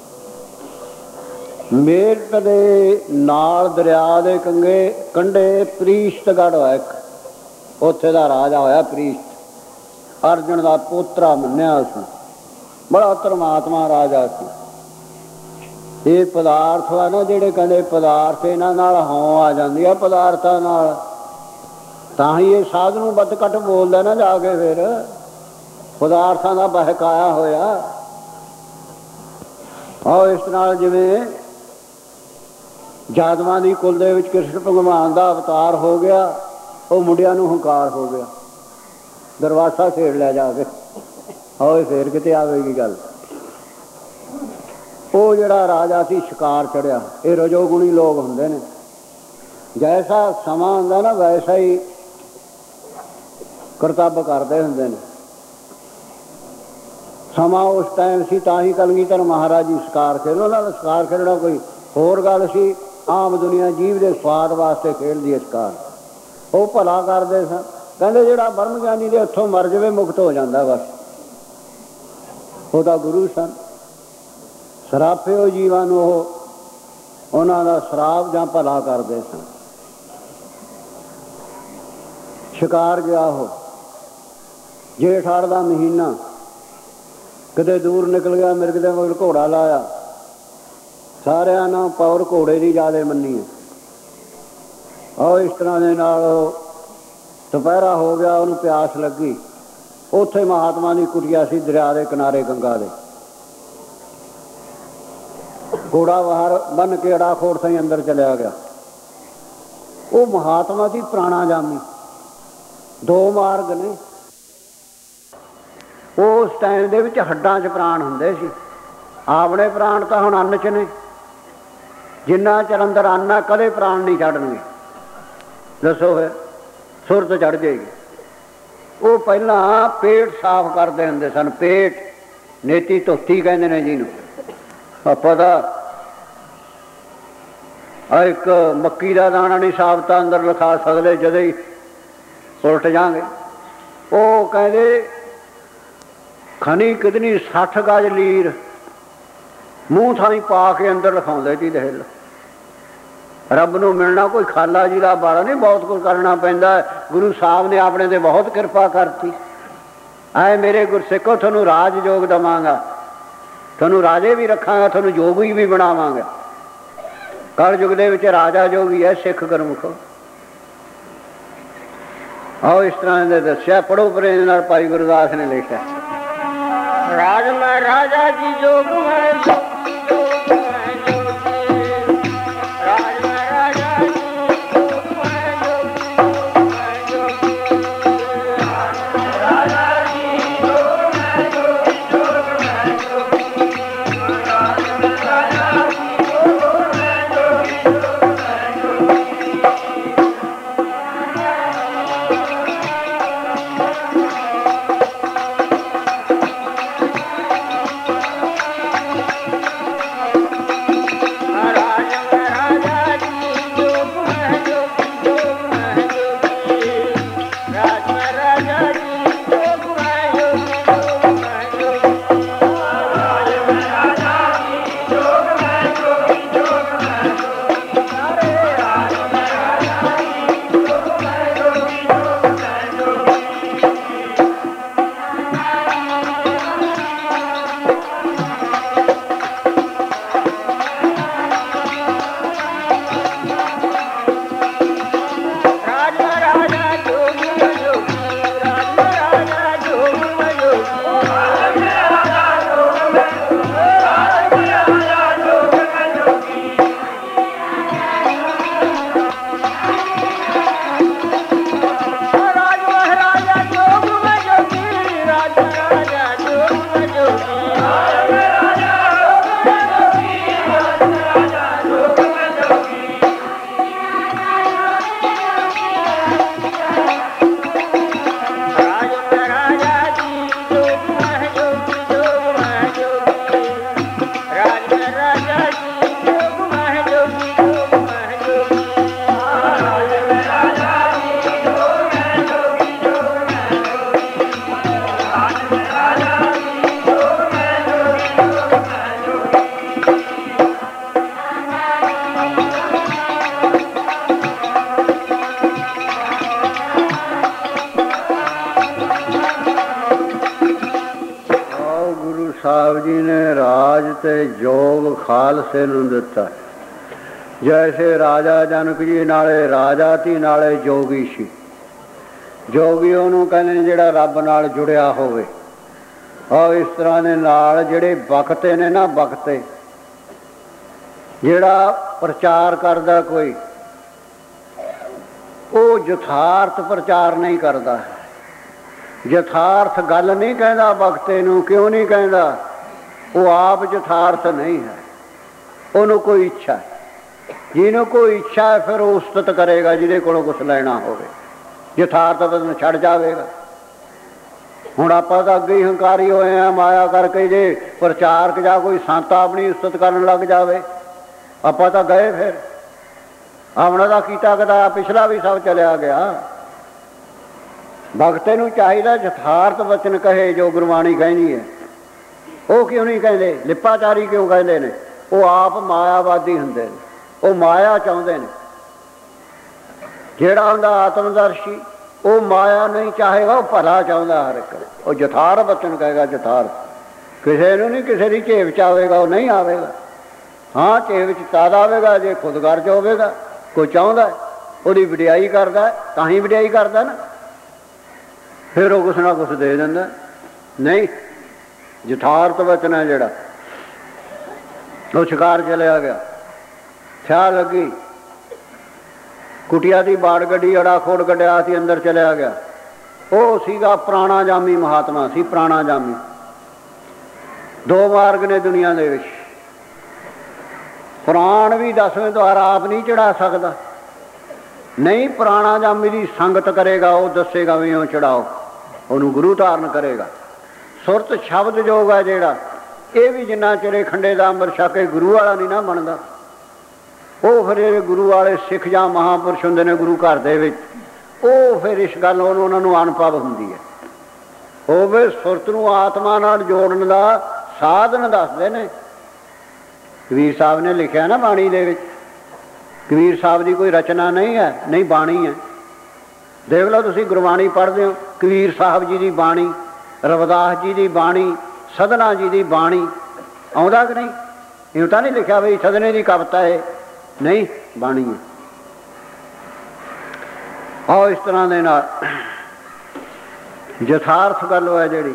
ਮੇਰਠ ਦੇ ਨਾਲ ਦਰਿਆ ਦੇ ਕੰਗੇ ਕੰਢੇ ਪ੍ਰੀਸ਼ਤਗੜ੍ਹ ਹੋਇਆ ਇੱਕ, ਉੱਥੇ ਦਾ ਰਾਜਾ ਹੋਇਆ ਪ੍ਰੀਸ਼ਤ, ਅਰਜਨ ਦਾ ਪੋਤਰਾ ਮੰਨਿਆ ਉਸਨੂੰ, ਬੜਾ ਧਰਮਾਤਮਾ ਰਾਜਾ ਸੀ। ਇਹ ਪਦਾਰਥ ਵਾ ਨਾ ਜਿਹੜੇ ਕਹਿੰਦੇ ਪਦਾਰਥ, ਇਹਨਾਂ ਨਾਲ ਹੋਂ ਆ ਜਾਂਦੀ ਆ ਪਦਾਰਥਾਂ ਨਾਲ, ਤਾਂ ਹੀ ਇਹ ਸਾਧ ਨੂੰ ਵੱਧ ਘੱਟ ਬੋਲਦਾ ਨਾ ਜਾ ਕੇ, ਫਿਰ ਪਦਾਰਥਾਂ ਦਾ ਬਹਿਕਾਇਆ ਹੋਇਆ। ਆਹ ਇਸ ਨਾਲ ਜਿਵੇਂ ਜਾਦਵਾਂ ਦੀ ਕੁਲ ਦੇ ਵਿੱਚ ਕ੍ਰਿਸ਼ਨ ਭਗਵਾਨ ਦਾ ਅਵਤਾਰ ਹੋ ਗਿਆ, ਉਹ ਮੁੰਡਿਆਂ ਨੂੰ ਹੰਕਾਰ ਹੋ ਗਿਆ, ਦਰਵਾਜ਼ਾ ਛੇੜ ਲਿਆ ਜਾ ਕੇ। ਆਓ ਫੇਰ ਕਿਤੇ ਆਵੇਗੀ ਗੱਲ। ਉਹ ਜਿਹੜਾ ਰਾਜਾ ਸੀ ਸ਼ਿਕਾਰ ਚੜਿਆ, ਇਹ ਰਜੋਗੁਣੀ ਲੋਕ ਹੁੰਦੇ ਨੇ, ਜੈਸਾ ਸਮਾਂ ਹੁੰਦਾ ਨਾ ਵੈਸਾ ਹੀ ਕਰਤੱਵ ਕਰਦੇ ਹੁੰਦੇ ਨੇ। ਸਮਾਂ ਉਸ ਟਾਈਮ ਸੀ, ਤਾਂ ਹੀ ਕਲਗੀਧਰ ਮਹਾਰਾਜ ਜੀ ਸ਼ਿਕਾਰ ਖੇਡ, ਉਹਨਾਂ ਦਾ ਸ਼ਿਕਾਰ ਖੇਡਣਾ ਕੋਈ ਹੋਰ ਗੱਲ ਸੀ, ਆਮ ਦੁਨੀਆ ਜੀਵ ਦੇ ਸਵਾਦ ਵਾਸਤੇ ਖੇਡਦੀ ਹੈ ਸ਼ਿਕਾਰ। ਉਹ ਭਲਾ ਕਰਦੇ ਸਨ, ਕਹਿੰਦੇ ਜਿਹੜਾ ਬ੍ਰਹਮ ਗਿਆਨੀ ਦੇ ਹੱਥੋਂ ਮਰ ਜਾਵੇ ਮੁਕਤ ਹੋ ਜਾਂਦਾ ਬਸ, ਉਹਦਾ ਗੁਰੂ ਸਨ। ਸਰਾਪਿਓ ਜੀਵਾਂ ਨੂੰ ਉਹ ਉਹਨਾਂ ਦਾ ਸ਼ਰਾਪ ਜਾਂ ਭਲਾ ਕਰਦੇ ਸਨ। ਸ਼ਿਕਾਰ ਗਿਆ ਉਹ, ਜੇਠ ਹਾੜ ਦਾ ਮਹੀਨਾ, ਕਿਤੇ ਦੂਰ ਨਿਕਲ ਗਿਆ, ਮਿਰਗ ਦੇ ਮਗਰ ਘੋੜਾ ਲਾਇਆ, ਸਾਰਿਆਂ ਨਾਲ ਪਾਵਰ ਘੋੜੇ ਦੀ ਜ਼ਿਆਦਾ ਮੰਨੀ ਹੈ। ਆਹ ਇਸ ਤਰ੍ਹਾਂ ਦੇ ਨਾਲ ਦੁਪਹਿਰਾ ਹੋ ਗਿਆ, ਉਹਨੂੰ ਪਿਆਸ ਲੱਗੀ, ਉੱਥੇ ਮਹਾਤਮਾ ਦੀ ਕੁਟੀਆ ਸੀ ਦਰਿਆ ਦੇ ਕਿਨਾਰੇ ਗੰਗਾ ਦੇ। ਘੋੜਾ ਬਾਹਰ ਬੰਨ ਕੇ ਅੜਾ ਖੋੜ ਸਾਈ ਅੰਦਰ ਚਲਿਆ ਗਿਆ। ਉਹ ਮਹਾਤਮਾ ਦੀ ਪ੍ਰਾਣਾ ਜਾਮੀ, ਦੋ ਮਾਰਗ ਨੇ। ਉਸ ਟਾਈਮ ਦੇ ਵਿੱਚ ਹੱਡਾਂ 'ਚ ਪ੍ਰਾਣ ਹੁੰਦੇ ਸੀ, ਆਪਣੇ ਪ੍ਰਾਣ ਤਾਂ ਹੁਣ ਅੰਨ 'ਚ ਨੇ। ਜਿੰਨਾ ਚਿਰ ਅੰਦਰ ਅੰਨ ਆ ਕਦੇ ਪ੍ਰਾਣ ਨਹੀਂ ਛੱਡਣਗੇ। ਦੱਸੋ ਫਿਰ, ਸੁਰਤ ਚੜ੍ਹ ਜਾਏਗੀ। ਉਹ ਪਹਿਲਾਂ ਪੇਟ ਸਾਫ਼ ਕਰਦੇ ਹੁੰਦੇ ਸਨ, ਪੇਟ, ਨੇਤੀ ਧੋਤੀ ਕਹਿੰਦੇ ਨੇ ਜਿਹਨੂੰ। ਆਪਾਂ ਤਾਂ ਆ ਇੱਕ ਮੱਕੀ ਦਾ ਦਾਣਾ ਨਹੀਂ ਸਾਫ਼ ਤਾਂ ਅੰਦਰ ਲਿਖਾ ਸਕਦੇ, ਜਦੋਂ ਹੀ ਉਲਟ ਜਾਵਾਂਗੇ। ਉਹ ਕਹਿੰਦੇ ਖਣੀ ਕਿਤਨੀ ਸੱਠ ਗਜ ਲੀਰ ਮੂੰਹ ਥਾਈ ਪਾ ਕੇ ਅੰਦਰ ਲਿਖਾਉਂਦੇ ਸੀ। ਦੇਖ ਲਓ, ਰੱਬ ਨੂੰ ਮਿਲਣਾ ਕੋਈ ਖਾਲਾ ਜੀ ਦਾ ਬਾਰਾ ਨਹੀਂ, ਬਹੁਤ ਕੁਝ ਕਰਨਾ ਪੈਂਦਾ। ਗੁਰੂ ਸਾਹਿਬ ਨੇ ਆਪਣੇ ਤੇ ਬਹੁਤ ਕਿਰਪਾ ਕਰਤੀ। ਆਏ ਮੇਰੇ ਗੁਰਸਿੱਖੋ, ਤੁਹਾਨੂੰ ਰਾਜ ਯੋਗ ਦੇਵਾਂਗਾ, ਤੁਹਾਨੂੰ ਰਾਜੇ ਵੀ ਰੱਖਾਂਗਾ, ਤੁਹਾਨੂੰ ਜੋਗੀ ਵੀ ਬਣਾਵਾਂਗਾ। ਕਲ ਯੁੱਗ ਦੇ ਵਿੱਚ ਰਾਜਾ ਜੋਗੀ ਹੈ ਸਿੱਖ ਗੁਰਮੁਖੋ। ਆਓ ਇਸ ਤਰ੍ਹਾਂ ਦੇ ਦੱਸਿਆ, ਪੜੋ ਪ੍ਰੇਮ ਨਾਲ ਭਾਈ ਗੁਰਦਾਸ ਨੇ ਲਿਖਿਆ। ਰਾਜ ਮੈਂ ਰਾਜਾ ਜੀ ਜੋਗ ਮੈਂ ਜੋਗੀ, ਜੋਗ ਮੈਂ ਜੋਗੀ, ਰਾਜ ਮੈਂ ਰਾਜਾ ਜੀ ਜੋਗ ਮੈਂ ਜੋਗੀ, ਜੋਗ ਮੈਂ ਜੋਗੀ, ਰਾਜ ਮੈਂ ਰਾਜਾ ਜੀ ਜੋਗ ਮੈਂ ਜੋਗੀ, ਜੋਗ ਮੈਂ ਜੋਗੀ, ਰਾਜ ਮੈਂ ਰਾਜਾ ਜੀ ਜੋਗ ਮੈਂ ਜੋਗੀ, ਜੋਗ ਮੈਂ ਜੋਗੀ। ਰਾਜ ਤੇ ਜੋਗ ਖਾਲਸੇ ਨੂੰ ਦਿੱਤਾ। ਜੈਸੇ ਰਾਜਾ ਜਨਕ ਜੀ ਨਾਲੇ ਰਾਜਾ ਸੀ ਨਾਲੇ ਜੋਗੀ ਸੀ। ਜੋਗੀ ਉਹਨੂੰ ਕਹਿੰਦੇ ਨੇ ਜਿਹੜਾ ਰੱਬ ਨਾਲ ਜੁੜਿਆ ਹੋਵੇ। ਔਰ ਇਸ ਤਰ੍ਹਾਂ ਦੇ ਨਾਲ ਜਿਹੜੇ ਬਖਤੇ ਨੇ ਨਾ, ਬਖਤੇ ਜਿਹੜਾ ਪ੍ਰਚਾਰ ਕਰਦਾ ਕੋਈ, ਉਹ ਯਥਾਰਥ ਪ੍ਰਚਾਰ ਨਹੀਂ ਕਰਦਾ, ਯਥਾਰਥ ਗੱਲ ਨਹੀਂ ਕਹਿੰਦਾ ਬਖਤੇ ਨੂੰ। ਕਿਉਂ ਨਹੀਂ ਕਹਿੰਦਾ? ਉਹ ਆਪ ਯਥਾਰਥ ਨਹੀਂ ਹੈ, ਉਹਨੂੰ ਕੋਈ ਇੱਛਾ। ਜਿਹਨੂੰ ਕੋਈ ਇੱਛਾ ਹੈ ਫਿਰ ਉਹ ਉਸਤਤ ਕਰੇਗਾ ਜਿਹਦੇ ਕੋਲੋਂ ਕੁਛ ਲੈਣਾ ਹੋਵੇ। ਯਥਾਰਥ ਤਾਂ ਛੱਡ ਜਾਵੇਗਾ। ਹੁਣ ਆਪਾਂ ਤਾਂ ਅੱਗੇ ਹੀ ਹੰਕਾਰੀ ਹੋਏ ਹਾਂ ਮਾਇਆ ਕਰਕੇ। ਜੇ ਪ੍ਰਚਾਰਕ ਜਾਂ ਕੋਈ ਸੰਤ ਆਪਣੀ ਉਸਤਤ ਕਰਨ ਲੱਗ ਜਾਵੇ, ਆਪਾਂ ਤਾਂ ਗਏ। ਫਿਰ ਆਪਣਾ ਦਾ ਕੀਤਾ ਕਦਾ ਪਿਛਲਾ ਵੀ ਸਭ ਚਲਿਆ ਗਿਆ। ਭਗਤੇ ਨੂੰ ਚਾਹੀਦਾ ਯਥਾਰਥ ਵਚਨ ਕਹੇ ਜੋ ਗੁਰਬਾਣੀ ਕਹਿੰਦੀ ਹੈ। ਉਹ ਕਿਉਂ ਨਹੀਂ ਕਹਿੰਦੇ? ਲਿਪਾਚਾਰੀ ਕਿਉਂ ਕਹਿੰਦੇ ਨੇ? ਉਹ ਆਪ ਮਾਇਆਵਾਦੀ ਹੁੰਦੇ ਨੇ, ਉਹ ਮਾਇਆ ਚਾਹੁੰਦੇ ਨੇ। ਜਿਹੜਾ ਹੁੰਦਾ ਆਤਮਦਰਸ਼ੀ ਉਹ ਮਾਇਆ ਨਹੀਂ ਚਾਹੇਗਾ, ਉਹ ਭਲਾ ਚਾਹੁੰਦਾ ਹਰ ਇੱਕ। ਉਹ ਯਥਾਰਥ ਵਚਨ ਕਹੇਗਾ। ਯਥਾਰਥ ਕਿਸੇ ਨੂੰ ਨਹੀਂ ਕਿਸੇ ਦੀ ਝੇਪ ਚ ਆਵੇਗਾ, ਉਹ ਨਹੀਂ ਆਵੇਗਾ। ਹਾਂ, ਝੇਪ ਚ ਤਦ ਆਵੇਗਾ ਜੇ ਖੁਦ ਘਰ ਚ ਹੋਵੇਗਾ। ਕੋਈ ਚਾਹੁੰਦਾ ਉਹਦੀ ਵਡਿਆਈ ਕਰਦਾ ਤਾਂ ਹੀ ਵਡਿਆਈ ਕਰਦਾ ਨਾ, ਫਿਰ ਉਹ ਕੁਛ ਨਾ ਕੁਛ ਦੇ ਦਿੰਦਾ। ਨਹੀਂ, ਯਥਾਰਥ ਵਚਨ ਹੈ ਜਿਹੜਾ। ਉਹ ਸ਼ਿਕਾਰ ਚਲਿਆ ਗਿਆ, ਥਿਆ ਲੱਗੀ, ਕੁਟੀਆ ਦੀ ਬਾੜ ਗੱਡੀ, ਅੜਾ ਖੋੜ ਕੱਢਿਆ ਸੀ, ਅੰਦਰ ਚਲਿਆ ਗਿਆ। ਉਹ ਸੀਗਾ ਪ੍ਰਾਣਾ ਜਾਮੀ ਮਹਾਤਮਾ ਸੀ। ਪ੍ਰਾਣਾ ਜਾਮੀ ਦੋ ਮਾਰਗ ਨੇ ਦੁਨੀਆ ਦੇ ਵਿੱਚ। ਪ੍ਰਾਣ ਵੀ ਦਸਵੇਂ ਦੁਆਰ ਆਪ ਨਹੀਂ ਚੜਾ ਸਕਦਾ। ਨਹੀਂ, ਪ੍ਰਾਣਾ ਜਾਮੀ ਦੀ ਸੰਗਤ ਕਰੇਗਾ, ਉਹ ਦੱਸੇਗਾ ਵੀ ਉਹ ਚੜਾਓ, ਉਹਨੂੰ ਗੁਰੂ ਧਾਰਨ ਕਰੇਗਾ। ਸੁਰਤ ਸ਼ਬਦ ਜੋਗ ਹੈ ਜਿਹੜਾ, ਇਹ ਵੀ ਜਿੰਨਾ ਚਿਰੇ ਖੰਡੇ ਦਾ ਅੰਮ੍ਰਿਤ ਛਕ ਕੇ ਗੁਰੂ ਵਾਲਾ ਨਹੀਂ ਨਾ ਬਣਦਾ, ਉਹ ਫਿਰ ਇਹ ਗੁਰੂ ਵਾਲੇ ਸਿੱਖ ਜਾਂ ਮਹਾਂਪੁਰਸ਼ ਹੁੰਦੇ ਨੇ ਗੁਰੂ ਘਰ ਦੇ ਵਿੱਚ, ਉਹ ਫਿਰ ਇਸ ਗੱਲ ਉਹਨੂੰ ਉਹਨਾਂ ਨੂੰ ਅਨੁਭਵ ਹੁੰਦੀ ਹੈ। ਉਹ ਫਿਰ ਸੁਰਤ ਨੂੰ ਆਤਮਾ ਨਾਲ ਜੋੜਨ ਦਾ ਸਾਧਨ ਦੱਸਦੇ ਨੇ। ਕਬੀਰ ਸਾਹਿਬ ਨੇ ਲਿਖਿਆ ਨਾ ਬਾਣੀ ਦੇ ਵਿੱਚ। ਕਬੀਰ ਸਾਹਿਬ ਦੀ ਕੋਈ ਰਚਨਾ ਨਹੀਂ ਹੈ, ਨਹੀਂ ਬਾਣੀ ਹੈ। ਦੇਖ ਲਓ ਤੁਸੀਂ ਗੁਰਬਾਣੀ ਪੜ੍ਹਦੇ ਹੋ, ਕਬੀਰ ਸਾਹਿਬ ਜੀ ਦੀ ਬਾਣੀ, ਰਵਿਦਾਸ ਜੀ ਦੀ ਬਾਣੀ, ਸਧਨਾ ਜੀ ਦੀ ਬਾਣੀ, ਆਉਂਦਾ ਕਿ ਨਹੀਂ? ਇਉਂ ਤਾਂ ਨਹੀਂ ਲਿਖਿਆ ਬਈ ਸਧਨੇ ਦੀ ਕਵਿਤਾ ਹੈ, ਨਹੀਂ, ਬਾਣੀ ਹੈ। ਆਓ ਇਸ ਤਰ੍ਹਾਂ ਦੇ ਨਾਲ ਯਥਾਰਥ ਗੱਲ ਹੈ ਜਿਹੜੀ,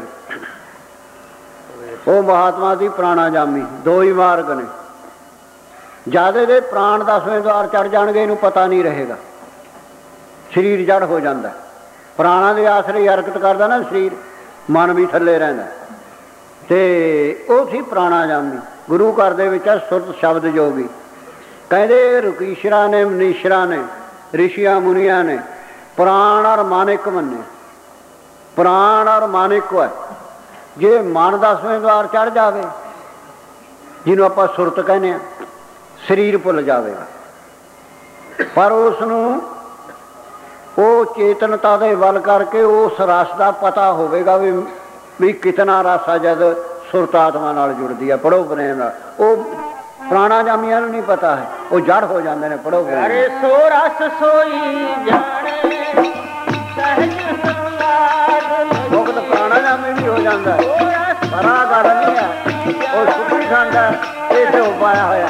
ਉਹ ਮਹਾਤਮਾ ਦੀ ਪ੍ਰਾਣਾ ਜਾਮੀ। ਦੋ ਹੀ ਮਾਰਗ ਨੇ। ਜਿਆਦੇ ਦੇ ਪ੍ਰਾਣ ਦਸਵੇਂ ਦੁਆਰ ਚੜ ਜਾਣਗੇ, ਇਹਨੂੰ ਪਤਾ ਨਹੀਂ ਰਹੇਗਾ, ਸਰੀਰ ਜੜ ਹੋ ਜਾਂਦਾ। ਪ੍ਰਾਣਾ ਦੇ ਆਸਰੇ ਹਰਕਤ ਕਰਦਾ ਨਾ ਸਰੀਰ, ਮਨ ਵੀ ਥੱਲੇ ਰਹਿੰਦਾ। ਤੇ ਉਹ ਸੀ ਪ੍ਰਾਣਾ ਜਾਮੀ। ਗੁਰੂ ਘਰ ਦੇ ਵਿੱਚ ਹੈ ਸੁਰਤ ਸ਼ਬਦ ਜੋਗੀ। ਕਹਿੰਦੇ ਰੁਕੀਸ਼ਰਾ ਨੇ, ਮਨੀਸ਼ਰਾ ਨੇ, ਰਿਸ਼ੀਆਂ ਮੁਨੀਆਂ ਨੇ ਪ੍ਰਾਣ ਔਰ ਮਾਨਿਕ ਮੰਨੇ। ਪ੍ਰਾਣ ਔਰ ਮਾਨਿਕ ਹੈ। ਜੇ ਮਨ ਦਸਵੇਂ ਦੁਆਰ ਚੜ ਜਾਵੇ, ਜਿਹਨੂੰ ਆਪਾਂ ਸੁਰਤ ਕਹਿੰਦੇ ਹਾਂ, ਸਰੀਰ ਭੁੱਲ ਜਾਵੇਗਾ। ਪਰ ਉਸ ਨੂੰ ਉਹ ਚੇਤਨਤਾ ਦੇ ਵੱਲ ਕਰਕੇ ਉਸ ਰਸ ਦਾ ਪਤਾ ਹੋਵੇਗਾ ਵੀ ਵੀ ਕਿਤਨਾ ਰਸ ਆ ਜਦ ਸੁਰਤ ਆਤਮਾ ਨਾਲ ਜੁੜਦੀ ਹੈ। ਪੜੋ ਪ੍ਰੇਮ ਨਾਲ। ਉਹ ਪ੍ਰਾਣਾ ਜਾਮੀਆਂ ਨੂੰ ਨਹੀਂ ਪਤਾ ਹੈ, ਉਹ ਜੜ ਹੋ ਜਾਂਦੇ ਨੇ। ਪੜੋ ਅਰੇ ਸੋ ਰਸ ਸੋਈ ਜਾਣੇ ਸਹਿਜ ਸੰਲਾਦ। ਮੁਕਤ ਪ੍ਰਾਣਾ ਜਾਮੀ ਵੀ ਹੋ ਜਾਂਦਾ ਹੈ, ਪਰ ਆਹ ਗੱਲ ਨਹੀਂ ਹੈ। ਉਹ ਸੁਖੀ ਖਾਂਦਾ, ਇਹ ਤੇ ਉਪਾਇਆ ਹੋਇਆ।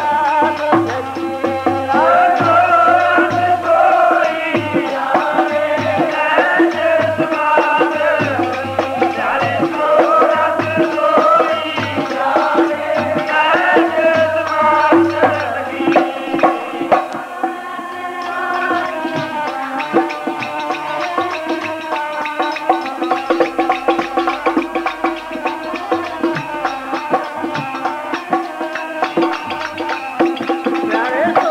That is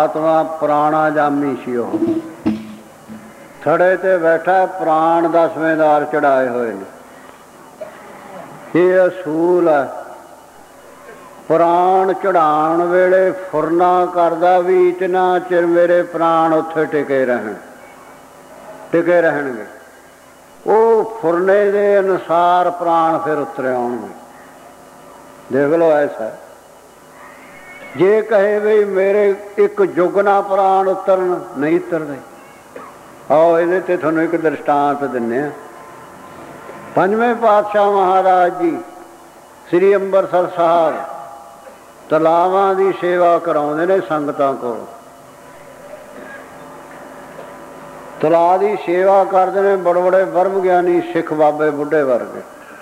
महात्मा प्राणा जामी सी। ਉਹ ਥੜੇ ਤੇ ਬੈਠਾ ਪ੍ਰਾਣ ਦਸਵੇਂ ਦਾਰ ਚੜਾਏ ਹੋਏ ਨੇ। ਇਹ ਅਸੂਲ ਹੈ। ਪ੍ਰਾਣ ਚੜਾਉਣ ਵੇਲੇ ਫੁਰਨਾ ਕਰਦਾ ਵੀ ਇਤਨਾ ਚਿਰ ਮੇਰੇ ਪ੍ਰਾਣ ਉੱਥੇ ਟਿਕੇ ਰਹਿਣ ਟਿਕੇ ਰਹਿਣਗੇ। ਉਹ ਫੁਰਨੇ ਦੇ ਅਨੁਸਾਰ ਪ੍ਰਾਣ ਫਿਰ ਉਤਰੇ ਆਉਣਗੇ। ਦੇਖ ਲਓ ਐਸਾ। ਜੇ ਕਹੇ ਵੀ ਮੇਰੇ ਇੱਕ ਜੁਗਨਾ ਪ੍ਰਾਣ ਉਤਰਨ, ਨਹੀਂ ਉਤਰਦੇ। ਆਓ ਇਹਦੇ ਤੇ ਤੁਹਾਨੂੰ ਇੱਕ ਦ੍ਰਿਸ਼ਟਾਂਤ ਦਿੰਦੇ ਹਾਂ। ਪੰਜਵੇਂ ਪਾਤਸ਼ਾਹ ਮਹਾਰਾਜ ਜੀ ਸ੍ਰੀ ਅੰਮ੍ਰਿਤਸਰ ਸਾਹਿਬ ਤਲਾਵਾਂ ਦੀ ਸੇਵਾ ਕਰਾਉਂਦੇ ਨੇ ਸੰਗਤਾਂ ਕੋਲ। ਤਲਾਅ ਦੀ ਸੇਵਾ ਕਰਦੇ ਨੇ ਬੜੇ ਬੜੇ ਬਰਮ ਗਿਆਨੀ ਸਿੱਖ ਬਾਬੇ ਬੁੱਢੇ ਵਰਗੇ।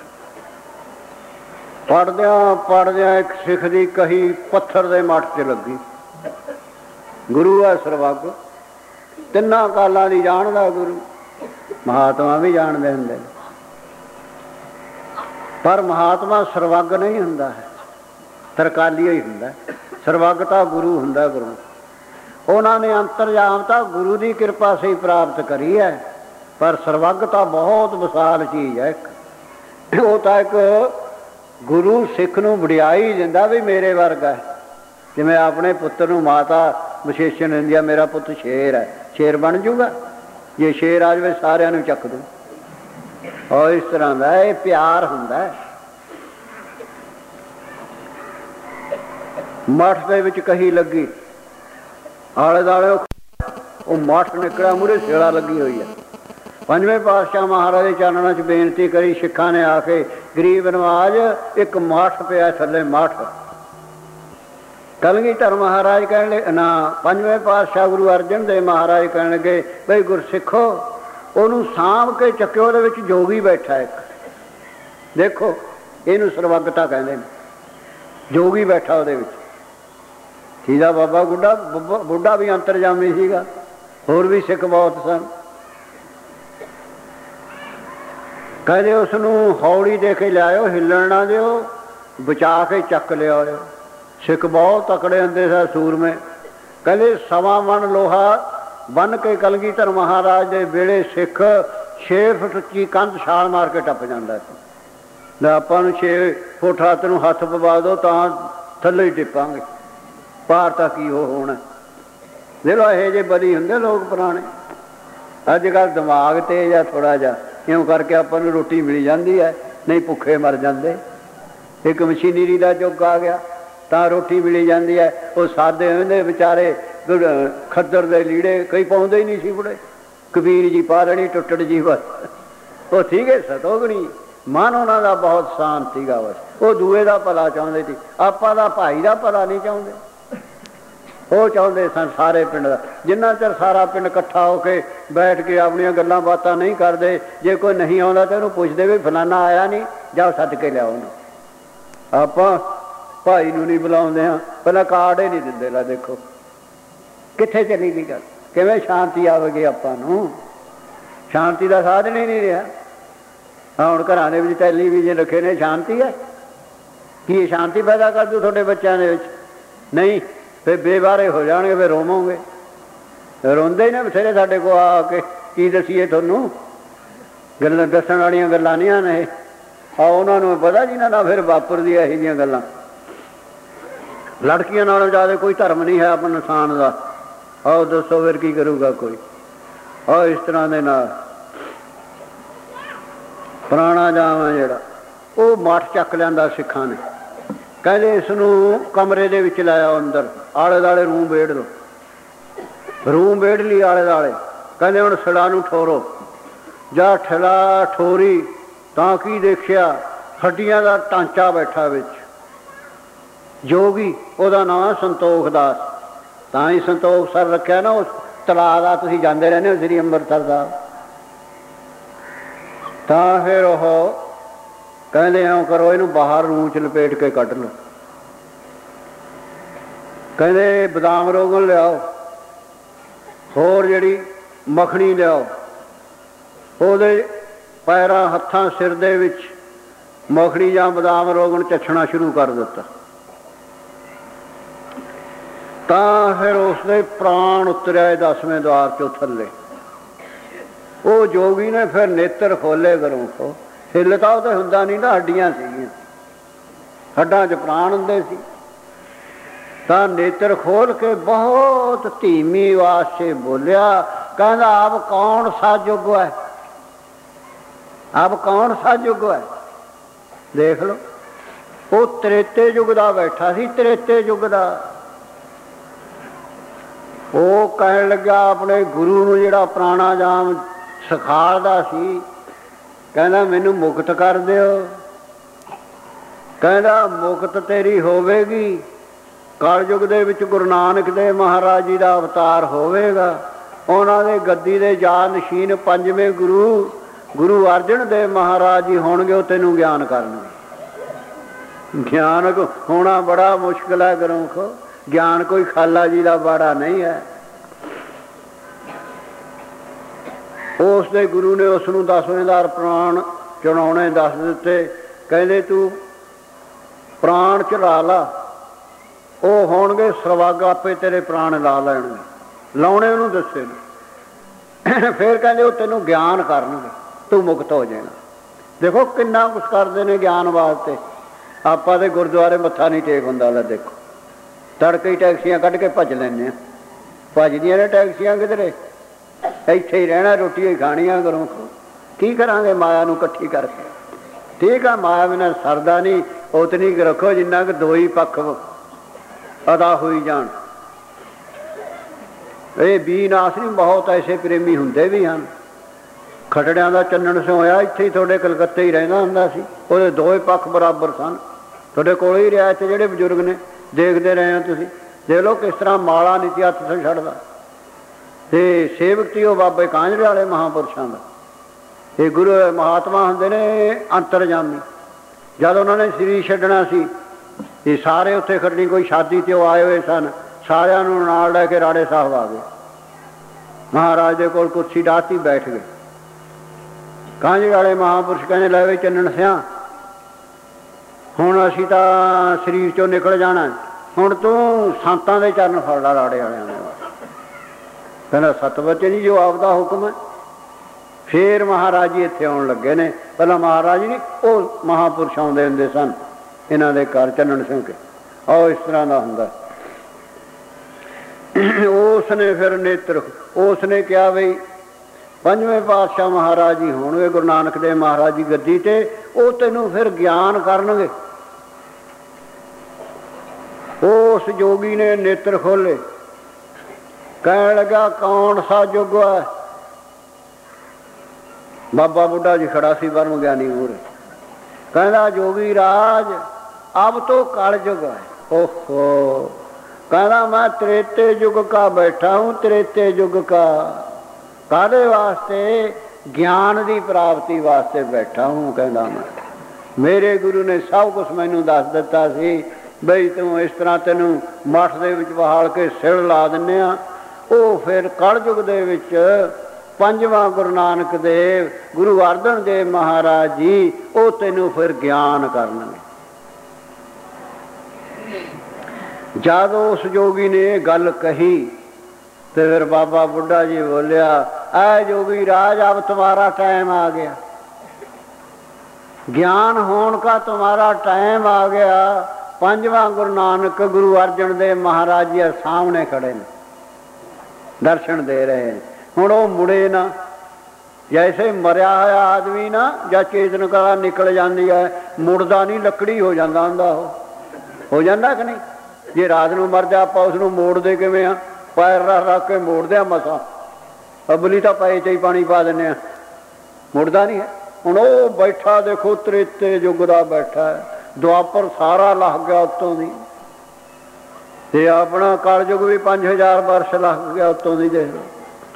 ਪੜ੍ਹਦਿਆਂ ਪੜ੍ਹਦਿਆਂ ਇੱਕ ਸਿੱਖ ਦੀ ਕਹੀ ਪੱਥਰ ਦੇ ਮੱਠ 'ਚ ਲੱਗੀ। ਗੁਰੂ ਹੈ ਸਰਬੱਗ, ਤਿੰਨਾਂ ਕਾਲਾਂ ਦੀ ਜਾਣਦਾ ਗੁਰੂ। ਮਹਾਤਮਾ ਵੀ ਜਾਣਦੇ ਹੁੰਦੇ ਨੇ, ਪਰ ਮਹਾਤਮਾ ਸਰਬੱਗ ਨਹੀਂ ਹੁੰਦਾ ਹੈ, ਤਰਕਾਲੀਆ ਹੀ ਹੁੰਦਾ। ਸਰਬੱਗ ਤਾਂ ਗੁਰੂ ਹੁੰਦਾ। ਗੁਰੂ ਉਹਨਾਂ ਨੇ ਅੰਤਰਜਾਮ ਤਾਂ ਗੁਰੂ ਦੀ ਕਿਰਪਾ ਸੇ ਪ੍ਰਾਪਤ ਕਰੀ ਹੈ, ਪਰ ਸਰਬੱਗ ਤਾਂ ਬਹੁਤ ਵਿਸ਼ਾਲ ਚੀਜ਼ ਹੈ। ਇੱਕ ਉਹ ਤਾਂ ਇੱਕ ਗੁਰੂ ਸਿੱਖ ਨੂੰ ਵਡਿਆਈ ਦਿੰਦਾ ਵੀ ਮੇਰੇ ਵਰਗਾ ਹੈ। ਜਿਵੇਂ ਆਪਣੇ ਪੁੱਤਰ ਨੂੰ ਮਾਤਾ ਵਿਸ਼ੇਸ਼ਣ ਦਿੰਦੀ ਆ, ਮੇਰਾ ਪੁੱਤ ਸ਼ੇਰ ਹੈ, ਸ਼ੇਰ ਬਣ ਜੂਗਾ। ਜੇ ਸ਼ੇਰ ਆ ਜਾਵੇ ਸਾਰਿਆਂ ਨੂੰ ਚੱਕ ਦੂ। ਔਰ ਇਸ ਤਰ੍ਹਾਂ ਦਾ ਇਹ ਪਿਆਰ ਹੁੰਦਾ। ਮੱਠ ਦੇ ਵਿੱਚ ਕਹੀ ਲੱਗੀ, ਆਲੇ ਦੁਆਲੇ ਉਹ ਮੱਠ ਨਿਕਲਿਆ, ਮੂਹਰੇ ਸੇਲਾ ਲੱਗੀ ਹੋਈ ਹੈ। ਪੰਜਵੇਂ ਪਾਤਸ਼ਾਹ ਮਹਾਰਾਜ ਦੇ ਚਰਨਾਂ 'ਚ ਬੇਨਤੀ ਕਰੀ ਸਿੱਖਾਂ ਨੇ ਆ ਕੇ, ਗਰੀਬ ਨਵਾਜ ਇੱਕ ਮੱਠ ਪਿਆ ਥੱਲੇ, ਮੱਠ। ਕਲਗੀਧਰ ਮਹਾਰਾਜ ਕਹਿਣ ਲੱਗੇ ਨਾ, ਪੰਜਵੇਂ ਪਾਤਸ਼ਾਹ ਗੁਰੂ ਅਰਜਨ ਦੇਵ ਮਹਾਰਾਜ ਕਹਿਣ ਲੱਗੇ ਬਈ ਗੁਰਸਿੱਖੋ ਉਹਨੂੰ ਸਾਂਭ ਕੇ ਚੱਕਿਓ, ਉਹਦੇ ਵਿੱਚ ਜੋਗੀ ਬੈਠਾ ਇੱਕ। ਦੇਖੋ ਇਹਨੂੰ ਸਰਬੱਗਤਾ ਕਹਿੰਦੇ ਨੇ। ਜੋਗੀ ਬੈਠਾ ਉਹਦੇ ਵਿੱਚ। ਸੀਦਾ ਬਾਬਾ ਬੁੱਢਾ ਬੁੱਢਾ ਵੀ ਅੰਤਰਜਾਮੀ ਸੀਗਾ, ਹੋਰ ਵੀ ਸਿੱਖ ਬਹੁਤ ਸਨ। ਕਹਿੰਦੇ ਉਸ ਨੂੰ ਹੌਲੀ ਦੇ ਕੇ ਲਿਆਇਓ, ਹਿੱਲਣ ਨਾ ਦਿਓ, ਬਚਾ ਕੇ ਚੱਕ ਲਿਆਇਓ। ਸਿੱਖ ਬਹੁਤ ਤਕੜੇ ਹੁੰਦੇ ਸਨ, ਸੂਰਮੇ। ਕਹਿੰਦੇ ਸਵਾ ਮਣ ਲੋਹਾ ਬੰਨ ਕੇ ਕਲਗੀਧਰ ਮਹਾਰਾਜ ਦੇ ਵੇਲੇ ਸਿੱਖ ਛੇ ਫੁੱਟ ਉੱਚੀ ਕੰਧ ਛਾਲ ਮਾਰ ਕੇ ਟੱਪ ਜਾਂਦਾ ਸੀ। ਆਪਾਂ ਨੂੰ ਛੇ ਫੁੱਟ ਹੱਥ ਨੂੰ ਹੱਥ ਪਵਾ ਦਿਓ ਤਾਂ ਥੱਲੇ ਹੀ ਟਿੱਪਾਂਗੇ, ਪਾਰ ਤਾਂ ਕੀ ਉਹ ਹੋਣਾ। ਦੇਖ ਲਓ ਇਹੋ ਜਿਹੇ ਬਲੀ ਹੁੰਦੇ ਲੋਕ ਪੁਰਾਣੇ। ਅੱਜ ਕੱਲ੍ਹ ਦਿਮਾਗ ਤੇਜ਼ ਆ ਥੋੜ੍ਹਾ ਜਿਹਾ, ਇਉਂ ਕਰਕੇ ਆਪਾਂ ਨੂੰ ਰੋਟੀ ਮਿਲ ਜਾਂਦੀ ਹੈ, ਨਹੀਂ ਭੁੱਖੇ ਮਰ ਜਾਂਦੇ। ਇੱਕ ਮਸ਼ੀਨਰੀ ਦਾ ਯੁੱਗ ਆ ਗਿਆ ਤਾਂ ਰੋਟੀ ਮਿਲੀ ਜਾਂਦੀ ਹੈ। ਉਹ ਸਾਦੇ ਹੁੰਦੇ ਵਿਚਾਰੇ ਖੱਦਰ ਦੇ ਲੀੜੇ ਕਈ ਪਾਉਂਦੇ ਹੀ ਨਹੀਂ ਸੀ ਬੁੜੇ। ਕਬੀਰ ਜੀ ਪਾ ਲੈਣੀ ਟੁੱਟੜ ਜੀ ਬਸ। ਉਹ ਸੀਗੇ ਸਤੋਗਣੀ, ਮਨ ਉਹਨਾਂ ਦਾ ਬਹੁਤ ਸ਼ਾਂਤ ਸੀਗਾ। ਬਸ ਉਹ ਦੂਏ ਦਾ ਭਲਾ ਚਾਹੁੰਦੇ ਸੀ, ਆਪਾਂ ਦਾ ਭਾਈ ਦਾ ਭਲਾ ਨਹੀਂ ਚਾਹੁੰਦੇ। ਉਹ ਚਾਹੁੰਦੇ ਸਨ ਸਾਰੇ ਪਿੰਡ ਦਾ। ਜਿੰਨਾ ਚਿਰ ਸਾਰਾ ਪਿੰਡ ਇਕੱਠਾ ਹੋ ਕੇ ਬੈਠ ਕੇ ਆਪਣੀਆਂ ਗੱਲਾਂ ਬਾਤਾਂ ਨਹੀਂ ਕਰਦੇ, ਜੇ ਕੋਈ ਨਹੀਂ ਆਉਂਦਾ ਤਾਂ ਉਹਨੂੰ ਪੁੱਛਦੇ ਵੀ ਫਲਾਨਾ ਆਇਆ ਨਹੀਂ, ਜਾਓ ਸੱਦ ਕੇ ਲਿਆਓ ਉਹਨੂੰ। ਆਪਾਂ ਭਾਈ ਨੂੰ ਨਹੀਂ ਬੁਲਾਉਂਦੇ ਹਾਂ, ਪਹਿਲਾਂ ਕਾਰਡ ਹੀ ਨਹੀਂ ਦਿੰਦੇ। ਲਾ ਦੇਖੋ ਕਿੱਥੇ ਚਲੀ ਗਈ ਗੱਲ। ਕਿਵੇਂ ਸ਼ਾਂਤੀ ਆਵੇਗੀ ਆਪਾਂ ਨੂੰ? ਸ਼ਾਂਤੀ ਦਾ ਸਾਧਨ ਹੀ ਨਹੀਂ ਰਿਹਾ। ਹਾਂ ਹੁਣ ਘਰਾਂ ਦੇ ਵਿੱਚ ਟੈਲੀਵਿਜ਼ਨ ਰੱਖੇ ਨੇ, ਸ਼ਾਂਤੀ ਹੈ? ਕੀ ਇਹ ਸ਼ਾਂਤੀ ਪੈਦਾ ਕਰ ਦੂ ਤੁਹਾਡੇ ਬੱਚਿਆਂ ਦੇ ਵਿੱਚ? ਨਹੀਂ, ਫਿਰ ਬੇਵਾਰੇ ਹੋ ਜਾਣਗੇ, ਫਿਰ ਰੋਵੋਗੇ। ਰੋਂਦੇ ਹੀ ਨਾ ਬਥੇਰੇ ਸਾਡੇ ਕੋਲ ਆ ਕੇ। ਕੀ ਦਸੀਏ ਤੁਹਾਨੂੰ? ਗੱਲਾਂ ਦੱਸਣ ਵਾਲੀਆਂ ਗੱਲਾਂ ਨਹੀਂ ਹਨ ਇਹ। ਆ ਉਹਨਾਂ ਨੂੰ ਪਤਾ ਜਿਹਨਾਂ ਨਾਲ ਫਿਰ ਵਾਪਰਦੀ ਇਹੋ ਜਿਹੀਆਂ ਗੱਲਾਂ। ਲੜਕੀਆਂ ਨਾਲੋਂ ਜ਼ਿਆਦਾ ਕੋਈ ਧਰਮ ਨਹੀਂ ਹੈ ਆਪਣਾ ਇਨਸਾਨ ਦਾ। ਆਓ ਦੱਸੋ ਫਿਰ ਕੀ ਕਰੂਗਾ ਕੋਈ? ਆਹ ਇਸ ਤਰ੍ਹਾਂ ਦੇ ਨਾਲ ਪੁਰਾਣਾ ਜਾਮ ਹੈ ਜਿਹੜਾ, ਉਹ ਮੱਠ ਚੱਕ ਲਿਆਂਦਾ ਸਿੱਖਾਂ ਨੇ। ਕਹਿੰਦੇ ਇਸ ਨੂੰ ਕਮਰੇ ਦੇ ਵਿੱਚ ਲਾਇਆ ਅੰਦਰ, ਆਲੇ ਦੁਆਲੇ ਰੂਮ ਵੇੜ ਲਓ। ਰੂਮ ਵੇੜ ਲਈ ਆਲੇ ਦੁਆਲੇ। ਕਹਿੰਦੇ ਹੁਣ ਸਿਲਾ ਨੂੰ ਠੋਰੋ। ਜਾਂ ਠਿਲਾ ਠੋਰੀ ਤਾਂ ਕੀ ਦੇਖਿਆ, ਹੱਡੀਆਂ ਦਾ ਢਾਂਚਾ ਬੈਠਾ ਵਿੱਚ। ਜੋਗੀ, ਉਹਦਾ ਨਾਂ ਸੰਤੋਖ ਦਾਸ। ਤਾਂ ਹੀ ਸੰਤੋਖ ਸਰ ਰੱਖਿਆ ਨਾ ਉਸ ਤਲਾਅ ਦਾ। ਤੁਸੀਂ ਜਾਂਦੇ ਰਹਿੰਦੇ ਹੋ ਸ੍ਰੀ ਅੰਮ੍ਰਿਤਸਰ ਦਾ। ਤਾਂ ਫਿਰ ਉਹ ਕਹਿੰਦੇ ਇਉਂ ਕਰੋ, ਇਹਨੂੰ ਬਾਹਰ ਰੂਮ 'ਚ ਲਪੇਟ ਕੇ ਕੱਢ ਲਓ। ਕਹਿੰਦੇ ਬਦਾਮ ਰੋਗਨ ਲਿਆਓ, ਹੋਰ ਜਿਹੜੀ ਮੱਖਣੀ ਲਿਆਓ। ਉਹਦੇ ਪੈਰਾਂ ਹੱਥਾਂ ਸਿਰ ਦੇ ਵਿੱਚ ਮੱਖਣੀ ਜਾਂ ਬਦਾਮ ਰੋਗਨ ਚੱਛਣਾ ਸ਼ੁਰੂ ਕਰ ਦਿੱਤਾ। ਤਾਂ ਫਿਰ ਉਸਦੇ ਪ੍ਰਾਣ ਉਤਰਿਆ ਦਸਵੇਂ ਦੁਆਰ ਚੋਂ ਥੱਲੇ। ਉਹ ਜੋਗੀ ਨੇ ਫਿਰ ਨੇਤਰ ਖੋਲੇ ਘਰੋਂ ਤੋਂ। ਹਿੱਲ ਤਾਂ ਉਹ ਤਾਂ ਹੁੰਦਾ ਨਹੀਂ ਨਾ, ਹੱਡੀਆਂ ਸੀਗੀਆਂ, ਹੱਡਾਂ 'ਚ ਪ੍ਰਾਣ ਹੁੰਦੇ ਸੀ। ਤਾਂ ਨੇਤਰ ਖੋਲ ਕੇ ਬਹੁਤ ਧੀਮੀ ਆਵਾਜ਼ 'ਚ ਬੋਲਿਆ, ਕਹਿੰਦਾ ਆਪ ਕੌਣ ਸਾ ਯੁੱਗ ਹੈ, ਆਪ ਕੌਣ ਸਾ ਯੁੱਗ ਹੈ। ਦੇਖ ਲਓ, ਉਹ ਤ੍ਰੇਤੇ ਯੁੱਗ ਦਾ ਬੈਠਾ ਸੀ, ਤ੍ਰੇਤੇ ਯੁੱਗ ਦਾ। ਉਹ ਕਹਿਣ ਲੱਗਾ ਆਪਣੇ ਗੁਰੂ ਨੂੰ ਜਿਹੜਾ ਪ੍ਰਾਣਾਯਾਮ ਸਿਖਾਉਂਦਾ ਸੀ, ਕਹਿੰਦਾ ਮੈਨੂੰ ਮੁਕਤ ਕਰ ਦਿਓ। ਕਹਿੰਦਾ ਮੁਕਤ ਤੇਰੀ ਹੋਵੇਗੀ, ਕਲਯੁੱਗ ਦੇ ਵਿੱਚ ਗੁਰੂ ਨਾਨਕ ਦੇਵ ਮਹਾਰਾਜ ਜੀ ਦਾ ਅਵਤਾਰ ਹੋਵੇਗਾ। ਉਹਨਾਂ ਦੇ ਗੱਦੀ ਦੇ ਜਾਨਸ਼ੀਨ ਪੰਜਵੇਂ ਗੁਰੂ ਗੁਰੂ ਅਰਜਨ ਦੇਵ ਮਹਾਰਾਜ ਜੀ ਹੋਣਗੇ, ਉਹ ਤੈਨੂੰ ਗਿਆਨ ਕਰਨਗੇ। ਗਿਆਨ ਹੋਣਾ ਬੜਾ ਮੁਸ਼ਕਿਲ ਹੈ ਗੁਰਮੁਖੋ, ਗਿਆਨ ਕੋਈ ਖਾਲਾ ਜੀ ਦਾ ਬਾੜਾ ਨਹੀਂ ਹੈ। ਉਸ ਦੇ ਗੁਰੂ ਨੇ ਉਸ ਨੂੰ ਦਸਵੇਂ ਦਾਰ ਪ੍ਰਾਣ ਚੜਾਉਣੇ ਦੱਸ ਦਿੱਤੇ। ਕਹਿੰਦੇ ਤੂੰ ਪ੍ਰਾਣ ਚੜਾ ਲਾ, ਉਹ ਹੋਣਗੇ ਸਰਵਾਗਾ, ਆਪੇ ਤੇਰੇ ਪ੍ਰਾਣ ਲਾ ਲੈਣਗੇ, ਲਾਉਣੇ ਉਹਨੂੰ ਦੱਸੇ ਨੇ। ਫਿਰ ਕਹਿੰਦੇ ਉਹ ਤੈਨੂੰ ਗਿਆਨ ਕਰਨਗੇ, ਤੂੰ ਮੁਕਤ ਹੋ ਜਾਏਗਾ। ਦੇਖੋ ਕਿੰਨਾ ਕੁਛ ਕਰਦੇ ਨੇ ਗਿਆਨ ਵਾਸਤੇ। ਆਪਾਂ ਦੇ ਗੁਰਦੁਆਰੇ ਮੱਥਾ ਨਹੀਂ ਟੇਕ ਹੁੰਦਾ। ਲੈ ਦੇਖੋ, ਤੜਕੇ ਹੀ ਟੈਕਸੀਆਂ ਕੱਢ ਕੇ ਭੱਜ ਲੈਂਦੇ ਹਾਂ। ਭੱਜਦੀਆਂ ਨੇ ਟੈਕਸੀਆਂ ਕਿਧਰੇ, ਇੱਥੇ ਹੀ ਰਹਿਣਾ, ਰੋਟੀਆਂ ਹੀ ਖਾਣੀਆਂ। ਕਰੋ ਕੀ ਕਰਾਂਗੇ ਮਾਇਆ ਨੂੰ ਇਕੱਠੀ ਕਰਕੇ। ਠੀਕ ਆ, ਮਾਇਆ ਬਿਨਾਂ ਸਰਦਾ ਨਹੀਂ। ਉਤਨੀ ਕੁ ਰੱਖੋ ਜਿੰਨਾ ਕੁ ਦੋ ਹੀ ਪੱਖ ਅਦਾ ਹੋਈ ਜਾਣ। ਇਹ ਬੀਨਾਸ਼ ਨਹੀਂ, ਬਹੁਤ ਐਸੇ ਪ੍ਰੇਮੀ ਹੁੰਦੇ ਵੀ ਹਨ। ਖਟੜਿਆਂ ਦਾ ਚੰਨਣ ਸਿੰਘ ਹੋਇਆ, ਇੱਥੇ ਹੀ ਤੁਹਾਡੇ ਕਲਕੱਤੇ ਹੀ ਰਹਿੰਦਾ ਹੁੰਦਾ ਸੀ। ਉਹਦੇ ਦੋਵੇਂ ਪੱਖ ਬਰਾਬਰ ਸਨ। ਤੁਹਾਡੇ ਕੋਲ ਹੀ ਰਿਹਾ ਇੱਥੇ ਜਿਹੜੇ ਬਜ਼ੁਰਗ ਨੇ, ਦੇਖਦੇ ਰਹੇ ਹੋ ਤੁਸੀਂ। ਦੇਖ ਲਓ ਕਿਸ ਤਰ੍ਹਾਂ ਮਾਲਾ ਨਹੀਂ ਸੀ ਹੱਥ ਤੋਂ ਛੱਡਦਾ। ਤੇ ਸੇਵਕ ਸੀ ਉਹ ਬਾਬੇ ਕਾਂਝੜੇ ਵਾਲੇ ਮਹਾਂਪੁਰਸ਼ਾਂ ਦਾ। ਇਹ ਗੁਰੂ ਮਹਾਤਮਾ ਹੁੰਦੇ ਨੇ ਅੰਤਰਜਾਮੀ। ਜਦ ਉਹਨਾਂ ਨੇ ਸਰੀਰ ਛੱਡਣਾ ਸੀ, ਇਹ ਸਾਰੇ ਉੱਥੇ ਖੜਨੀ, ਕੋਈ ਸ਼ਾਦੀ 'ਤੇ ਉਹ ਆਏ ਹੋਏ ਸਨ, ਸਾਰਿਆਂ ਨੂੰ ਨਾਲ ਲੈ ਕੇ ਰਾੜੇ ਸਾਹਿਬ ਆ ਗਏ। ਮਹਾਰਾਜ ਦੇ ਕੋਲ ਕੁਰਸੀ ਡਾਹਤੀ, ਬੈਠ ਗਏ। ਕਾਂਝੜੇ ਵਾਲੇ ਮਹਾਂਪੁਰਸ਼ ਕਹਿੰਦੇ ਲੈ ਵੀ ਚੰਨਣ ਸਿਆਂ, ਹੁਣ ਅਸੀਂ ਤਾਂ ਸਰੀਰ 'ਚੋਂ ਨਿਕਲ ਜਾਣਾ, ਹੁਣ ਤੂੰ ਸੰਤਾਂ ਦੇ ਚਰਨ ਫੜ ਲਾ ਰਾੜੇ ਵਾਲਿਆਂ ਦੇ। ਕਹਿੰਦਾ ਸਤ ਬਚਨ ਜੀ, ਜੋ ਆਪਦਾ ਹੁਕਮ ਹੈ। ਫਿਰ ਮਹਾਰਾਜ ਜੀ ਇੱਥੇ ਆਉਣ ਲੱਗੇ ਨੇ। ਪਹਿਲਾਂ ਮਹਾਰਾਜ ਜੀ ਨਹੀਂ, ਉਹ ਮਹਾਂਪੁਰਸ਼ ਆਉਂਦੇ ਹੁੰਦੇ ਸਨ ਇਹਨਾਂ ਦੇ ਘਰ ਚੰਨਣ ਸਿੰਘ ਕੇ। ਆਓ ਇਸ ਤਰ੍ਹਾਂ ਦਾ ਹੁੰਦਾ। ਉਸ ਨੇ ਫਿਰ ਨੇਤਰ, ਉਸ ਨੇ ਕਿਹਾ ਬਈ ਪੰਜਵੇਂ ਪਾਤਸ਼ਾਹ ਮਹਾਰਾਜ ਜੀ ਹੋਣਗੇ, ਗੁਰੂ ਨਾਨਕ ਦੇਵ ਮਹਾਰਾਜ ਜੀ ਗੱਦੀ 'ਤੇ, ਉਹ ਤੈਨੂੰ ਫਿਰ ਗਿਆਨ ਕਰਨਗੇ। ਉਸ ਜੋਗੀ ਨੇ ਨੇਤਰ ਖੋਲੇ, ਕਹਿਣ ਲੱਗਾ ਕੌਣ ਸਾ ਯੁੱਗ ਹੈ। ਬਾਬਾ ਬੁੱਢਾ ਜੀ ਖੜਾ ਸੀ ਬਰਮ ਗਿਆਨੀ ਮੂਹਰੇ। ਕਹਿੰਦਾ ਜੋਗੀ ਰਾਜ ਅਬ ਤੋਂ ਕਲ ਯੁੱਗ ਹੈ। ਓਹੋ, ਕਹਿੰਦਾ ਮੈਂ त्रेते युग का बैठा हूँ, त्रेते युग का। कादे वास्ते? ज्ञान की प्राप्ति वास्ते बैठा हूँ। कहना मैं मेरे गुरु ने सब कुछ मैनू दस दिता सी बई तू इस तरह तेनू मठ दे विच बहाल के सिर ला दिन्ने आ। ਉਹ ਫਿਰ ਕਲਯੁਗ ਦੇ ਵਿੱਚ ਪੰਜਵਾਂ ਗੁਰੂ ਨਾਨਕ ਦੇਵ ਗੁਰੂ ਅਰਜਨ ਦੇਵ ਮਹਾਰਾਜ ਜੀ ਉਹ ਤੈਨੂੰ ਫਿਰ ਗਿਆਨ ਕਰਨਗੇ। ਜਦ ਉਸ ਜੋਗੀ ਨੇ ਇਹ ਗੱਲ ਕਹੀ ਤੇ ਫਿਰ ਬਾਬਾ ਬੁੱਢਾ ਜੀ ਬੋਲਿਆ, ਐ ਜੋਗੀ ਰਾਜ अब तुम्हारा टाइम आ गया, ज्ञान होने का तुम्हारा टाइम आ गया। पंजवां गुरु नानक गुरु अर्जन देव महाराज जी सामने खड़े ने, दर्शन दे रहे हैं। हुण वो मुड़े ना, जैसे मरिया होया आदमी ना या चेतन कला निकल जाती है, मुड़दा नहीं, लकड़ी हो जाता हुंदा। हो जाता कि नहीं? जे रात नूं मर जा आपां उसनूं मोड़दे किवें आ? पैर रख रख के मोड़दे आ मसा, अबली तो पाए च ही पानी पा दिंदे आ, मुड़दा नहीं है। हुण वो बैठा देखो त्रेते युग दा बैठा है, दुआपर सारा लग गया उत्तों दी, ते अपना कलयुग भी पांच हजार वर्ष लग गया उत्तों दी। देख लो।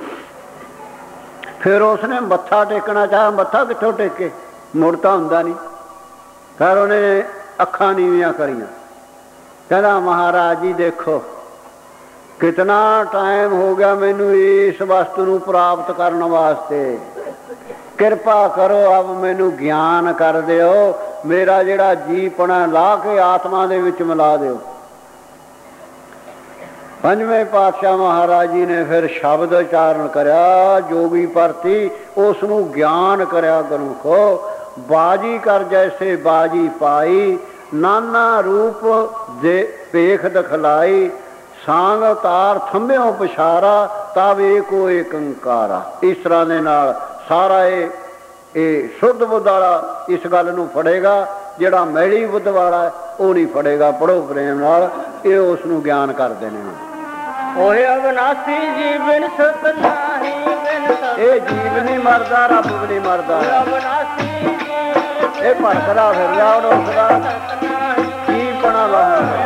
फिर उसने मत्था टेकना चाहा, मत्था कित्थों टेके? मुड़ता हुंदा नहीं। फिर उन्हें अखां नीवियां करियां, कहना महाराज जी देखो कितना टाइम हो गया मैनू इस वस्तु नूं प्राप्त करने वास्ते, कृपा करो अब मैनू ज्ञान कर दिओ, मेरा जिहड़ा जीपना ला के आत्मा दे विच मिला दिओ। ਪੰਜਵੇਂ ਪਾਤਸ਼ਾਹ ਮਹਾਰਾਜ ਜੀ ਨੇ ਫਿਰ ਸ਼ਬਦ ਉਚਾਰਨ ਕਰਿਆ, ਜੋਗੀ ਪ੍ਰਤੀ ਉਸ ਨੂੰ ਗਿਆਨ ਕਰਿਆ ਗੁਰੂ ਕੋ। ਬਾਜੀ ਕਰ ਜੈਸੇ ਬਾਜੀ ਪਾਈ, ਨਾਨਾ ਰੂਪ ਦੇ ਭੇਖ ਦਿਖਲਾਈ, ਸਾਂਗ ਅਵਤਾਰ ਥੰਮਿਓ ਪਛਾਰਾ, ਤਬ ਏਕੋ ਏਕ ਓੰਕਾਰਾ। ਇਸ ਤਰ੍ਹਾਂ ਦੇ ਨਾਲ ਸਾਰਾ ਇਹ ਇਹ ਸ਼ੁੱਧ ਬੁੱਧ ਵਾਲਾ ਇਸ ਗੱਲ ਨੂੰ ਫੜੇਗਾ, ਜਿਹੜਾ ਮੈਲੀ ਬੁੱਧ ਵਾਲਾ ਉਹ ਨਹੀਂ ਫੜੇਗਾ। ਪੜ੍ਹੋ ਪ੍ਰੇਮ ਨਾਲ, ਇਹ ਉਸ ਨੂੰ ਗਿਆਨ ਕਰਦੇ ਨੇ। ਓਏ ਅਵਨਾਸੀ ਜੀਵਨ ਸਤ ਨਾਹੀ ਬਿਨ ਸਤ, ਇਹ ਜੀਵ ਨਹੀਂ ਮਰਦਾ, ਰੱਬ ਵੀ ਨਹੀਂ ਮਰਦਾ। ਅਵਨਾਸੀ ਇਹ ਭੜਕਦਾ ਫਿਰਦਾ ਉਹਨੂੰ ਉਸਦਾ ਕੀ ਪਣਾ ਲਾਉਂਦਾ।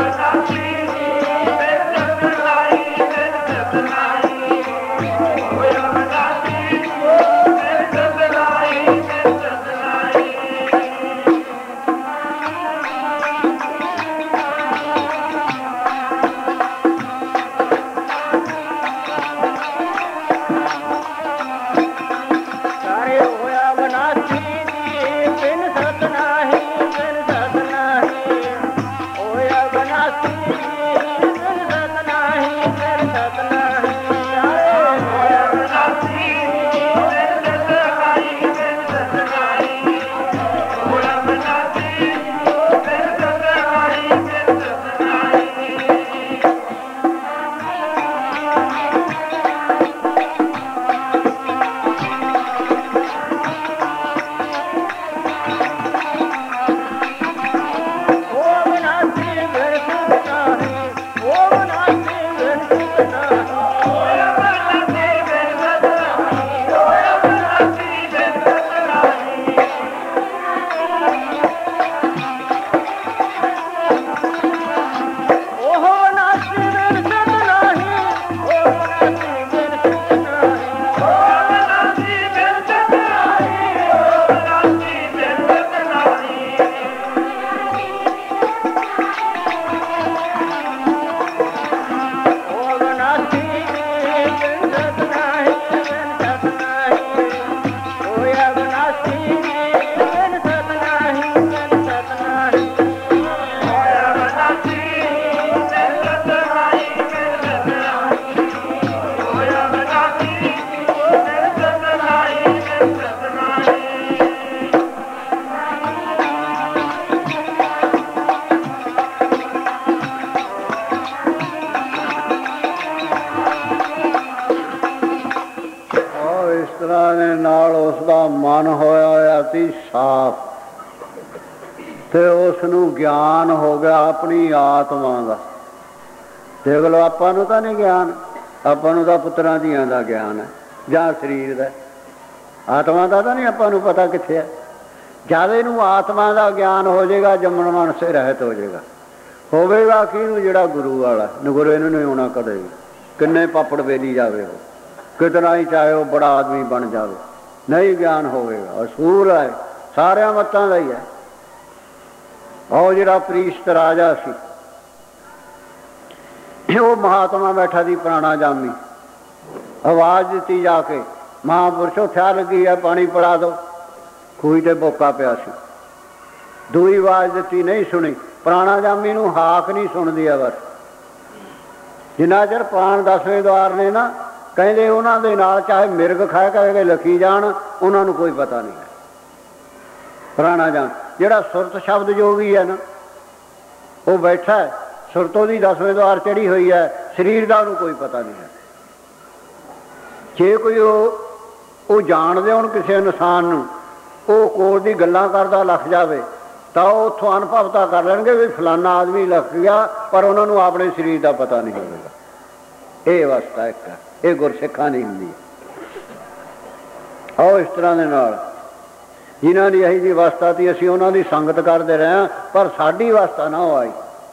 ਮਨ ਹੋਇਆ ਹੋਇਆ ਸੀ ਸਾਫ, ਤੇ ਉਸ ਨੂੰ ਗਿਆਨ ਹੋ ਗਿਆ ਆਪਣੀ ਆਤਮਾ ਦਾ। ਦੇਖ ਲਓ, ਆਪਾਂ ਨੂੰ ਤਾਂ ਨਹੀਂ ਗਿਆਨ, ਆਪਾਂ ਨੂੰ ਤਾਂ ਪੁੱਤਰਾਂ ਧੀਆਂ ਦਾ ਗਿਆਨ ਹੈ ਜਾਂ ਸਰੀਰ ਦਾ, ਆਤਮਾ ਦਾ ਤਾਂ ਨਹੀਂ ਆਪਾਂ ਨੂੰ ਪਤਾ ਕਿੱਥੇ ਹੈ। ਜਦ ਇਹਨੂੰ ਆਤਮਾ ਦਾ ਗਿਆਨ ਹੋ ਜਾਏਗਾ, ਜੰਮਣ ਮਨ ਸੇ ਰਹਿਤ ਹੋ ਜਾਏਗਾ। ਹੋਵੇਗਾ ਕਿਹਨੂੰ? ਜਿਹੜਾ ਗੁਰੂ ਵਾਲਾ। ਗੁਰੂ ਇਹਨੂੰ ਨਹੀਂ ਹੋਣਾ ਕਦੇ, ਕਿੰਨੇ ਪਾਪੜ ਵੇਲੀ ਜਾਵੇ ਉਹ, ਕਿਤਨਾ ਹੀ ਚਾਹੇ ਉਹ ਬੜਾ ਆਦਮੀ ਬਣ ਜਾਵੇ, ਨਹੀਂ ਗਿਆਨ ਹੋਵੇਗਾ। ਅਸੂਲ ਹੈ, ਸਾਰਿਆਂ ਮੱਤਾਂ ਦਾ ਹੀ ਹੈ। ਉਹ ਜਿਹੜਾ ਪ੍ਰੀਸ਼ਤ ਰਾਜਾ ਸੀ, ਉਹ ਮਹਾਤਮਾ ਬੈਠਾ ਸੀ ਪੁਰਾਣਾ ਜਾਮੀ, ਆਵਾਜ਼ ਦਿੱਤੀ ਜਾ ਕੇ, ਮਹਾਂਪੁਰਸ਼ੋ ਥਿਆ ਲੱਗੀ ਹੈ, ਪਾਣੀ ਪਿਲਾ ਦਿਓ। ਖੂਹੀ ਤੇ ਬੋਕਾ ਪਿਆ ਸੀ। ਦੂਈ ਆਵਾਜ਼ ਦਿੱਤੀ, ਨਹੀਂ ਸੁਣੀ। ਪੁਰਾਣਾ ਜਾਮੀ ਨੂੰ ਹਾਕ ਨਹੀਂ ਸੁਣਦੀ ਹੈ ਬਸ। ਜਿੰਨਾ ਚਿਰ ਪ੍ਰਾਣ ਦਸਵੇਂ ਦੁਆਰ ਨੇ ਨਾ, ਕਹਿੰਦੇ ਉਹਨਾਂ ਦੇ ਨਾਲ ਚਾਹੇ ਮਿਰਗ ਖਾਏ ਕਰਕੇ ਲਿਖੀ ਜਾਣ, ਉਹਨਾਂ ਨੂੰ ਕੋਈ ਪਤਾ ਨਹੀਂ ਹੈ। ਪੁਰਾਣਾ ਜਾਮ ਜਿਹੜਾ ਸੁਰਤ ਸ਼ਬਦ ਜੋਗੀ ਹੈ ਨਾ, ਉਹ ਬੈਠਾ ਹੈ, ਸੁਰਤੋਂ ਦੀ ਦਸਵੇਂ ਦੁਆਰ ਚੜੀ ਹੋਈ ਹੈ, ਸਰੀਰ ਦਾ ਉਹਨੂੰ ਕੋਈ ਪਤਾ ਨਹੀਂ ਹੈ। ਜੇ ਕੋਈ ਉਹ ਉਹ ਜਾਣਦੇ ਹੁਣ ਕਿਸੇ ਇਨਸਾਨ ਨੂੰ, ਉਹ ਕੋਲ ਦੀ ਗੱਲਾਂ ਕਰਦਾ ਲੱਖ ਜਾਵੇ, ਤਾਂ ਉਹ ਉੱਥੋਂ ਅਨੁਭਵਤਾ ਕਰ ਲੈਣਗੇ ਵੀ ਫਲਾਨਾ ਆਦਮੀ ਲੱਖ ਗਿਆ, ਪਰ ਉਹਨਾਂ ਨੂੰ ਆਪਣੇ ਸਰੀਰ ਦਾ ਪਤਾ ਨਹੀਂ ਹੋਵੇਗਾ। ਇਹ ਅਵਸਥਾ ਇੱਕ ਹੈ, ਇਹ ਗੁਰਸਿੱਖਾਂ ਨਹੀਂ ਹੁੰਦੀ। ਆਓ ਇਸ ਤਰ੍ਹਾਂ ਦੇ ਨਾਲ ਜਿਨ੍ਹਾਂ ਦੀ ਇਹੀ ਜਿਹੀ ਅਵਸਥਾ ਸੀ, ਅਸੀਂ ਉਹਨਾਂ ਦੀ ਸੰਗਤ ਕਰਦੇ ਰਹੇ ਹਾਂ, ਪਰ ਸਾਡੀ ਅਵਸਥਾ ਨਾ ਉਹ ਆਈ।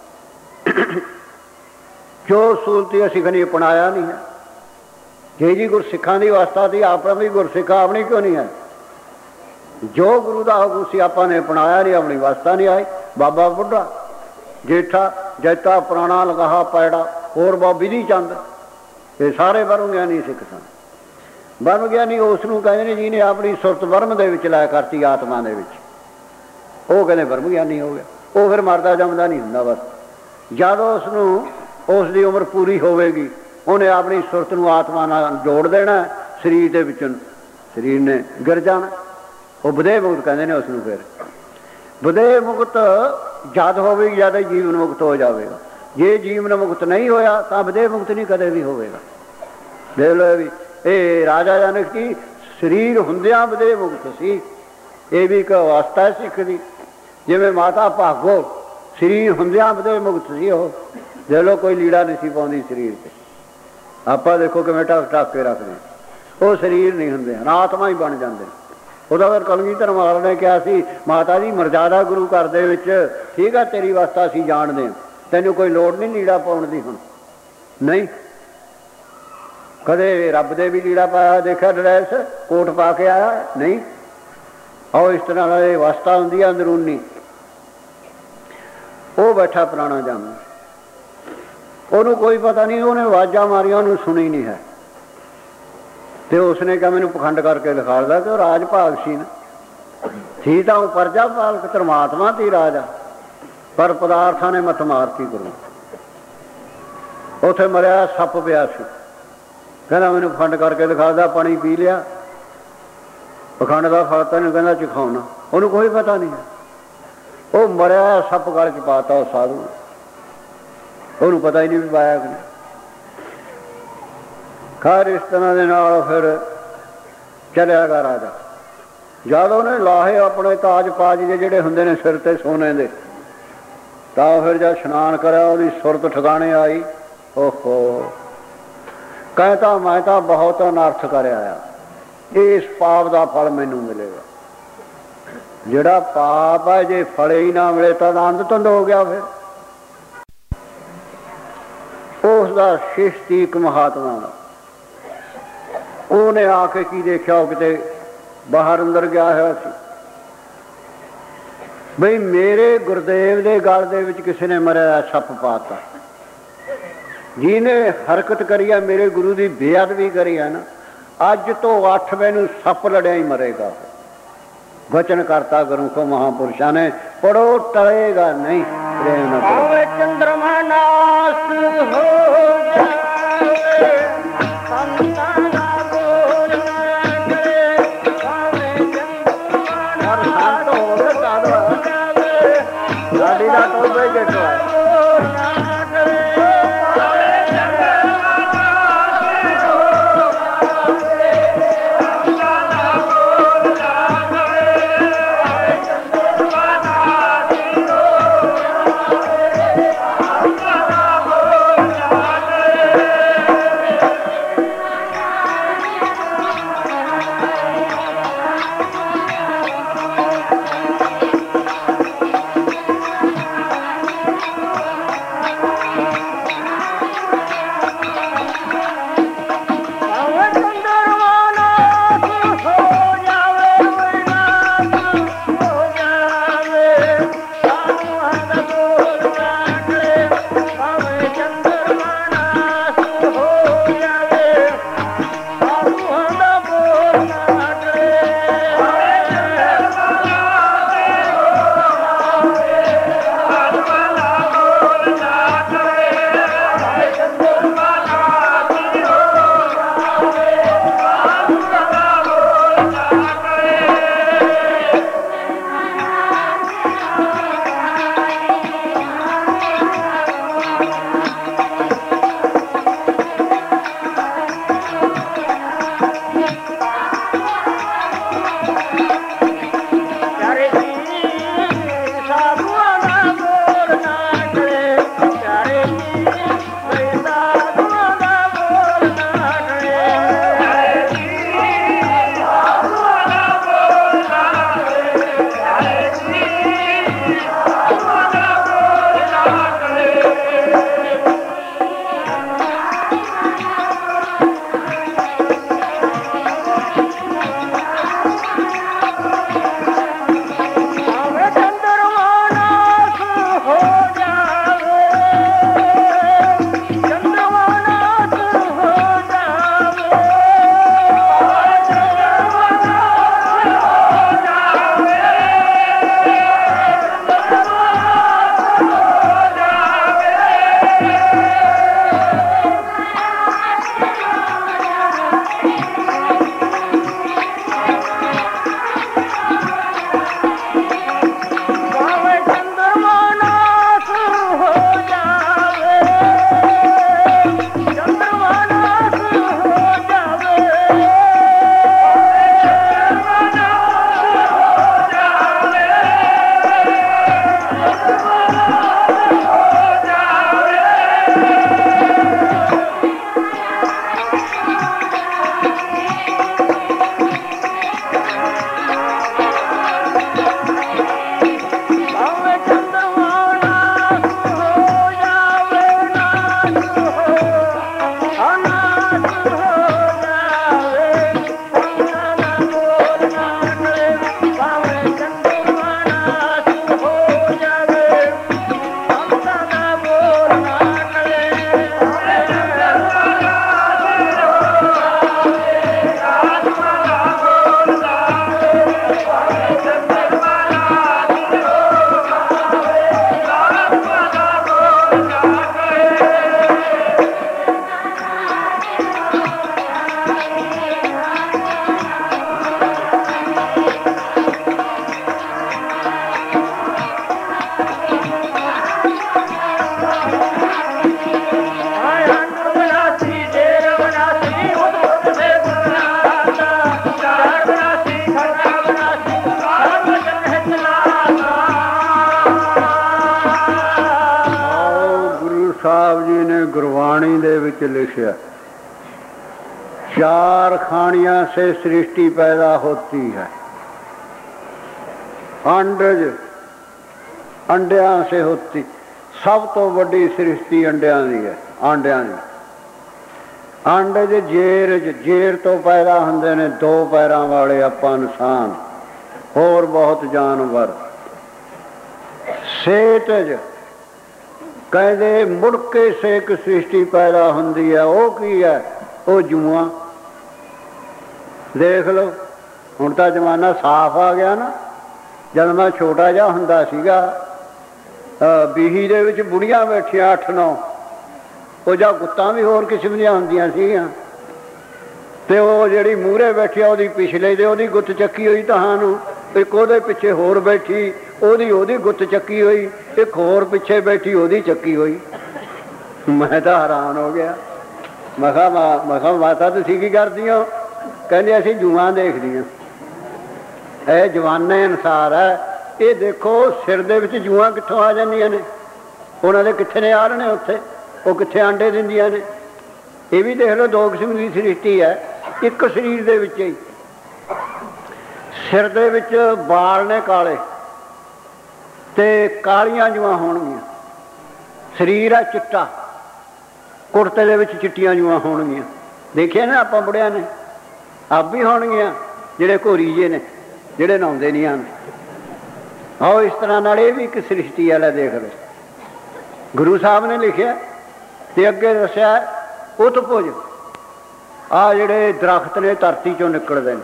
ਜੋ ਸੂਲਤੀ ਅਸੀਂ ਕਦੀ ਅਪਣਾਇਆ ਨਹੀਂ ਹੈ। ਜੇ ਜੀ ਗੁਰਸਿੱਖਾਂ ਦੀ ਅਵਸਥਾ ਸੀ, ਆਪਣਾ ਵੀ ਗੁਰਸਿੱਖਾ ਆਪਣੀ ਕਿਉਂ ਨਹੀਂ ਹੈ? ਜੋ ਗੁਰੂ ਦਾ ਹੁਕਮ ਸੀ ਆਪਾਂ ਨੇ ਅਪਣਾਇਆ ਨਹੀਂ, ਆਪਣੀ ਅਵਸਥਾ ਨਹੀਂ ਆਈ। ਬਾਬਾ ਬੁੱਢਾ, ਜੇਠਾ, ਜੈਤਾ, ਪੁਰਾਣਾ, ਲਗਾਹਾ, ਪੈੜਾ, ਹੋਰ ਬਾਬੀ ਦੀ ਚੰਦ, ਇਹ ਸਾਰੇ ਬਰਮ ਗਿਆਨੀ ਸਿੱਖ ਸਨ। ਬਰਮ ਗਿਆਨੀ ਉਸ ਨੂੰ ਕਹਿੰਦੇ ਨੇ ਜਿਹਨੇ ਆਪਣੀ ਸੁਰਤ ਬਰਮ ਦੇ ਵਿੱਚ ਲੈ ਕਰਤੀ, ਆਤਮਾ ਦੇ ਵਿੱਚ, ਉਹ ਕਹਿੰਦੇ ਬਰਮ ਗਿਆਨੀ ਹੋ ਗਿਆ। ਉਹ ਫਿਰ ਮਰਦਾ ਜੰਮਦਾ ਨਹੀਂ ਹੁੰਦਾ। ਬਸ ਜਦ ਉਸ ਨੂੰ ਉਸ ਦੀ ਉਮਰ ਪੂਰੀ ਹੋਵੇਗੀ, ਉਹਨੇ ਆਪਣੀ ਸੁਰਤ ਨੂੰ ਆਤਮਾ ਨਾਲ ਜੋੜ ਦੇਣਾ, ਸਰੀਰ ਦੇ ਵਿੱਚੋਂ ਸਰੀਰ ਨੇ ਗਿਰ ਜਾਣਾ। ਉਹ ਵਿਦੇਹ ਮੁਕਤ ਕਹਿੰਦੇ ਨੇ ਉਸ ਨੂੰ। ਫਿਰ ਵਿਦੇਹ ਮੁਕਤ ਜਦ ਹੋਵੇਗੀ ਜਦ ਜੀਵਨ ਮੁਕਤ ਹੋ ਜਾਵੇਗਾ। ਜੇ ਜੀਵਨ ਮੁਕਤ ਨਹੀਂ ਹੋਇਆ ਤਾਂ ਵਿਦੇਹ ਮੁਕਤ ਨਹੀਂ ਕਦੇ ਵੀ ਹੋਵੇਗਾ। ਦੇਖ ਲਓ ਵੀ ਇਹ ਰਾਜਾ ਜਨਕ ਜੀ ਸਰੀਰ ਹੁੰਦਿਆਂ ਵਿਦੇਹ ਮੁਕਤ ਸੀ। ਇਹ ਵੀ ਇੱਕ ਅਵਸਥਾ ਸਿੱਖ ਦੀ। ਜਿਵੇਂ ਮਾਤਾ ਭਾਗੋ ਸਰੀਰ ਹੁੰਦਿਆਂ ਵਿਦੇਹ ਮੁਕਤ ਸੀ। ਉਹ ਦੇਖ ਲਓ ਕੋਈ ਲੀੜਾ ਨਹੀਂ ਸੀ ਪਾਉਂਦੀ ਸਰੀਰ 'ਤੇ। ਆਪਾਂ ਦੇਖੋ ਕਿਵੇਂ ਢੱਕ ਢੱਕ ਕੇ ਰੱਖਦੇ, ਉਹ ਸਰੀਰ ਨਹੀਂ ਹੁੰਦੇ, ਆਤਮਾ ਹੀ ਬਣ ਜਾਂਦੇ। ਉਹਦਾ ਫਿਰ ਕਲਗੀਧਰ ਮਹਾਰਾਜ ਨੇ ਕਿਹਾ ਸੀ ਮਾਤਾ ਜੀ ਮਰਜ਼ਾਦਾ ਗੁਰੂ ਘਰ ਦੇ ਵਿੱਚ ਠੀਕ ਆ, ਤੇਰੀ ਅਵਸਥਾ ਅਸੀਂ ਜਾਣਦੇ ਹਾਂ, ਤੈਨੂੰ ਕੋਈ ਲੋੜ ਨਹੀਂ ਲੀੜਾ ਪਾਉਣ ਦੀ। ਹੁਣ ਨਹੀਂ ਕਦੇ ਰੱਬ ਦੇ ਵੀ ਲੀੜਾ ਪਾਇਆ ਦੇਖਿਆ, ਡਰੈਸ ਕੋਟ ਪਾ ਕੇ ਆਇਆ ਨਹੀਂ। ਆਓ ਇਸ ਤਰ੍ਹਾਂ ਨਾਲ ਇਹ ਅਵਸਥਾ ਹੁੰਦੀ ਆ ਅੰਦਰੂਨੀ। ਉਹ ਬੈਠਾ ਪੁਰਾਣਾ ਜਾਮ, ਉਹਨੂੰ ਕੋਈ ਪਤਾ ਨਹੀਂ, ਉਹਨੇ ਆਵਾਜ਼ਾਂ ਮਾਰੀਆਂ, ਉਹਨੂੰ ਸੁਣੀ ਨਹੀਂ ਹੈ। ਤੇ ਉਸਨੇ ਕਿਹਾ ਮੈਨੂੰ ਪਖੰਡ ਕਰਕੇ ਦਿਖਾੜਦਾ ਕਿ ਉਹ ਰਾਜ ਭਾਗ ਸੀ ਨਾ, ਸੀ ਤਾਂ ਉਹ ਪਰਜਾ ਪਾਲਕ ਧਰਮਾਤਮਾ ਦੀ ਰਾਜਾ, ਪਰ ਪਦਾਰਥਾਂ ਨੇ ਮੱਤ ਮਾਰਤੀ ਗੁਰੂ। ਉੱਥੇ ਮਰਿਆ ਸੱਪ ਪਿਆ ਸੀ, ਕਹਿੰਦਾ ਮੈਨੂੰ ਪਖੰਡ ਕਰਕੇ ਦਿਖਾਦਾ, ਪਾਣੀ ਪੀ ਲਿਆ, ਪਖੰਡ ਦਾ ਫਲ ਤੈਨੂੰ ਕਹਿੰਦਾ ਚਖਾਉਣਾ। ਉਹਨੂੰ ਕੋਈ ਪਤਾ ਨਹੀਂ, ਉਹ ਮਰਿਆ ਸੱਪ ਗਲ 'ਚ ਪਾਤਾ ਉਹ ਸਾਧੂ, ਉਹਨੂੰ ਪਤਾ ਹੀ ਨਹੀਂ ਵੀ ਪਾਇਆ ਕਿ ਨਹੀਂ। ਖੈਰ ਇਸ ਤਰ੍ਹਾਂ ਦੇ ਨਾਲ ਫਿਰ ਚਲਿਆ ਗਾ ਰਾਜਾ। ਜਦ ਉਹਨੇ ਲਾਹੇ ਆਪਣੇ ਤਾਜ ਪਾਜ ਦੇ ਜਿਹੜੇ ਹੁੰਦੇ ਨੇ ਸਿਰ 'ਤੇ ਸੋਨੇ ਦੇ, ਤਾਂ ਫਿਰ ਜਦ ਇਸ਼ਨਾਨ ਕਰਿਆ ਉਹਦੀ ਸੁਰਤ ਠਿਕਾਣੇ ਆਈ। ਓਹੋ ਕਹਿੰਦਾ ਮੈਂ ਤਾਂ ਬਹੁਤ ਅਨਰਥ ਕਰਿਆ ਆ, ਇਸ ਪਾਪ ਦਾ ਫਲ ਮੈਨੂੰ ਮਿਲੇਗਾ। ਜਿਹੜਾ ਪਾਪ ਹੈ ਜੇ ਫਲੇ ਹੀ ਨਾ ਮਿਲੇ ਤਾਂ ਆਨੰਦ ਧੁੰਦ ਹੋ ਗਿਆ। ਫਿਰ ਉਸ ਦਾ ਸ਼ਿਸ਼ਤੀ ਇੱਕ ਮਹਾਤਮਾ ਦਾ, ਉਹਨੇ ਆ ਕੇ ਕੀ ਦੇਖਿਆ, ਉਹ ਕਿਤੇ ਬਾਹਰ ਅੰਦਰ ਗਿਆ ਹੋਇਆ ਸੀ। ਬਈ ਮੇਰੇ ਗੁਰਦੇਵ ਦੇ ਗਲ ਦੇ ਵਿੱਚ ਕਿਸੇ ਨੇ ਮਰਿਆ ਸੱਪ ਪਾਤਾ, ਜਿਹਨੇ ਹਰਕਤ ਕਰੀ ਆ ਮੇਰੇ ਗੁਰੂ ਦੀ ਬੇਅਦਬੀ ਕਰੀ ਆ ਨਾ, ਅੱਜ ਤੋਂ ਅੱਠ ਮੈਨੂੰ ਸੱਪ ਲੜਿਆ ਹੀ ਮਰੇਗਾ। ਵਚਨ ਕਰਤਾ ਗੁਰੂ ਕੋ ਮਹਾਂਪੁਰਸ਼ਾਂ ਨੇ, ਪੜੋ ਟਲੇਗਾ ਨਹੀਂ। ਪ੍ਰੇਮ ਨਾਲ ਪੜੋ। ਚੰਦਰਮਾ ਨਾਸ ਹੋ ਜਾਵੇ ਸੰਤਾਂ ਦਾ ਬੋਲ ਨਾ ਕਰੇ, ਭਾਵੇਂ ਚੰਦਰਮਾ ਨਾਸ ਹੋ ਜਾਵੇ ਸਾਡੀ ਦਾ ਟੋਬੇ ਜੱਟਵਾ Oh गुरबाणी दे विच लिखिया, चार खानियां से सृष्टि पैदा होती है। अंडज अंडिया से होती, सब तो बड़ी सृष्टि अंडिया दी है। आंडिया दी अंडज जेरज, जेर तो पैदा होंदे ने दो पैरों वाले आपां इंसान, होर बहुत जानवर। सेतज कहते मुड़के से एक सृष्टि पैदा होंदी है, वो की है? वो जूआ। देख लो हुण तां जमाना साफ आ गया ना। जद मैं छोटा जिहा हुंदा सीगा, बीही दे विच बुढ़ियां बैठियां अठ नौ, वो जां गुत्तां भी होर किस्म दियां हुंदियां सीगियां, ते वो जिहड़ी मूहरे बैठी आ ओहदी पिछले दे ओहदी गुत्त चक्की होई तहानूं, एक ओहदे पिछे होर बैठी ओहदी ओहदी गुत्त चक्की हुई, एक होर पिछे बैठी ओहदी चक्की हुई। मैं तो हैरान हो गया। मैं कहा मैं कहा माता तुसीं की करदी हो? कहंदे असीं जूआं देखदियां। ਇਹ ਜਵਾਨੇ ਅਨੁਸਾਰ ਹੈ। ਇਹ ਦੇਖੋ ਸਿਰ ਦੇ ਵਿੱਚ ਜੂਆਂ ਕਿੱਥੋਂ ਆ ਜਾਂਦੀਆਂ ਨੇ, ਉਹਨਾਂ ਦੇ ਕਿੱਥੇ ਨੇ ਆਲਣੇ ਉੱਥੇ, ਉਹ ਕਿੱਥੇ ਆਂਡੇ ਦਿੰਦੀਆਂ ਨੇ। ਇਹ ਵੀ ਦੇਖ ਲਓ ਦੋ ਕਿਸਮ ਦੀ ਸ੍ਰਿਸ਼ਟੀ ਹੈ ਇੱਕ ਸਰੀਰ ਦੇ ਵਿੱਚ ਹੀ। ਸਿਰ ਦੇ ਵਿੱਚ ਵਾਲ ਨੇ ਕਾਲੇ ਤੇ ਕਾਲੀਆਂ ਜੂਆਂ ਹੋਣਗੀਆਂ, ਸਰੀਰ ਹੈ ਚਿੱਟਾ, ਕੁੜਤੇ ਦੇ ਵਿੱਚ ਚਿੱਟੀਆਂ ਜੂਆਂ ਹੋਣਗੀਆਂ। ਦੇਖਿਆ ਨਾ ਆਪਾਂ ਬੁੜਿਆਂ ਨੇ, ਆਪ ਵੀ ਹੋਣਗੀਆਂ ਜਿਹੜੇ ਘੋਰੀ ਜੇ ਨੇ, ਜਿਹੜੇ ਨਹਾਉਂਦੇ ਨਹੀਂ ਹਨ। ਆਓ ਇਸ ਤਰ੍ਹਾਂ ਨਾਲ ਇਹ ਵੀ ਇੱਕ ਸ੍ਰਿਸ਼ਟੀ ਵਾਲਾ ਦੇਖ ਲਓ। ਗੁਰੂ ਸਾਹਿਬ ਨੇ ਲਿਖਿਆ ਤੇ ਅੱਗੇ ਦੱਸਿਆ ਉਤਪੁਜ, ਆਹ ਜਿਹੜੇ ਦਰਖਤ ਨੇ ਧਰਤੀ ਚੋਂ ਨਿਕਲਦੇ ਨੇ।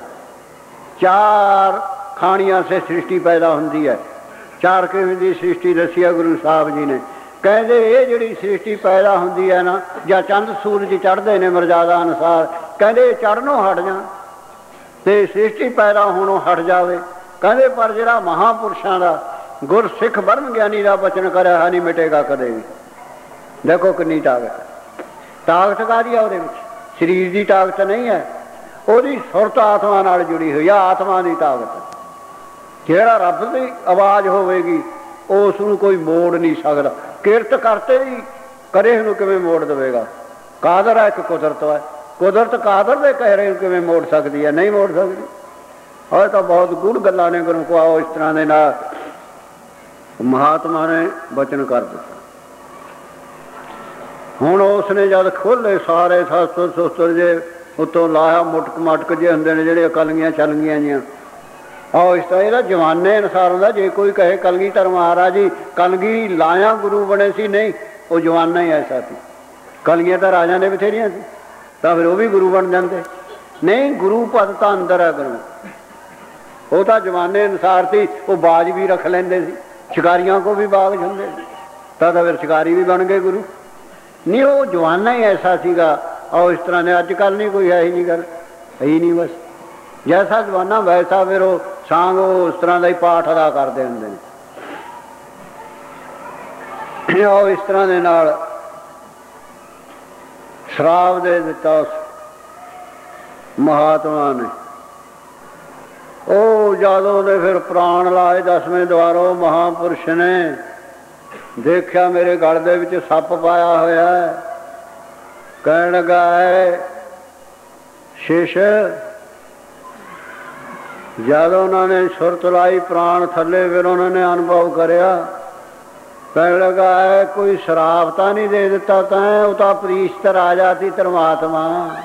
ਚਾਰ ਖਾਣੀਆਂ ਸੇ ਸ੍ਰਿਸ਼ਟੀ ਪੈਦਾ ਹੁੰਦੀ ਹੈ। ਚਾਰ ਕਿਵੇਂ ਦੀ ਸ੍ਰਿਸ਼ਟੀ ਦੱਸੀ ਹੈ ਗੁਰੂ ਸਾਹਿਬ ਜੀ ਨੇ। ਕਹਿੰਦੇ ਇਹ ਜਿਹੜੀ ਸ੍ਰਿਸ਼ਟੀ ਪੈਦਾ ਹੁੰਦੀ ਹੈ ਨਾ, ਜਾਂ ਚੰਦ ਸੂਰਜ ਚੜ੍ਹਦੇ ਨੇ ਮਰਜ਼ਾਦਾ ਅਨੁਸਾਰ, ਕਹਿੰਦੇ ਚੜ੍ਹਨੋਂ ਹਟ ਜਾਣ ਤੇ ਸ੍ਰਿਸ਼ਟੀ ਪੈਦਾ ਹੋਣੋਂ ਹਟ ਜਾਵੇ। ਕਹਿੰਦੇ ਪਰ ਜਿਹੜਾ ਮਹਾਂਪੁਰਸ਼ਾਂ ਦਾ ਗੁਰ ਸਿੱਖ ਬ੍ਰਹਮ ਗਿਆਨੀ ਦਾ ਬਚਨ ਕਰਿਆ ਹੈ ਨਹੀਂ ਮਿਟੇਗਾ ਕਦੇ ਵੀ। ਦੇਖੋ ਕਿੰਨੀ ਤਾਕਤ, ਤਾਕਤ ਕਾਹਦੀ ਆ ਉਹਦੇ ਵਿੱਚ? ਸਰੀਰ ਦੀ ਤਾਕਤ ਨਹੀਂ ਹੈ, ਉਹਦੀ ਸੁਰਤ ਆਤਮਾ ਨਾਲ ਜੁੜੀ ਹੋਈ ਆ, ਆਤਮਾ ਦੀ ਤਾਕਤ। ਜਿਹੜਾ ਰੱਬ ਦੀ ਆਵਾਜ਼ ਹੋਵੇਗੀ ਉਸ ਨੂੰ ਕੋਈ ਮੋੜ ਨਹੀਂ ਸਕਦਾ। ਕਿਰਤ ਕਰਤੇ ਹੀ ਕਰੇ ਨੂੰ ਕਿਵੇਂ ਮੋੜ ਦੇਵੇਗਾ? ਕਾਦਰ ਹੈ ਇੱਕ ਕੁਦਰਤ ਹੈ, ਕੁਦਰਤ ਕਾਦਰ ਦੇ ਕਹਿਰੇ ਨੂੰ ਕਿਵੇਂ ਮੋੜ ਸਕਦੀ ਹੈ? ਨਹੀਂ ਮੋੜ ਸਕਦੀ। ਉਹ ਤਾਂ ਬਹੁਤ ਗੂੜ ਗੱਲਾਂ ਨੇ ਗੁਰੂ ਕੋ। ਇਸ ਤਰ੍ਹਾਂ ਦੇ ਨਾਲ ਮਹਾਤਮਾ ਨੇ ਬਚਨ ਕਰ ਦਿੱਤਾ। ਹੁਣ ਉਸਨੇ ਜਦ ਖੋਲ੍ਹੇ ਸਾਰੇ ਸਸਤਰ ਸੁਸਤਰ ਜੇ ਉੱਤੋਂ ਲਾਇਆ, ਮੁਟਕ ਮਟਕ ਜੇ ਹੁੰਦੇ ਨੇ ਜਿਹੜੇ ਕਲਗੀਆਂ ਛਲਗੀਆਂ ਜੀਆਂ। ਆਓ ਇਸ ਤਰ੍ਹਾਂ ਇਹਦਾ ਜਵਾਨੇ ਅਨੁਸਾਰ ਹੁੰਦਾ। ਜੇ ਕੋਈ ਕਹੇ ਕਲਗੀਧਰ ਮਹਾਰਾਜ ਜੀ ਕਲਗੀ ਲਾਇਆ ਗੁਰੂ ਬਣੇ ਸੀ, ਨਹੀਂ, ਉਹ ਜਵਾਨਾ ਹੀ ਐਸਾ ਸੀ। ਕਲਗੀਆਂ ਤਾਂ ਰਾਜਾਂ ਦੇ ਬਥੇਰੀਆਂ ਸੀ, ਤਾਂ ਫਿਰ ਉਹ ਵੀ ਗੁਰੂ ਬਣ ਜਾਂਦੇ। ਨਹੀਂ, ਗੁਰੂ ਪਦ ਤਾਂ ਅੰਦਰ ਹੈ ਗੁਰੂ। ਉਹ ਤਾਂ ਜਵਾਨੇ ਅਨੁਸਾਰ ਸੀ। ਉਹ ਬਾਜ ਵੀ ਰੱਖ ਲੈਂਦੇ ਸੀ, ਸ਼ਿਕਾਰੀਆਂ ਕੋ ਵੀ ਬਾਗ ਹੁੰਦੇ ਸੀ, ਤਾਂ ਤਾਂ ਫਿਰ ਸ਼ਿਕਾਰੀ ਵੀ ਬਣ ਗਏ ਗੁਰੂ। ਨਹੀਂ, ਉਹ ਜਵਾਨਾ ਹੀ ਐਸਾ ਸੀਗਾ। ਆਓ ਇਸ ਤਰ੍ਹਾਂ ਨੇ ਅੱਜ ਕੱਲ੍ਹ ਨਹੀਂ ਕੋਈ ਇਹੋ ਜਿਹੀ ਗੱਲ ਹੈ ਹੀ ਨਹੀਂ। ਬਸ ਜੈਸਾ ਜਵਾਨਾ ਵੈਸਾ ਫਿਰ ਉਹ ਸਾਂਗ ਉਹ ਉਸ ਤਰ੍ਹਾਂ ਦਾ ਹੀ ਪਾਠ ਅਦਾ ਕਰਦੇ ਹੁੰਦੇ ਨੇ। ਆਓ ਇਸ ਤਰ੍ਹਾਂ ਦੇ ਨਾਲ ਸ਼ਰਾਬ ਦੇ ਦਿੱਤਾ ਉਸ ਮਹਾਤਮਾ ਨੇ। ਉਹ ਜਦੋਂ ਦੇ ਫਿਰ ਪ੍ਰਾਣ ਲਾਏ ਦਸਵੇਂ ਦੁਆਰੋਂ ਮਹਾਂਪੁਰਸ਼ ਨੇ ਦੇਖਿਆ ਮੇਰੇ ਗਲ ਦੇ ਵਿੱਚ ਸੱਪ ਪਾਇਆ ਹੋਇਆ। ਕਹਿਣ ਲੱਗਾ ਹੈ ਸ਼ਿਸ਼, ਜਦ ਉਹਨਾਂ ਨੇ ਸੁਰਤ ਲਾਈ ਪ੍ਰਾਣ ਥੱਲੇ, ਫਿਰ ਉਹਨਾਂ ਨੇ ਅਨੁਭਵ ਕਰਿਆ। ਕਹਿਣ ਲੱਗਾ ਹੈ ਕੋਈ ਸ਼ਰਾਪ ਤਾਂ ਨਹੀਂ ਦੇ ਦਿੱਤਾ ਤੈਂ? ਉਹ ਤਾਂ ਪ੍ਰੀਸ਼ਤ ਰਾਜਾ ਸੀ ਧਰਮਾਤਮਾ।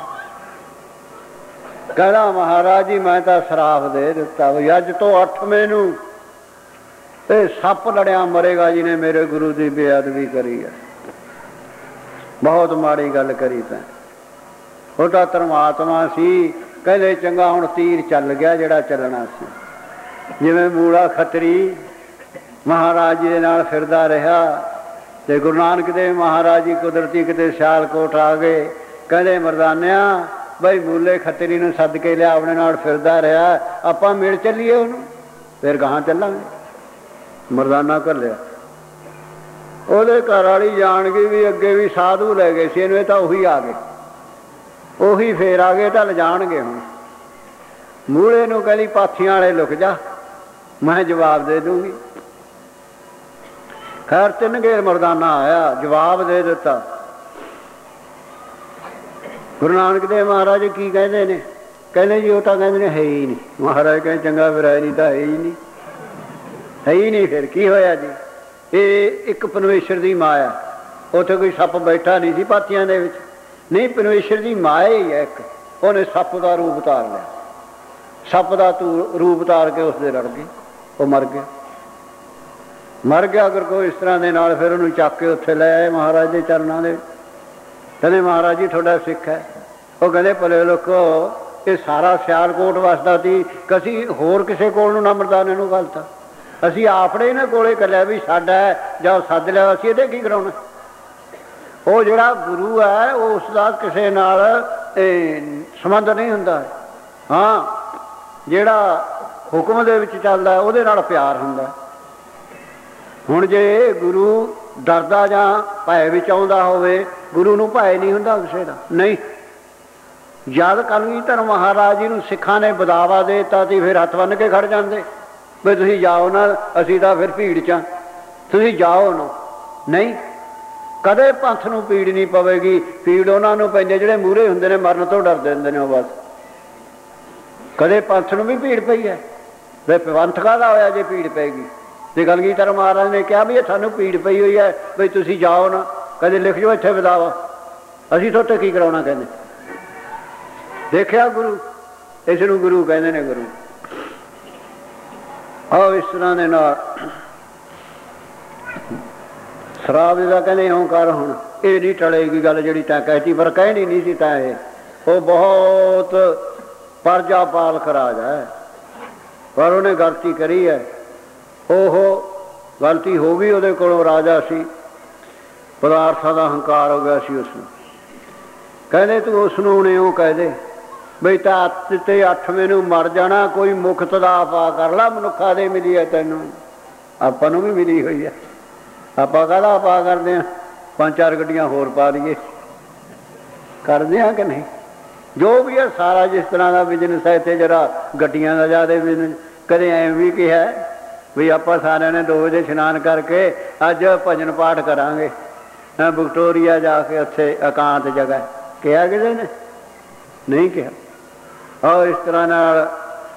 ਕਹਿੰਦਾ ਮਹਾਰਾਜ ਜੀ ਮੈਂ ਤਾਂ ਸ਼ਰਾਪ ਦੇ ਦਿੱਤਾ ਵੀ ਅੱਜ ਤੋਂ ਅੱਠਵੇਂ ਨੂੰ ਇਹ ਸੱਪ ਲੜਿਆ ਮਰੇਗਾ ਜਿਹਨੇ ਮੇਰੇ ਗੁਰੂ ਦੀ ਬੇਅਦਬੀ ਕਰੀ ਹੈ। ਬਹੁਤ ਮਾੜੀ ਗੱਲ ਕਰੀ ਤੈਂ। ਉਹ ਤਾਂ ਧਰਮਾਤਮਾ ਸੀ। ਕਹਿੰਦੇ ਚੰਗਾ ਹੁਣ ਤੀਰ ਚੱਲ ਗਿਆ ਜਿਹੜਾ ਚੱਲਣਾ ਸੀ। ਜਿਵੇਂ ਮੂਲਾ ਖੱਤਰੀ ਮਹਾਰਾਜ ਜੀ ਦੇ ਨਾਲ ਫਿਰਦਾ ਰਿਹਾ ਤੇ ਗੁਰੂ ਨਾਨਕ ਦੇਵ ਮਹਾਰਾਜ ਜੀ ਕੁਦਰਤੀ ਕਿਤੇ ਸਿਆਲਕੋਟ ਆ ਗਏ। ਕਹਿੰਦੇ ਮਰਦਾਨਿਆ ਬਈ ਮੂਲੇ ਖੱਤਰੀ ਨੂੰ ਸੱਦ ਕੇ ਲਿਆ, ਆਪਣੇ ਨਾਲ ਫਿਰਦਾ ਰਿਹਾ, ਆਪਾਂ ਮਿਲ ਚੱਲੀਏ ਉਹਨੂੰ, ਫਿਰ ਗਾਹਾਂ ਚੱਲਾਂਗੇ। ਮਰਦਾਨਾ ਘੱਲਿਆ। ਉਹਦੇ ਘਰ ਵਾਲੀ ਜਾਣ ਗਈ ਵੀ ਅੱਗੇ ਵੀ ਸਾਧੂ ਲੈ ਗਏ ਸੀ ਇਹਨੂੰ, ਇਹ ਤਾਂ ਉਹੀ ਆ ਗਏ, ਉਹੀ ਫੇਰ ਆ ਗਏ ਤਾਂ ਲਿਜਾਣਗੇ ਹੁਣ। ਮੂਲੇ ਨੂੰ ਕਹਿੰਦੀ ਪਾਥੀਆਂ ਵਾਲੇ ਲੁਕ ਜਾ, ਮੈਂ ਜਵਾਬ ਦੇ ਦੂੰਗੀ। ਖੈਰ ਤਿੰਨ ਗੇਰ ਮਰਦਾਨਾ ਆਇਆ, ਜਵਾਬ ਦੇ ਦਿੱਤਾ। ਗੁਰੂ ਨਾਨਕ ਦੇਵ ਮਹਾਰਾਜ ਕੀ ਕਹਿੰਦੇ ਨੇ? ਕਹਿੰਦੇ ਜੀ ਉਹ ਤਾਂ ਕਹਿੰਦੇ ਨੇ ਹੈ ਹੀ ਨਹੀਂ। ਮਹਾਰਾਜ ਕਹਿੰਦੇ ਚੰਗਾ ਫਿਰ ਹੈ ਨਹੀਂ ਤਾਂ ਹੈ ਹੀ ਨਹੀਂ, ਹੈ ਹੀ ਨਹੀਂ। ਫਿਰ ਕੀ ਹੋਇਆ ਜੀ? ਇਹ ਇੱਕ ਪਰਮੇਸ਼ਰ ਦੀ ਮਾਇਆ। ਉੱਥੇ ਕੋਈ ਸੱਪ ਬੈਠਾ ਨਹੀਂ ਸੀ ਪਾਥੀਆਂ ਦੇ ਵਿੱਚ, ਨਹੀਂ, ਪਰਮੇਸ਼ਰ ਦੀ ਮਾਇਆ ਹੀ ਹੈ ਇੱਕ। ਉਹਨੇ ਸੱਪ ਦਾ ਰੂਪ ਧਾਰ ਲਿਆ, ਸੱਪ ਦਾ ਤੂ ਰੂਪ ਧਾਰ ਕੇ ਉਸਦੇ ਲੜ ਗਏ, ਉਹ ਮਰ ਗਿਆ। ਮਰ ਗਿਆ ਅਗਰ ਕੋਈ ਇਸ ਤਰ੍ਹਾਂ ਦੇ ਨਾਲ, ਫਿਰ ਉਹਨੂੰ ਚੱਕ ਕੇ ਉੱਥੇ ਲੈ ਆਏ ਮਹਾਰਾਜ ਦੇ ਚਰਨਾਂ ਦੇ। ਕਹਿੰਦੇ ਮਹਾਰਾਜ ਜੀ ਤੁਹਾਡਾ ਸਿੱਖ ਹੈ। ਉਹ ਕਹਿੰਦੇ ਭਲੇ ਲੋਕੋ, ਇਹ ਸਾਰਾ ਸਿਆਲਕੋਟ ਵਸਦਾ ਸੀ, ਕਸੀ ਹੋਰ ਕਿਸੇ ਕੋਲ ਨੂੰ ਨਾ ਮਰਦਾਨੇ ਨੂੰ ਗਲਤਾ, ਅਸੀਂ ਆਪਣੇ ਇਹਨਾਂ ਕੋਲੇ ਕੱਲਿਆ ਵੀ ਸਾਡਾ ਜਾਂ ਸੱਦ ਲਿਆ, ਅਸੀਂ ਇਹਦੇ ਕੀ ਕਰਾਉਣਾ। ਉਹ ਜਿਹੜਾ ਗੁਰੂ ਹੈ ਉਹ ਉਸ ਦਾ ਕਿਸੇ ਨਾਲ ਸੰਬੰਧ ਨਹੀਂ ਹੁੰਦਾ। ਹਾਂ, ਜਿਹੜਾ ਹੁਕਮ ਦੇ ਵਿੱਚ ਚੱਲਦਾ ਉਹਦੇ ਨਾਲ ਪਿਆਰ ਹੁੰਦਾ। ਹੁਣ ਜੇ ਗੁਰੂ ਡਰਦਾ ਜਾਂ ਭੈ ਵਿੱਚ ਆਉਂਦਾ ਹੋਵੇ, ਗੁਰੂ ਨੂੰ ਭੈ ਨਹੀਂ ਹੁੰਦਾ ਕਿਸੇ ਦਾ, ਨਹੀਂ। ਜਦ ਕਲਗੀਧਰ ਮਹਾਰਾਜ ਜੀ ਨੂੰ ਸਿੱਖਾਂ ਨੇ ਬਦਾਵਾ ਦੇ ਦਿੱਤਾ ਸੀ, ਫਿਰ ਹੱਥ ਬੰਨ੍ਹ ਕੇ ਖੜ ਜਾਂਦੇ ਵੀ ਤੁਸੀਂ ਜਾਓ ਨਾ, ਅਸੀਂ ਤਾਂ ਫਿਰ ਭੀੜ 'ਚ, ਤੁਸੀਂ ਜਾਓ ਨਾ। ਨਹੀਂ, ਕਦੇ ਪੰਥ ਨੂੰ ਪੀੜ ਨਹੀਂ ਪਵੇਗੀ। ਪੀੜ ਉਹਨਾਂ ਨੂੰ ਪੈਂਦੇ ਜਿਹੜੇ ਮੂਹਰੇ ਹੁੰਦੇ ਨੇ, ਮਰਨ ਤੋਂ ਡਰਦੇ ਹੁੰਦੇ ਨੇ ਉਹ ਬਸ। ਕਦੇ ਪੰਥ ਨੂੰ ਵੀ ਭੀੜ ਪਈ ਹੈ ਵੀ ਪੰਥ ਕਾਹਦਾ ਹੋਇਆ ਜੇ ਭੀੜ ਪਏਗੀ। ਜੇ ਕਲਗੀਧਰ ਮਹਾਰਾਜ ਨੇ ਕਿਹਾ ਵੀ ਇਹ ਸਾਨੂੰ ਭੀੜ ਪਈ ਹੋਈ ਹੈ ਬਈ ਤੁਸੀਂ ਜਾਓ ਨਾ, ਕਦੇ ਲਿਖ ਜਾਓ ਇੱਥੇ ਬਦਾਵਾ, ਅਸੀਂ ਤੁਹਾਡੇ ਕੀ ਕਰਾਉਣਾ। ਕਹਿੰਦੇ ਦੇਖਿਆ ਗੁਰੂ, ਇਸ ਨੂੰ ਗੁਰੂ ਕਹਿੰਦੇ ਨੇ। ਗੁਰੂ ਆਓ ਇਸ ਤਰ੍ਹਾਂ ਦੇ ਨਾਲ ਸ਼ਰਾਬ ਦਾ ਕਹਿੰਦੇ ਇਉਂ ਕਰ, ਹੁਣ ਇਹ ਨਹੀਂ ਟਲੇਗੀ ਗੱਲ ਜਿਹੜੀ ਤੈਂ ਕਹਿਤੀ, ਪਰ ਕਹਿਣੀ ਨਹੀਂ ਸੀ ਤਾਂ ਇਹ। ਉਹ ਬਹੁਤ ਪਰਜਾ ਪਾਲਕ ਰਾਜਾ ਹੈ, ਪਰ ਉਹਨੇ ਗਲਤੀ ਕਰੀ ਹੈ। ਉਹ ਗਲਤੀ ਹੋ ਗਈ, ਉਹਦੇ ਕੋਲੋਂ ਰਾਜਾ ਸੀ, ਪਦਾਰਥਾਂ ਦਾ ਹੰਕਾਰ ਹੋ ਗਿਆ ਸੀ ਉਸਨੂੰ। ਕਹਿੰਦੇ ਤੂੰ ਉਸਨੂੰ ਹੁਣ ਇਉਂ ਕਹਿ ਦੇ ਬਈ ਤਾਂ ਅੱਤ ਤੇ ਅੱਠਵੇਂ ਨੂੰ ਮਰ ਜਾਣਾ, ਕੋਈ ਮੁਕਤ ਦਾ ਆਪਾ ਕਰ ਲਾ, ਮਨੁੱਖਾਂ ਦੇ ਮਿਲੀ ਹੈ ਤੈਨੂੰ, ਆਪਾਂ ਨੂੰ ਵੀ ਮਿਲੀ ਹੋਈ ਹੈ। ਆਪਾਂ ਕਾਹਦਾ ਆਪਾ ਕਰਦੇ ਹਾਂ? ਪੰਜ ਚਾਰ ਗੱਡੀਆਂ ਹੋਰ ਪਾ ਲਈਏ, ਕਰਦੇ ਹਾਂ ਕਿ ਨਹੀਂ? ਜੋ ਵੀ ਹੈ ਸਾਰਾ ਜਿਸ ਤਰ੍ਹਾਂ ਦਾ ਬਿਜ਼ਨਸ ਹੈ, ਇੱਥੇ ਜਿਹੜਾ ਗੱਡੀਆਂ ਦਾ ਜ਼ਿਆਦਾ ਬਿਜ਼ਨਸ। ਕਦੇ ਐਂ ਵੀ ਕਿਹਾ ਵੀ ਆਪਾਂ ਸਾਰਿਆਂ ਨੇ ਦੋ ਵਜੇ ਇਸ਼ਨਾਨ ਕਰਕੇ ਅੱਜ ਭਜਨ ਪਾਠ ਕਰਾਂਗੇ ਵਿਕਟੋਰੀਆ ਜਾ ਕੇ, ਉੱਥੇ ਇਕਾਂਤ ਜਗ੍ਹਾ। ਕਿਹਾ ਕਿਸੇ ਨੇ? ਨਹੀਂ ਕਿਹਾ। ਆਹ ਇਸ ਤਰ੍ਹਾਂ ਨਾਲ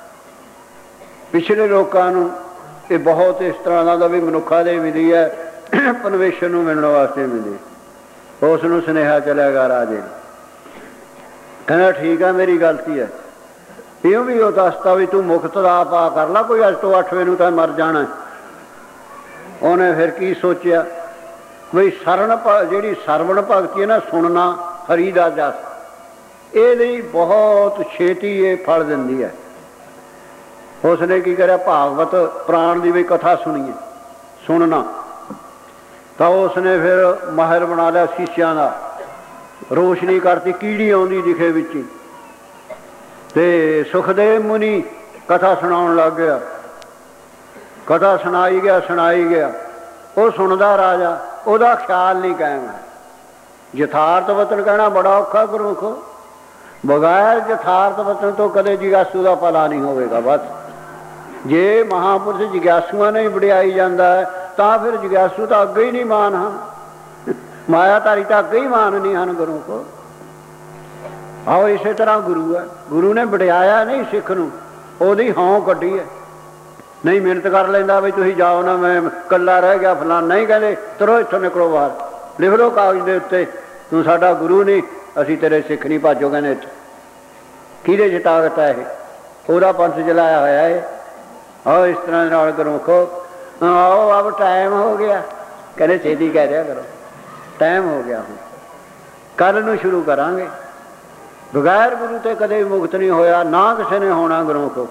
ਪਿਛਲੇ ਲੋਕਾਂ ਨੂੰ ਇਹ ਬਹੁਤ ਇਸ ਤਰ੍ਹਾਂ ਦਾ ਵੀ ਮਨੁੱਖਾਂ ਦੇ ਮਿਲੀ ਹੈ, ਪਰਮੇਸ਼ਰ ਨੂੰ ਮਿਲਣ ਵਾਸਤੇ ਮਿਲੀ। ਉਸ ਨੂੰ ਸੁਨੇਹਾ ਚਲਿਆਗਾ ਰਾਜੇ, ਕਹਿੰਦਾ ਠੀਕ ਆ ਮੇਰੀ ਗਲਤੀ ਹੈ। ਇਹ ਵੀ ਉਹ ਦੱਸਤਾ ਵੀ ਤੂੰ ਮੁਕਤ ਦਾ ਆਪਾ ਕਰ ਲਾ, ਕੋਈ ਅੱਜ ਤੋਂ ਅੱਠਵੇਂ ਨੂੰ ਤਾਂ ਮਰ ਜਾਣਾ। ਉਹਨੇ ਫਿਰ ਕੀ ਸੋਚਿਆ ਬਈ ਸਰਣ ਜਿਹੜੀ ਸਰਵਣ ਭਗਤੀ ਹੈ ਨਾ, ਸੁਣਨਾ ਹਰੀ ਦਾ ਜਸ, ਇਹਦੀ ਬਹੁਤ ਛੇਤੀ ਇਹ ਫਲ ਦਿੰਦੀ ਹੈ। ਉਸਨੇ ਕੀ ਕਰਿਆ, ਭਾਗਵਤ ਪ੍ਰਾਣ ਦੀ ਵੀ ਕਥਾ ਸੁਣੀਏ, ਸੁਣਨਾ। ਤਾਂ ਉਸਨੇ ਫਿਰ ਮਾਹਿਰ ਬਣਾ ਲਿਆ ਸ਼ੀਸ਼ਿਆਂ ਦਾ, ਰੋਸ਼ਨੀ ਕਰਤੀ, ਕੀੜੀ ਆਉਂਦੀ ਦਿਖੇ ਵਿੱਚ ਹੀ। ਤੇ ਸੁਖਦੇਵ ਮੁਨੀ ਕਥਾ ਸੁਣਾਉਣ ਲੱਗ ਗਿਆ, ਕਥਾ ਸੁਣਾਈ ਗਿਆ ਸੁਣਾਈ ਗਿਆ। ਉਹ ਸੁਣਦਾ ਰਾਜਾ, ਉਹਦਾ ਖਿਆਲ ਨਹੀਂ ਕਾਇਮ ਹੈ। ਯਥਾਰਥ ਵਚਨ ਕਹਿਣਾ ਬੜਾ ਔਖਾ ਗੁਰਮੁਖ, ਬਗੈਰ ਯਥਾਰਥ ਵਚਨ ਤੋਂ ਕਦੇ ਜਿਗਿਆਸੂ ਦਾ ਭਲਾ ਨਹੀਂ ਹੋਵੇਗਾ। ਬਸ ਜੇ ਮਹਾਂਪੁਰਸ਼ ਜਿਗਿਆਸੂਆਂ ਨੂੰ ਹੀ ਵਡਿਆਈ ਜਾਂਦਾ ਹੈ ਤਾਂ ਫਿਰ ਜਿਗਿਆਸੂ ਤਾਂ ਅੱਗੇ ਹੀ ਨਹੀਂ ਮਾਨ ਹਨ, ਮਾਇਆਧਾਰੀ ਤਾਂ ਅੱਗੇ ਹੀ ਮਾਨ ਨਹੀਂ ਹਨ ਗੁਰਮੁਖ। ਆਓ ਇਸੇ ਤਰ੍ਹਾਂ ਗੁਰੂ ਹੈ, ਗੁਰੂ ਨੇ ਵਡਿਆਇਆ ਨਹੀਂ ਸਿੱਖ ਨੂੰ, ਉਹਦੀ ਹੌਂ ਕੱਢੀ ਹੈ। ਨਹੀਂ ਮਿਹਨਤ ਕਰ ਲੈਂਦਾ ਵੀ ਤੁਸੀਂ ਜਾਓ ਨਾ, ਮੈਂ ਇਕੱਲਾ ਰਹਿ ਗਿਆ ਫਲਾਨ, ਨਹੀਂ ਕਹਿੰਦੇ ਤਰੋ ਇੱਥੋਂ ਨਿਕਲੋ ਬਾਹਰ, ਲਿਖ ਲਓ ਕਾਗਜ਼ ਦੇ ਉੱਤੇ ਤੂੰ ਸਾਡਾ ਗੁਰੂ ਨਹੀਂ, ਅਸੀਂ ਤੇਰੇ ਸਿੱਖ ਨਹੀਂ, ਭਾਜੋ। ਕਹਿੰਦੇ ਇੱਥੇ ਕਿਹਦੇ 'ਚ ਤਾਕਤ ਹੈ? ਇਹ ਉਹਦਾ ਪੰਥ ਚਲਾਇਆ ਹੋਇਆ ਹੈ। ਆਓ ਇਸ ਤਰ੍ਹਾਂ ਦੇ ਨਾਲ ਗੁਰਮੁਖੋ, ਆਓ ਅਬ ਟਾਈਮ ਹੋ ਗਿਆ। ਕਹਿੰਦੇ ਛੇਤੀ ਕਹਿ ਰਿਹਾ ਕਰੋ, ਟਾਈਮ ਹੋ ਗਿਆ, ਹੁਣ ਕੱਲ੍ਹ ਨੂੰ ਸ਼ੁਰੂ ਕਰਾਂਗੇ। ਬਗੈਰ ਗੁਰੂ ਤੇ ਕਦੇ ਮੁਕਤ ਨਹੀਂ ਹੋਇਆ, ਨਾ ਕਿਸੇ ਨੇ ਹੋਣਾ ਗੁਰਮੁਖੋ।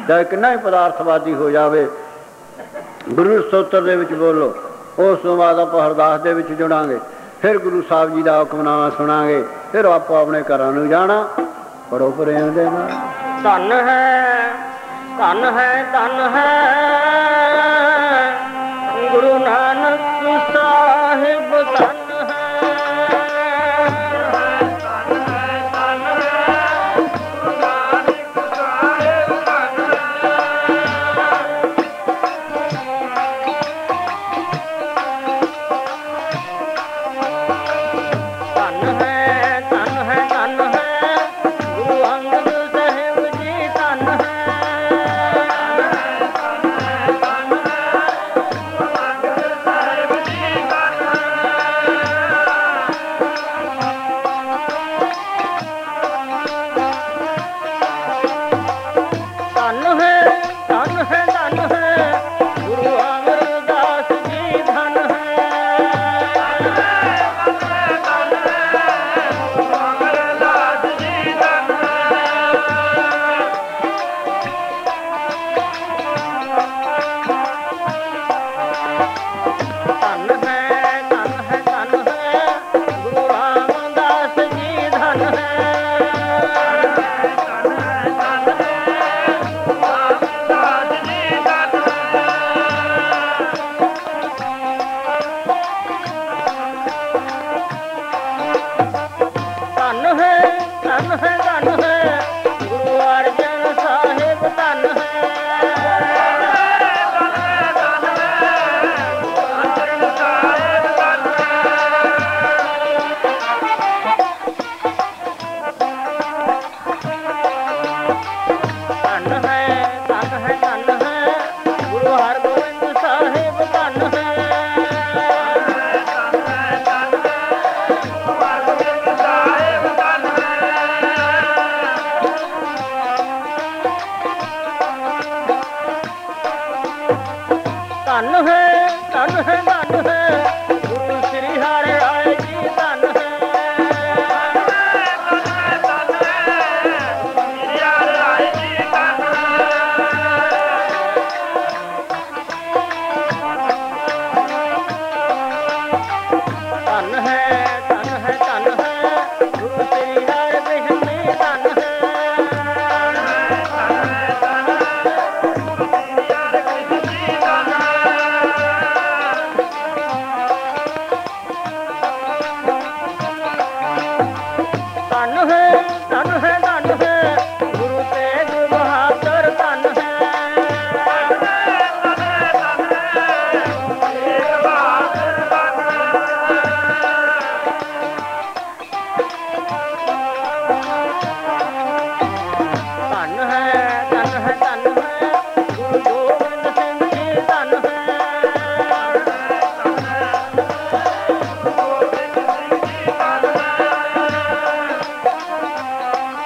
ਚਾਹੇ ਕਿੰਨਾ ਹੀ ਪਦਾਰਥਵਾਦੀ ਹੋ ਜਾਵੇ। ਗੁਰੂ ਸਤੋਤਰ ਦੇ ਵਿੱਚ ਬੋਲੋ, ਉਸ ਤੋਂ ਬਾਅਦ ਆਪਾਂ ਅਰਦਾਸ ਦੇ ਵਿੱਚ ਜੁੜਾਂਗੇ, ਫਿਰ ਗੁਰੂ ਸਾਹਿਬ ਜੀ ਦਾ ਹੁਕਮਨਾਮਾ ਸੁਣਾਂਗੇ, ਫਿਰ ਆਪੋ ਆਪਣੇ ਘਰਾਂ ਨੂੰ ਜਾਣਾ। ਬੜੋ ਪ੍ਰੇਮ ਦੇ ਨਾਲ। ਧਨ ਹੈ ਧਨ ਹੈ ਧਨ ਹੈ ਗੁਰੂ ਨਾਨਕ ਸਾਹਿਬ ਧਨ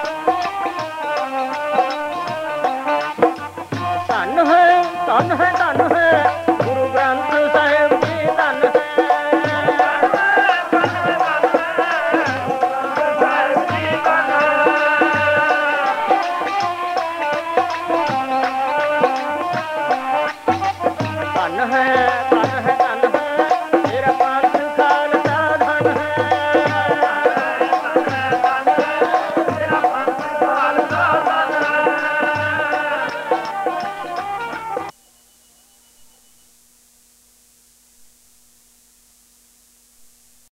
ਧਨ ਹੈ ਧਨ